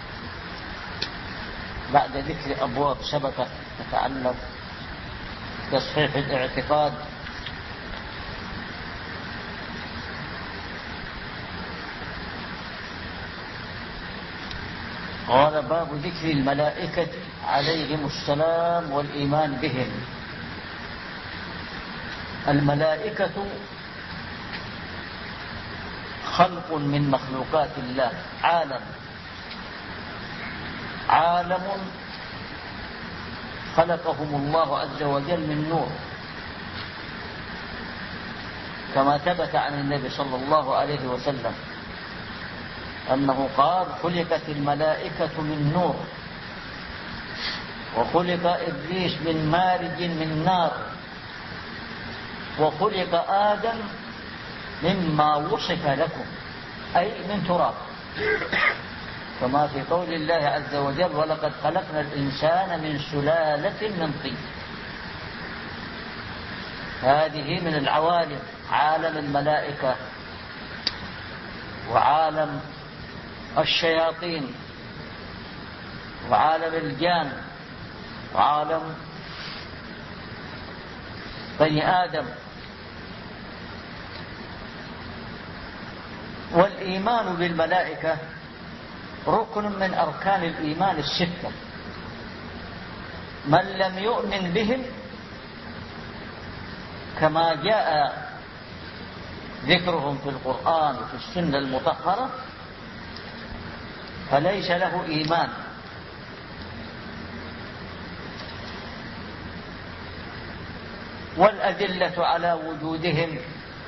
بعد ذكر أبواب سبقت تتعلق بتصحيح الاعتقاد، قال باب ذكر الملائكة عليهم السلام والإيمان بهم. الملائكة خلق من مخلوقات الله، عالم خلقهم الله عز وجل من نور، كما ثبت عن النبي صلى الله عليه وسلم أنه قال: خلقت الملائكة من نور، وخلق إبليس من مارج من نار، وخلق آدم مما وصف لكم، أي من تراب، كما في قول الله عز وجل: ولقد خلقنا الإنسان من سلالة من طين. هذه من العوالم، عالم الملائكة وعالم الشياطين وعالم الجان وعالم بني آدم. والإيمان بالملائكة ركن من أركان الإيمان الستة، من لم يؤمن بهم كما جاء ذكرهم في القرآن وفي السنة المطهرة فليس له إيمان. والأدلة على وجودهم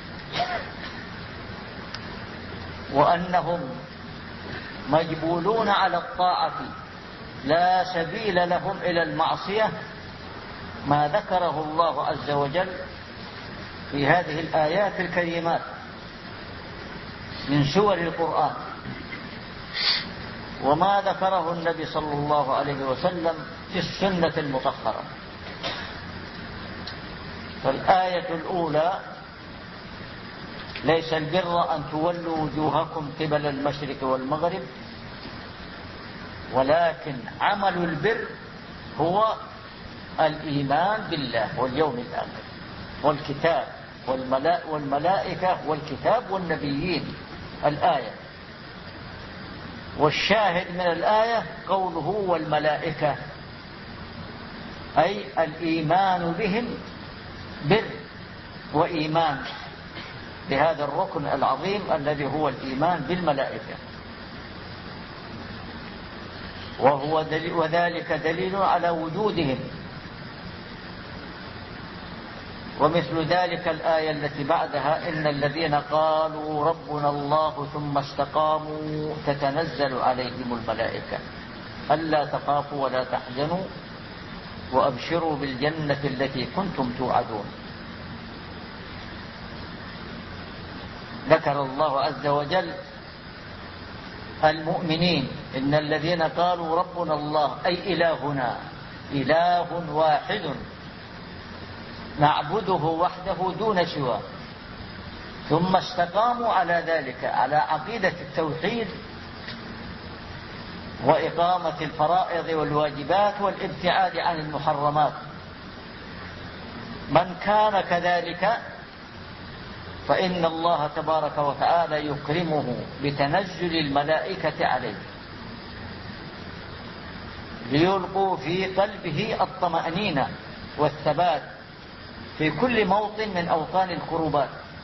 وأنهم مجبولون على الطاعة لا سبيل لهم إلى المعصية ما ذكره الله عز وجل في هذه الآيات الكريمات من سور القرآن، وما ذكره النبي صلى الله عليه وسلم في السنة المطهرة. فالآية الأولى: ليس البر أن تولوا وجوهكم قبل المشرق والمغرب، ولكن عمل البر هو الإيمان بالله واليوم الآخر والكتاب والملائكة والكتاب والنبيين. الآية، والشاهد من الآية قوله والملائكة، أي الإيمان بهم بر وإيمان بهذا الركن العظيم الذي هو الإيمان بالملائكة. وذلك دليل على وجودهم. ومثل ذلك الآية التي بعدها: إن الذين قالوا ربنا الله ثم استقاموا تتنزل عليهم الملائكة ألا تخافوا ولا تحزنوا وأبشروا بالجنة التي كنتم توعدون. ذكر الله عز وجل المؤمنين: إن الذين قالوا ربنا الله، أي إلهنا إله واحد نعبده وحده دون سواه، ثم استقاموا على ذلك، على عقيدة التوحيد وإقامة الفرائض والواجبات والابتعاد عن المحرمات. من كان كذلك فإن الله تبارك وتعالى يكرمه بتنزل الملائكة عليه ليلقوا في قلبه الطمأنينة والثبات في كل موطن من أوطان الكربات.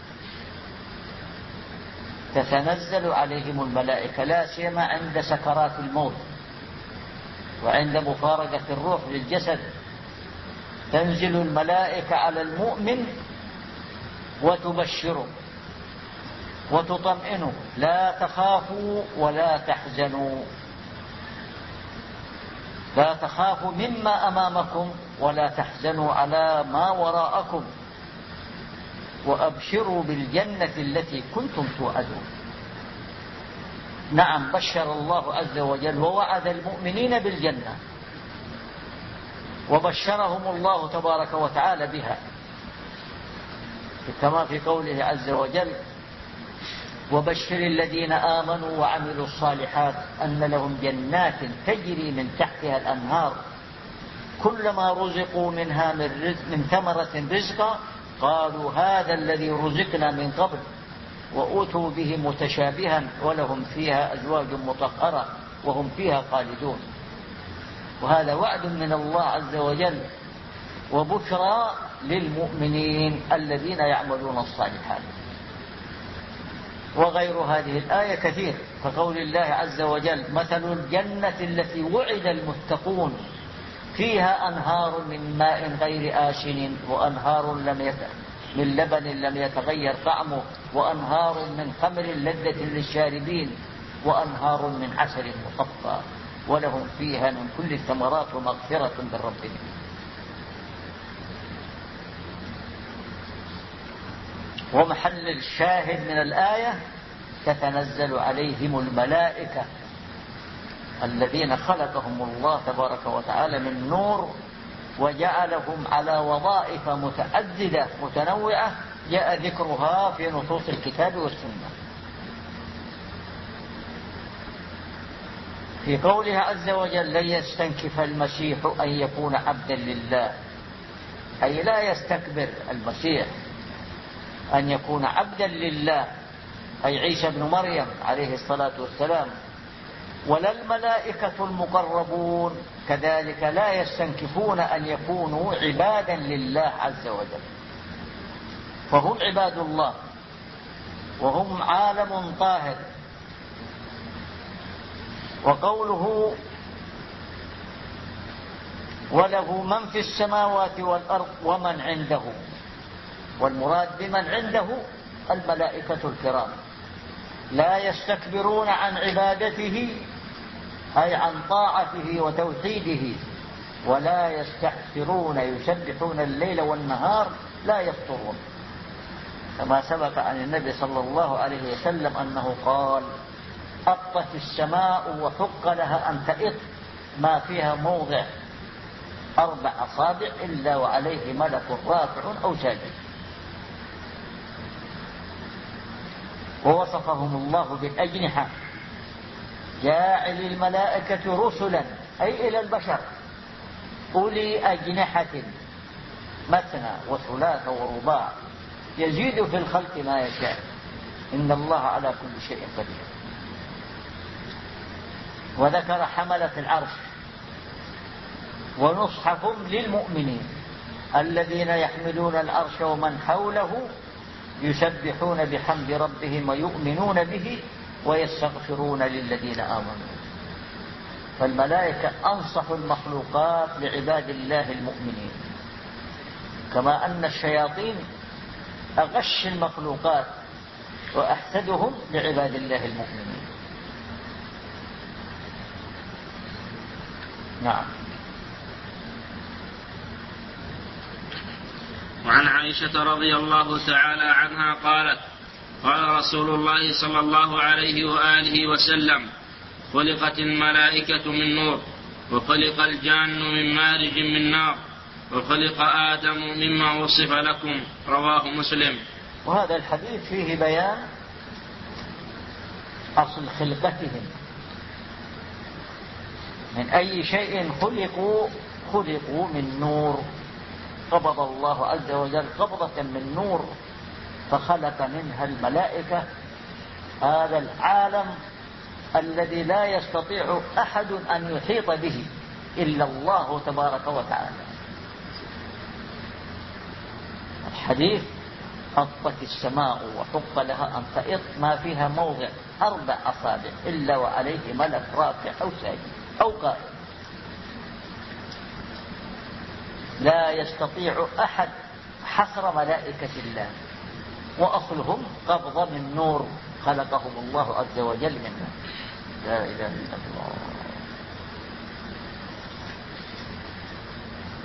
تتنزل عليهم الملائكة لا سيما عند سكرات الموت وعند مفارقة الروح للجسد، تنزل الملائكة على المؤمن وتبشره وتطمئنه: لا تخافوا ولا تحزنوا. لا تخافوا مما أمامكم ولا تحزنوا على ما وراءكم وأبشروا بالجنة التي كنتم توعدون. نعم، بشر الله عز وجل ووعد المؤمنين بالجنة، وبشرهم الله تبارك وتعالى بها، كما في قوله عز وجل: وبشر الذين آمنوا وعملوا الصالحات أن لهم جنات تجري من تحتها الأنهار كلما رزقوا منها من ثمرة رزقا قالوا هذا الذي رزقنا من قبل وأوتوا به متشابها ولهم فيها أزواج مطهرة وهم فيها خالدون. وهذا وعد من الله عز وجل وبشرى للمؤمنين الذين يعملون الصالحات. وغير هذه الآية كثير، فقول الله عز وجل: مثل الجنة التي وعد المتقون فيها أنهار من ماء غير آسن وأنهار من لبن لم يتغير طعمه وأنهار من خمر لذة للشاربين وأنهار من عسل مصفى ولهم فيها من كل الثمرات ومغفرة من ربهم. ومحل الشاهد من الآية: تتنزل عليهم الملائكة الذين خلقهم الله تبارك وتعالى من نور وجعلهم على وظائف متعددة متنوعة جاء ذكرها في نصوص الكتاب والسنة. في قوله عز وجل: لن يستنكف المسيح أن يكون عبدا لله، أي لا يستكبر المسيح أن يكون عبدا لله، أي عيسى بن مريم عليه الصلاة والسلام. ولا الملائكة المقربون كذلك لا يستنكفون أن يكونوا عبادا لله عز وجل، فهم عباد الله وهم عالم طاهر. وقوله: وله من في السماوات والأرض ومن عنده، والمراد بمن عنده الملائكة الكرام، لا يستكبرون عن عبادته أي عن طاعته وتوحيده، ولا يستحسرون يسبحون الليل والنهار لا يفطرون، كما سبق عن النبي صلى الله عليه وسلم أنه قال: أطت السماء وحق لها أن تئط ما فيها موضع 4 أصابع إلا وعليه ملك رافع أو ساجد. ووصفهم الله بالأجنحة: جاعل الملائكة رسلا أي إلى البشر أولي أجنحة مثنى وثلاث ورباع يزيد في الخلق ما يشاء إن الله على كل شيء قدير. وذكر حملة العرش ونصحهم للمؤمنين الذين يحملون العرش ومن حوله يسبحون بحمد ربهم ويؤمنون به ويستغفرون للذين آمنوا. فالملائكة أنصح المخلوقات لعباد الله المؤمنين، كما أن الشياطين أغش المخلوقات وأحسدهم لعباد الله المؤمنين. نعم. وعن عائشة رضي الله تعالى عنها قالت: قال رسول الله صلى الله عليه وآله وسلم: خلقت الملائكة من نور، وخلق الجان من مارج من نار، وخلق آدم مما وصف لكم. رواه مسلم. وهذا الحديث فيه بيان أصل خلقتهم، من أي شيء خلقوا من نور، قبض الله عز وجل قبضة من نور فخلق منها الملائكة، هذا العالم الذي لا يستطيع أحد أن يحيط به إلا الله تبارك وتعالى. الحديث: أطت السماء وحق لها أن تئط ما فيها موضع 4 أصابع إلا وعليه ملك رافع أو ساجد أو قائم. لا يستطيع أحد حصر ملائكة الله، وأصلهم قبضة من نور خلقهم الله عز وجل منه. لا إله إلا الله.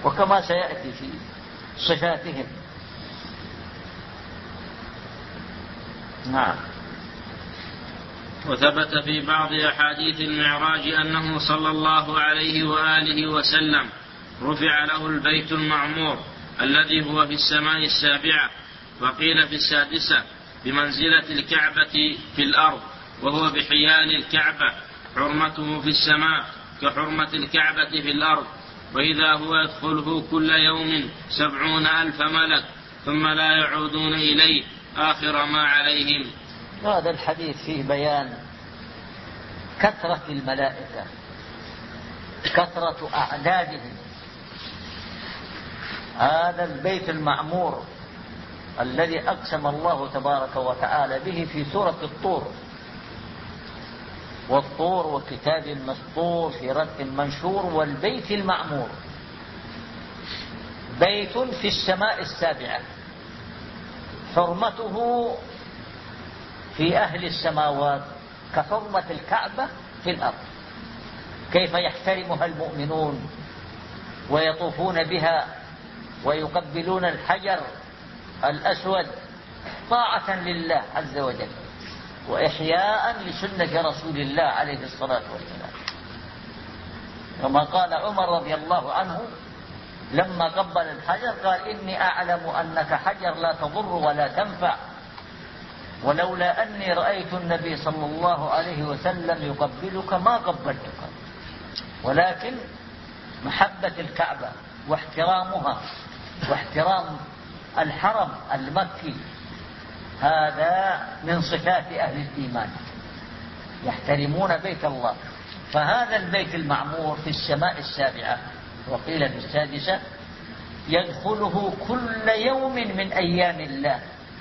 وكما سيأتي في صفاتهم. نعم. وثبت في بعض أحاديث المعراج أنه صلى الله عليه وآله وسلم رفع له البيت المعمور الذي هو في السماء السابعة، وقيل في السادسة، بمنزلة الكعبة في الأرض، وهو بحيال الكعبة، حرمته في السماء كحرمة الكعبة في الأرض، وإذا هو يدخله كل يوم 70,000 ملك ثم لا يعودون إليه آخر ما عليهم. هذا الحديث فيه بيان كثرة الملائكة، كثرة أعدادهم. هذا البيت المعمور الذي أقسم الله تبارك وتعالى به في سورة الطور: والطور وكتاب مسطور في رق منشور والبيت المعمور، بيت في السماء السابعة، حرمته في أهل السماوات كحرمة الكعبة في الأرض. كيف يحترمها المؤمنون ويطوفون بها ويقبلون الحجر الأسود طاعة لله عز وجل وإحياء لسنة رسول الله عليه الصلاة والسلام. كما قال عمر رضي الله عنه لما قبل الحجر قال: إني أعلم أنك حجر لا تضر ولا تنفع، ولولا أني رأيت النبي صلى الله عليه وسلم يقبلك ما قبلتك، ولكن محبة الكعبة واحترامها واحترام الحرم المكي هذا من صفات أهل الإيمان، يحترمون بيت الله. فهذا البيت المعمور في السماء السابعة وقيل في السادسة يدخله كل يوم من أيام الله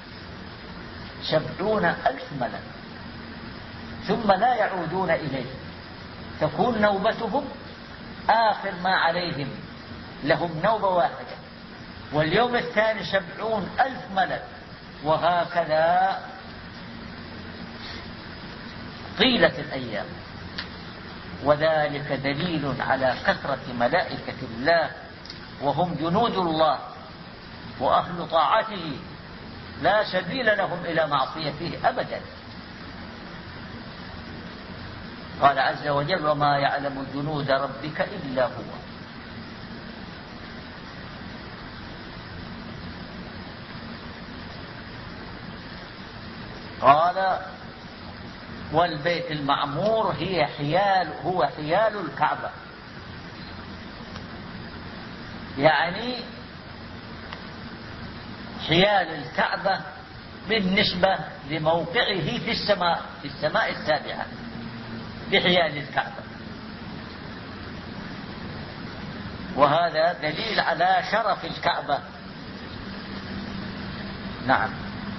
70,000 ملك ثم لا يعودون إليه، تكون نوبتهم آخر ما عليهم، لهم نوبة واحدة، واليوم الثاني 70,000 ملك، وهكذا طيلة الأيام. وذلك دليل على كثرة ملائكة الله، وهم جنود الله وأهل طاعته، لا سبيل لهم إلى معصيته أبدا. قال عز وجل: وما يعلم جنود ربك إلا هو. قال: والبيت المعمور هو حيال الكعبة، يعني حيال الكعبة بالنسبة لموقعه في السماء السابعة، بحيال الكعبة. وهذا دليل على شرف الكعبة. نعم.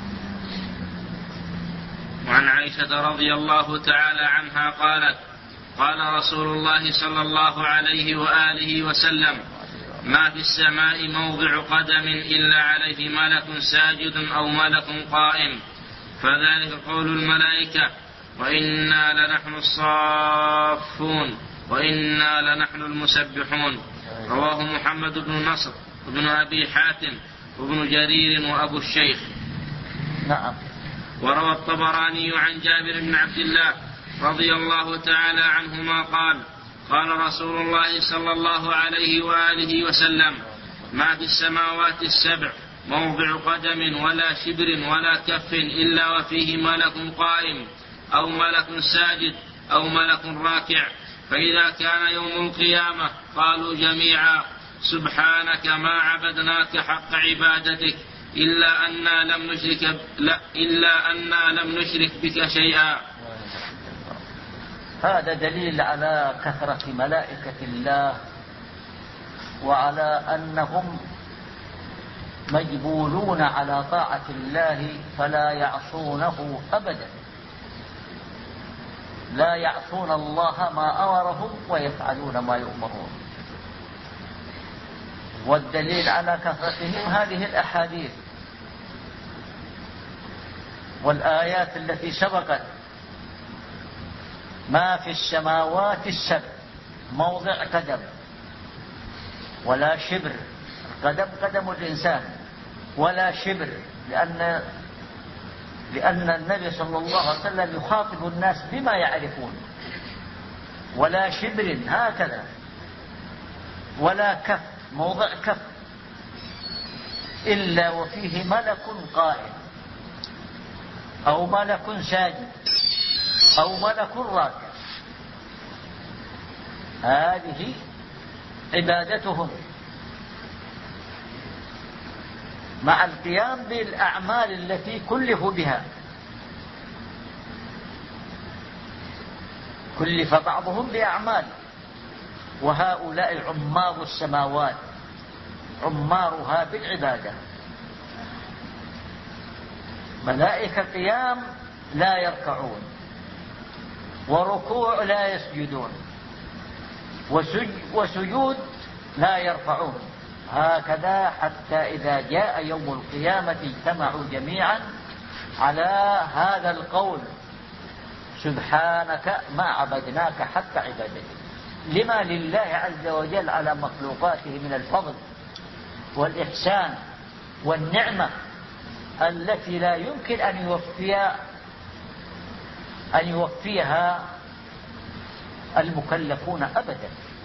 وعن عائشة رضي الله تعالى عنها قالت: قال رسول الله صلى الله عليه وآله وسلم: ما في السماء موضع قدم إلا عليه ملك ساجد أو ملك قائم، فذلك قول الملائكة: وإنا لنحن الصافون وإنا لنحن المسبحون. رواه محمد بن نصر وابن أبي حاتم وابن جرير وأبو الشيخ. نعم. وروى الطبراني عن جابر بن عبد الله رضي الله تعالى عنهما قال: قال رسول الله صلى الله عليه وآله وسلم: ما في السماوات السبع موضع قدم ولا شبر ولا كف إلا وفيه ملك قائم أو ملك ساجد أو ملك راكع، فإذا كان يوم القيامة قالوا جميعا: سبحانك ما عبدناك حق عبادتك إلا أننا لم نشرك بك شيئا. هذا دليل على كثرة ملائكة الله وعلى أنهم مجبولون على طاعة الله فلا يعصونه أبدا، لا يعصون الله ما أمرهم ويفعلون ما يؤمرون. والدليل على كثرتهم هذه الأحاديث والآيات التي سبقت: ما في السماوات السبع موضع قدم ولا شبر، قدم قدم الإنسان ولا شبر، لأن النبي صلى الله عليه وسلم يخاطب الناس بما يعرفون. ولا شبر هكذا، ولا كف، موضع كف، إلا وفيه ملك قائم أو ملك ساجد أو ملك راكع. هذه عبادتهم مع القيام بالأعمال التي كلفوا بها. كلف بعضهم بأعمال، وهؤلاء عمار السماوات عمارها بالعبادة. ملائكة قيام لا يركعون، وركوع لا يسجدون، وسجود لا يرفعون. هكذا حتى إذا جاء يوم القيامة اجتمعوا جميعا على هذا القول: سبحانك ما عبدناك حتى عبادتك. لما لله عز وجل على مخلوقاته من الفضل والإحسان والنعمة التي لا يمكن أن يوفيها المكلفون أبدا،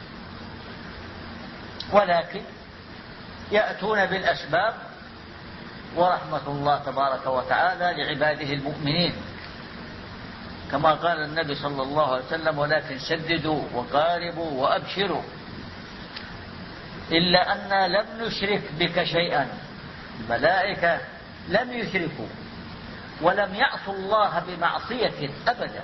ولكن يأتون بالأسباب، ورحمة الله تبارك وتعالى لعباده المؤمنين، كما قال النبي صلى الله عليه وسلم: ولكن سددوا وقاربوا وأبشروا. إلا أن لم نشرك بك شيئا. الملائكة لم يشركوا ولم يعصوا الله بمعصية أبدا،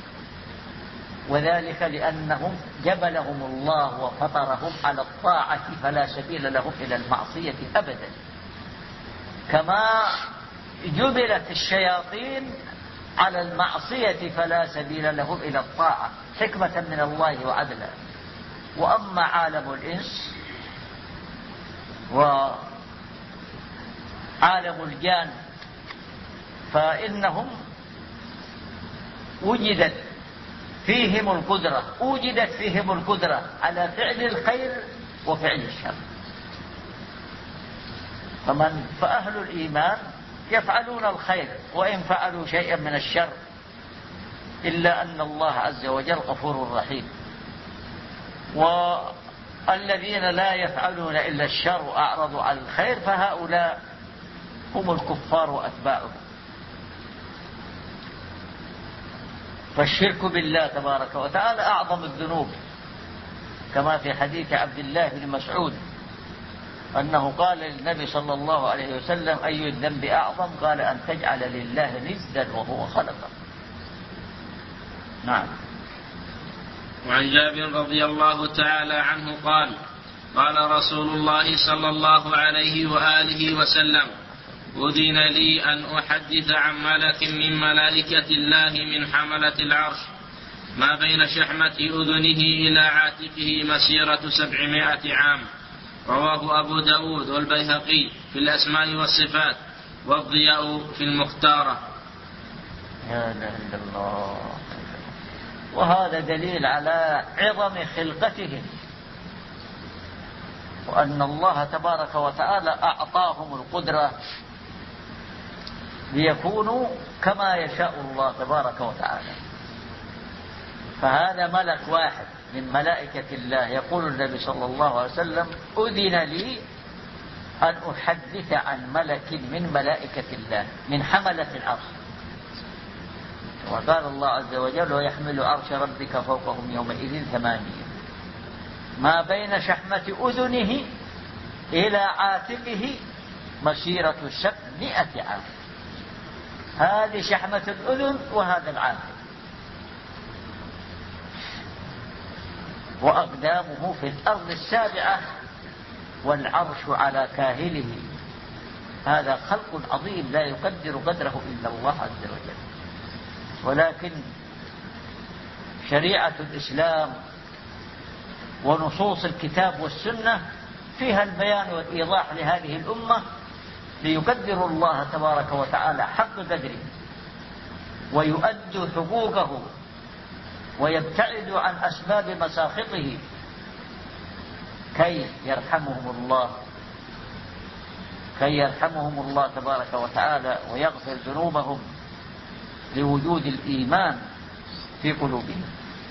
وذلك لأنهم جبلهم الله وفطرهم على الطاعة فلا سبيل لهم إلى المعصية أبدا، كما جبلت الشياطين على المعصية فلا سبيل لهم إلى الطاعة حكمة من الله وعدلا. وأما عالم الإنس وعالم الجان فإنهم وجدت فيهم القدرة على فعل الخير وفعل الشر. فأهل الإيمان يفعلون الخير وإن فعلوا شيئا من الشر، إلا أن الله عز وجل غفور رحيم. والذين لا يفعلون إلا الشر وأعرضوا عن الخير فهؤلاء هم الكفار وأتباعهم. فالشرك بالله تبارك وتعالى أعظم الذنوب، كما في حديث عبد الله بن مسعود أنه قال للنبي صلى الله عليه وسلم: أي الذنب أعظم؟ قال: أن تجعل لله ندا وهو خلقك. نعم. وعن جابر رضي الله تعالى عنه قال: قال رسول الله صلى الله عليه وآله وسلم: أذن لي أن أحدث عن ملك من ملائكة الله من حملة العرش ما بين شحمة أذنه إلى عاتقه مسيرة 700 عام. رواه أبو داود والبيهقي في الأسماء والصفات، والضياء في المختارة. يا إله الله. وهذا دليل على عظم خلقتهم، وأن الله تبارك وتعالى أعطاهم القدرة ليكونوا كما يشاء الله تبارك وتعالى. فهذا ملك واحد من ملائكة الله. يقول النبي صلى الله عليه وسلم: أذن لي أن أحدث عن ملك من ملائكة الله من حملة العرش. وقال الله عز وجل: ويحمل عرش ربك فوقهم يومئذ 8 ما بين شحمة أذنه إلى عاتقه مسيرة 700 عام. هذه شحمة الأذن وهذا العاتق. وأقدامه في الأرض السابعة والعرش على كاهله. هذا خلق عظيم لا يقدر قدره إلا الله عز وجل. ولكن شريعة الإسلام ونصوص الكتاب والسنة فيها البيان والإيضاح لهذه الأمة ليقدروا الله تبارك وتعالى حق قدره ويؤدوا حقوقه ويبتعدوا عن أسباب مساخطه كي يرحمهم الله تبارك وتعالى ويغفر ذنوبهم لوجود الإيمان في قلوبهم.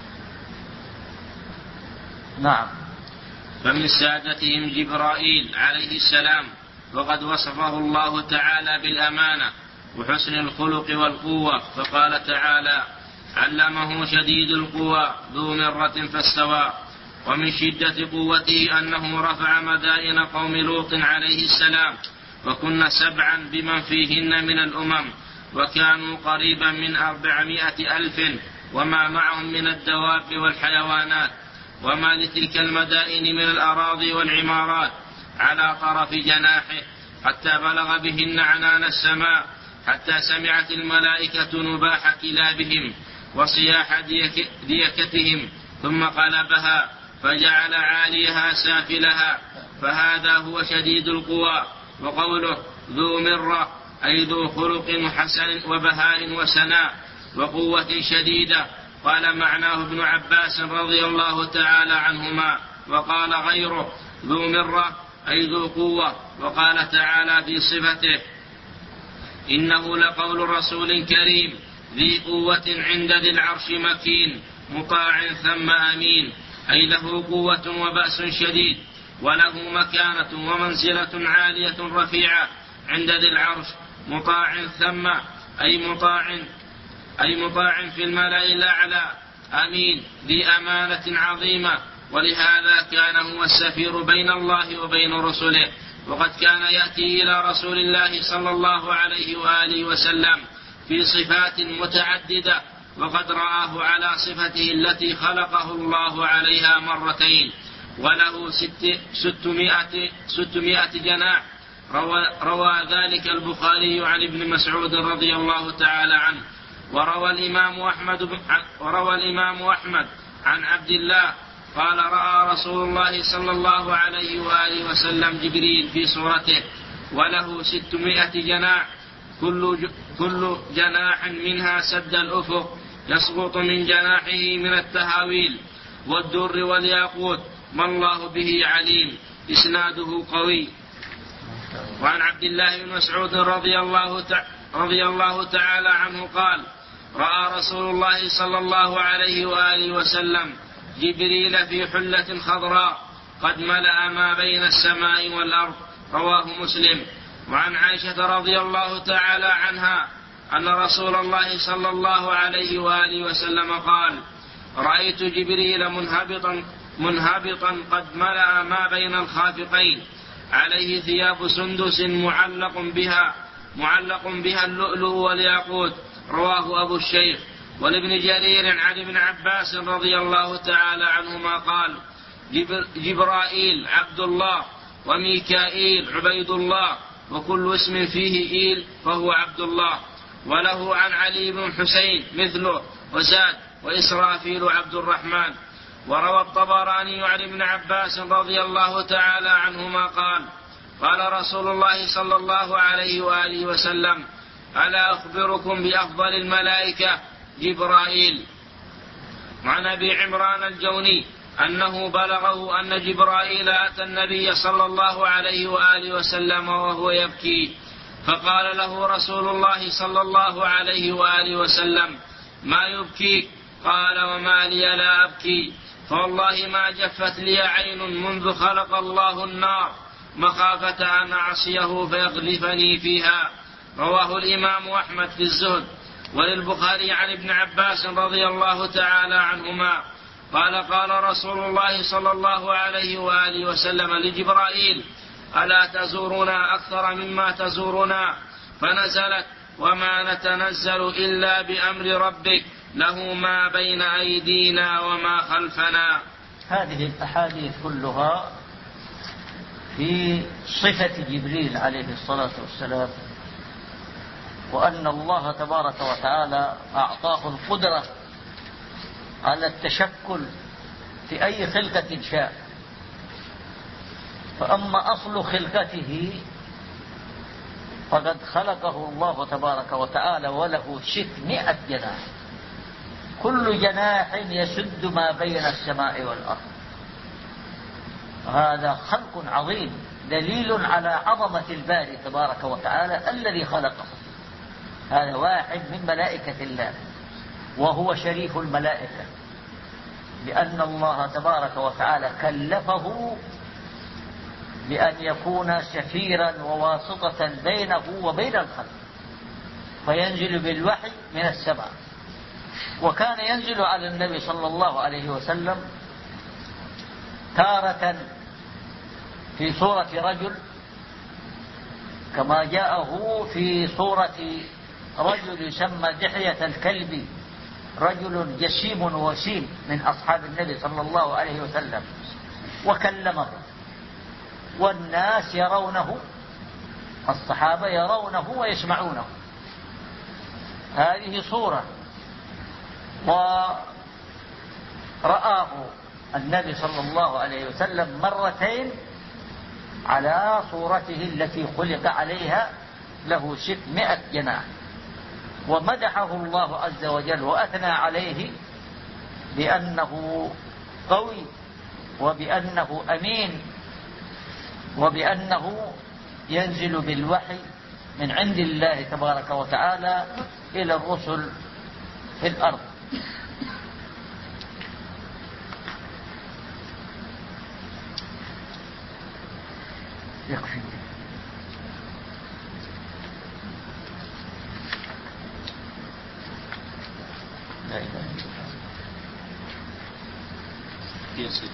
نعم. فمن سادتهم جبرائيل عليه السلام، وقد وصفه الله تعالى بالأمانة وحسن الخلق والقوة، فقال تعالى: علمه شديد القوى ذو مرة فاستوى. ومن شدة قوته أنه رفع مدائن قوم لوط عليه السلام، وكن 7 بمن فيهن من الأمم، وكانوا قريبا من 400,000 وما معهم من الدواب والحيوانات، وما لتلك المدائن من الأراضي والعمارات على طرف جناحه، حتى بلغ بهن عنان السماء، حتى سمعت الملائكة نباح كلابهم وصياح ديكتهم، ثم قلبها فجعل عاليها سافلها، فهذا هو شديد القوى. وقوله ذو مرة أي ذو خلق حسن وبهاء وسناء وقوة شديدة، قال معناه ابن عباس رضي الله تعالى عنهما. وقال غيره ذو مرة أي ذو قوة. وقال تعالى في صفته: إنه لقول رسول كريم ذي قوة عند ذي العرش مكين مطاع ثم أمين، أي له قوة وبأس شديد، وله مكانة ومنزلة عالية رفيعة عند ذي العرش، مطاع ثم أي مطاع في الملأ الأعلى، أمين ذي أمانة عظيمة. ولهذا كان هو السفير بين الله وبين رسله، وقد كان يأتي إلى رسول الله صلى الله عليه وآله وسلم في صفات متعددة، وقد رآه على صفته التي خلقه الله عليها مرتين، وله 600 جناح. روى ذلك البخاري عن ابن مسعود رضي الله تعالى عنه. وروى الإمام أحمد عن عبد الله قال: رأى رسول الله صلى الله عليه وآله وسلم جبريل في صورته، وله 600 جناح، كل جناح منها سد الأفق، يسقط من جناحه من التهاويل والدر والياقوت، ما الله به عليم. إسناده قوي. وعن عبد الله بن مسعود رضي الله تعالى عنه قال: رأى رسول الله صلى الله عليه وآله وسلم جبريل في حلة خضراء قد ملأ ما بين السماء والأرض. رواه مسلم. وعن عائشة رضي الله تعالى عنها أن رسول الله صلى الله عليه وآله وسلم قال: رأيت جبريل منهبطا قد ملأ ما بين الخافقين، عليه ثياب سندس معلق بها اللؤلؤ والياقوت. رواه أبو الشيخ. ولابن جرير عن ابن عباس رضي الله تعالى عنهما قال: جبرائيل عبد الله، وميكائيل عبيد الله، وكل اسم فيه إيل فهو عبد الله. وله عن علي بن حسين مثله، وزاد: وإسرافيل عبد الرحمن. وروى الطبراني عن ابن عباس رضي الله تعالى عنهما قال: قال رسول الله صلى الله عليه وآله وسلم: ألا أخبركم بأفضل الملائكة؟ جبرائيل. وعن أبي عمران الجوني أنه بلغه أن جبرائيل أتى النبي صلى الله عليه وآله وسلم وهو يبكي، فقال له رسول الله صلى الله عليه وآله وسلم: ما يبكيك؟ قال: وما لي لا أبكي، فوالله ما جفت لي عين منذ خلق الله النار مخافة أن أعصيه فيقذفني فيها. رواه الإمام أحمد في الزهد. وللبخاري عن ابن عباس رضي الله تعالى عنهما قال: قال رسول الله صلى الله عليه وآله وسلم لجبرائيل: ألا تزورنا أكثر مما تزورنا؟ فنزلت: وما نتنزل إلا بأمر ربك، له ما بين أيدينا وما خلفنا. هذه الأحاديث كلها في صفة جبريل عليه الصلاة والسلام، وأن الله تبارك وتعالى أعطاه القدرة على التشكل في أي خلقة شاء. فأما أصل خلقته فقد خلقه الله تبارك وتعالى وله 600 جناح، كل جناح يسد ما بين السماء والأرض. هذا خلق عظيم دليل على عظمة الباري تبارك وتعالى الذي خلقه. هذا واحد من ملائكة الله وهو شريف الملائكة، لأن الله تبارك وتعالى كلفه بأن يكون سفيرا وواسطة بينه وبين الخلق، فينزل بالوحي من السماء. وكان ينزل على النبي صلى الله عليه وسلم تارة في صورة رجل، كما جاءه في صورة رجل يسمى دحية الكلبي، رجل جسيم وسيم من أصحاب النبي صلى الله عليه وسلم، وكلمه والناس يرونه، الصحابة يرونه ويسمعونه. هذه صورة. ورآه النبي صلى الله عليه وسلم مرتين على صورته التي خلق عليها، له 600 جناح، ومدحه الله عز وجل وأثنى عليه بأنه قوي، وبأنه أمين، وبأنه ينزل بالوحي من عند الله تبارك وتعالى إلى الرسل في الأرض. يكفي. لا إله إلا الله. يسير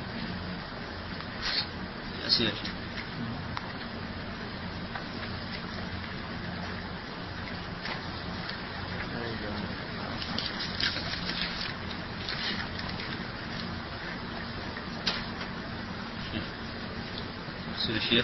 يسير. الشيخ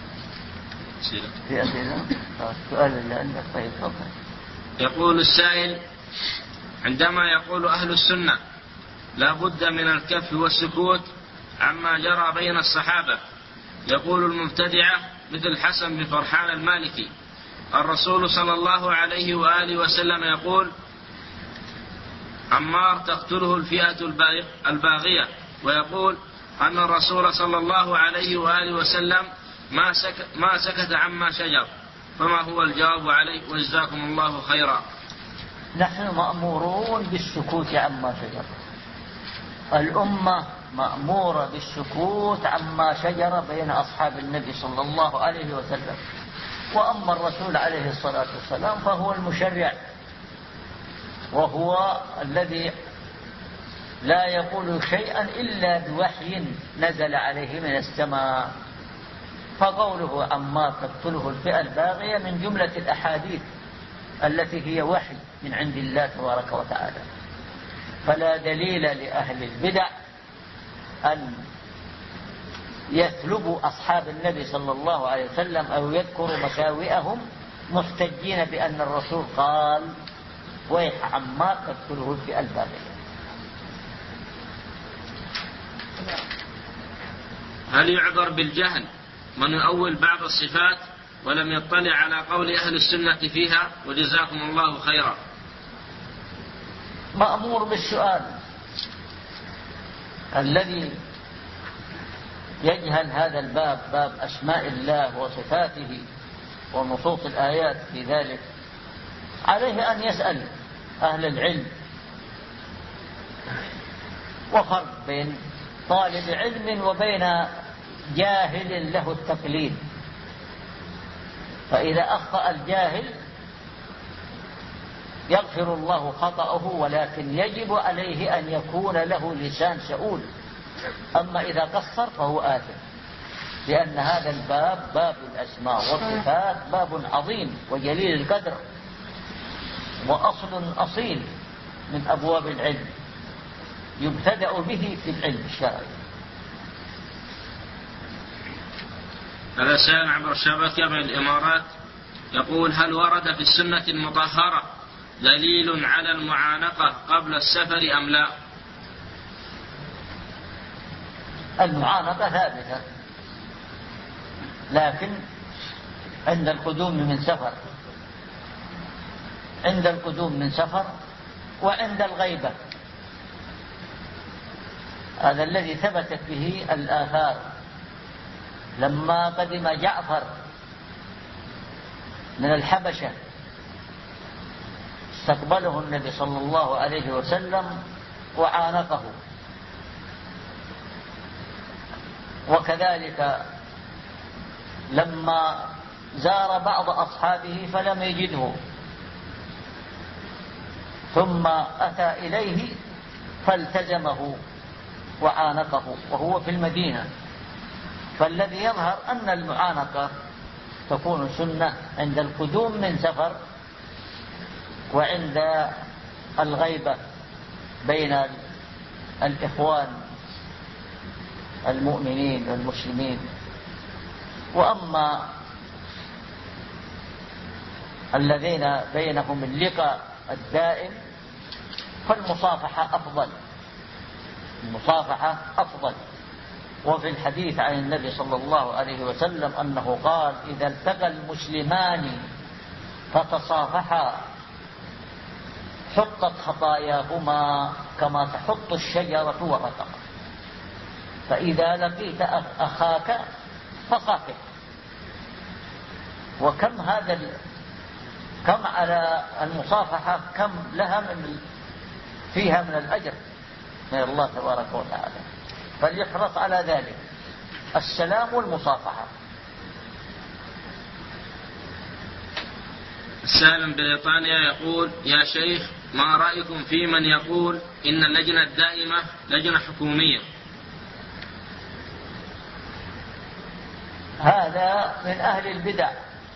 في أسئلة؟ السؤال اللي عندك. طيب تفضل. يقول السائل: عندما يقول أهل السنة لا بد من الكف والسكوت عما جرى بين الصحابة، يقول المبتدعة مثل حسن بن فرحان المالكي: الرسول صلى الله عليه وآله وسلم يقول: عمار تقتله الفئة الباغية، ويقول أن الرسول صلى الله عليه وآله وسلم ما سكت عما شجر. فما هو الجواب عليه؟ وجزاكم الله خيرا. نحن مأمورون بالسكوت عما شجر. الأمة مأمورة بالسكوت عما شجر بين أصحاب النبي صلى الله عليه وسلم. وأما الرسول عليه الصلاة والسلام فهو المشرع، وهو الذي لا يقول شيئا إلا بوحي نزل عليه من السماء. فقوله عمار تقتله الفئة الباغية من جملة الأحاديث التي هي وحي من عند الله تبارك وتعالى. فلا دليل لأهل البدع أن يثلبوا أصحاب النبي صلى الله عليه وسلم أو يذكروا مساوئهم محتجين بأن الرسول قال: ويح عمار تقتله الفئة الباغية. هل يعذر بالجهل من يؤول بعض الصفات ولم يطلع على قول أهل السنة فيها؟ وجزاكم الله خيرا. مأمور بالسؤال. الذي يجهل هذا الباب، باب أسماء الله وصفاته ونصوص الآيات في ذلك، عليه أن يسأل أهل العلم. وفرق بين طالب علم وبين جاهل له التقليد. فإذا أخطأ الجاهل يغفر الله خطأه، ولكن يجب عليه أن يكون له لسان سؤول. أما إذا قصر فهو آثم، لأن هذا الباب باب الأسماء والصفات باب عظيم وجليل القدر، وأصل أصيل من أبواب العلم يبتدأ به في العلم الشرعي. هذا سائل عبر الشبكة من الإمارات يقول: هل ورد في السنة المطهرة دليل على المعانقة قبل السفر أم لا؟ المعانقة ثابتة، لكن عند القدوم من سفر، عند القدوم من سفر وعند الغيبة، هذا الذي ثبتت به الآثار لما قدم جعفر من الحبشة استقبله النبي صلى الله عليه وسلم وعانقه، وكذلك لما زار بعض أصحابه فلم يجده ثم أتى إليه فالتزمه وعانقه وهو في المدينة. فالذي يظهر أن المعانقة تكون سنة عند القدوم من سفر وعند الغيبة بين الإخوان المؤمنين والمسلمين. وأما الذين بينهم اللقاء الدائم فالمصافحة أفضل، المصافحة أفضل. وفي الحديث عن النبي صلى الله عليه وسلم أنه قال: إذا التقى المسلمان فتصافحا حطت خطاياهما كما تحط الشجرة ورقها، فإذا لقيت أخاك فصافح. وكم كم على المصافحة كم لها فيها من الأجر من الله تبارك وتعالى، فليحرص على ذلك، السلام والمصافحة. السائل من بريطانيا يقول: يا شيخ، ما رأيكم في من يقول إن اللجنة الدائمة لجنة حكومية؟ هذا من أهل البدع،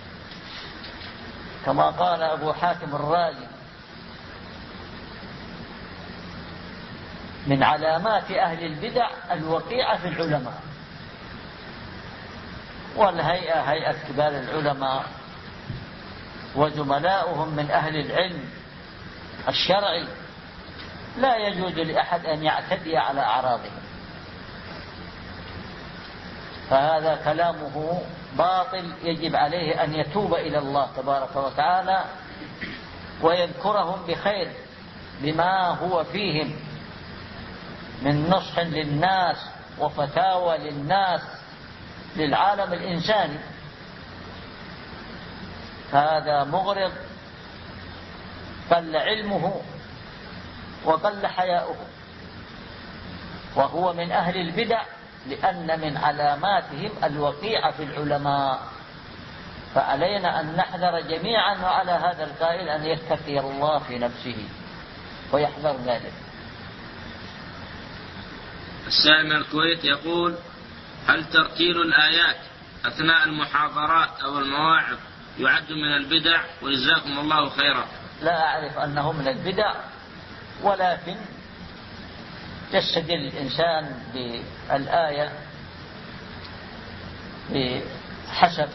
كما قال أبو حاتم الرازي: من علامات أهل البدع الوقيعة في العلماء. والهيئة هيئة كبار العلماء وزملاؤهم من أهل العلم الشرعي لا يجوز لأحد أن يعتدي على أعراضهم، فهذا كلامه باطل، يجب عليه أن يتوب إلى الله تبارك وتعالى ويذكرهم بخير بما هو فيهم من نصح للناس وفتاوى للناس للعالم الإنساني. هذا مغرض قل علمه وقل حياؤه، وهو من أهل البدع، لأن من علاماتهم الوقيعة في العلماء. فعلينا أن نحذر جميعا، وعلى هذا القائل أن يتقي الله في نفسه ويحذر ذلك. السائل من الكويت يقول: هل ترتيل الآيات أثناء المحاضرات أو المواعظ يعد من البدع؟ وجزاكم الله خيرا. لا أعرف أنه من البدع، ولكن يستدل الإنسان بالآية بحسب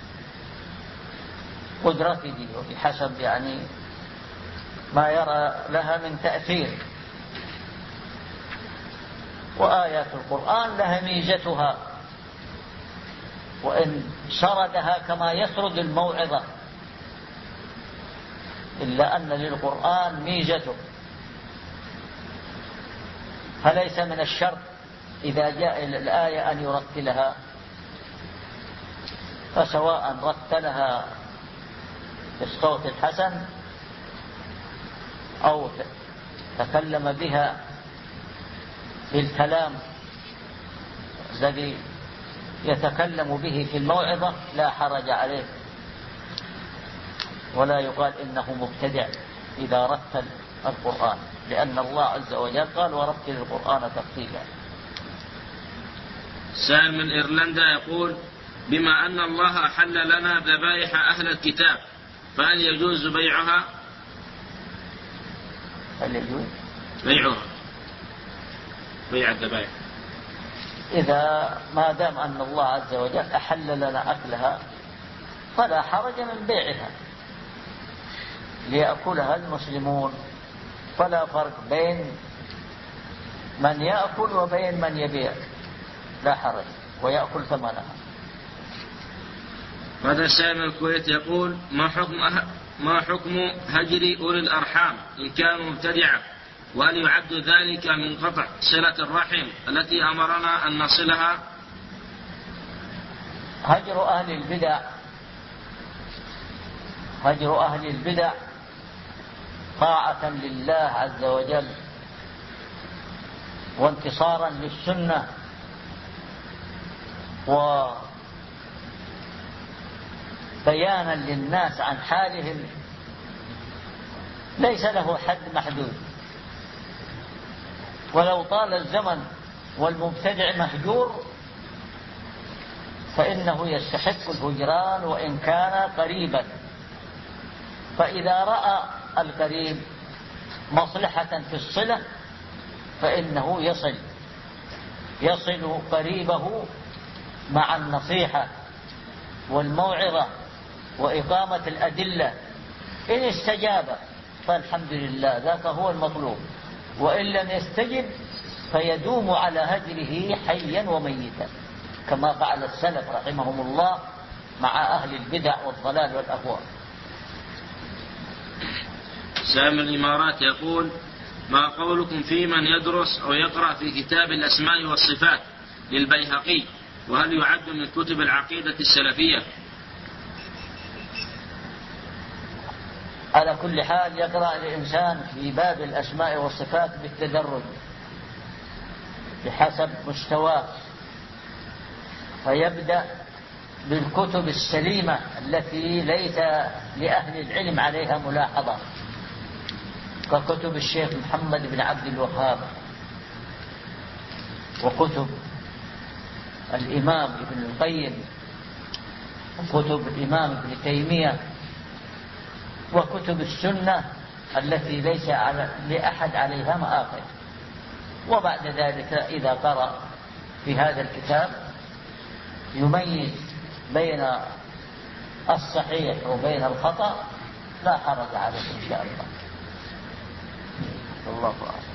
قدرته وبحسب يعني ما يرى لها من تأثير. وآيات القرآن لها ميزتها، وإن سردها كما يسرد الموعظة، إلا أن للقرآن ميزته، فليس من الشرط إذا جاء الآية أن يرتلها، فسواء رتلها بالصوت الحسن أو تكلم بها بالكلام الذي يتكلم به في الموعظة لا حرج عليه، ولا يقال إنه مبتدع إذا رتل القرآن، لأن الله عز وجل قال: ورتل القرآن ترتيلا. سائل من إيرلندا يقول: بما أن الله أحل لنا ذبائح أهل الكتاب، فهل يجوز بيعها؟ هل يجوز بيعها، بيع الذبائح؟ إذا ما دام أن الله عز وجل أحل لنا أكلها فلا حرج من بيعها ليأكلها المسلمون، فلا فرق بين من يأكل وبين من يبيع، لا حرج، ويأكل ثمنها. هذا سائل من الكويت يقول: ما حكم هجر أولي الأرحام إن كانوا مبتدعة؟ وهل يعد ذلك من قطع صلة الرحم التي أمرنا أن نصلها؟ هجر أهل البدع طاعة لله عز وجل وانتصارا للسنة وبيانا للناس عن حالهم ليس له حد محدود، ولو طال الزمن والمبتدع مهجور فإنه يستحق الهجران وإن كان قريبا. فإذا رأى القريب مصلحة في الصلة فإنه يصل قريبه مع النصيحة والموعظة وإقامة الأدلة. إن استجاب فالحمد لله، ذاك هو المطلوب، وإن لم يستجب فيدوم على هجره حيا وميتا كما فعل السلف رحمهم الله مع أهل البدع والضلال والأهواء. سامي الإمارات يقول: ما قولكم في من يدرس أو يقرأ في كتاب الأسماء والصفات للبيهقي، وهل يعد من كتب العقيدة السلفية؟ على كل حال يقرأ الإنسان في باب الأسماء والصفات بالتدرج بحسب مستواه، فيبدأ بالكتب السليمة التي ليس لأهل العلم عليها ملاحظة، ككتب الشيخ محمد بن عبد الوهاب، وكتب الإمام ابن القيم، وكتب الإمام ابن تيمية، وكتب السنة التي ليس لأحد عليها مآخذ. وبعد ذلك إذا قرأ في هذا الكتاب يميز بين الصحيح وبين الخطأ لا حرج عليه إن شاء الله. الله أعلم.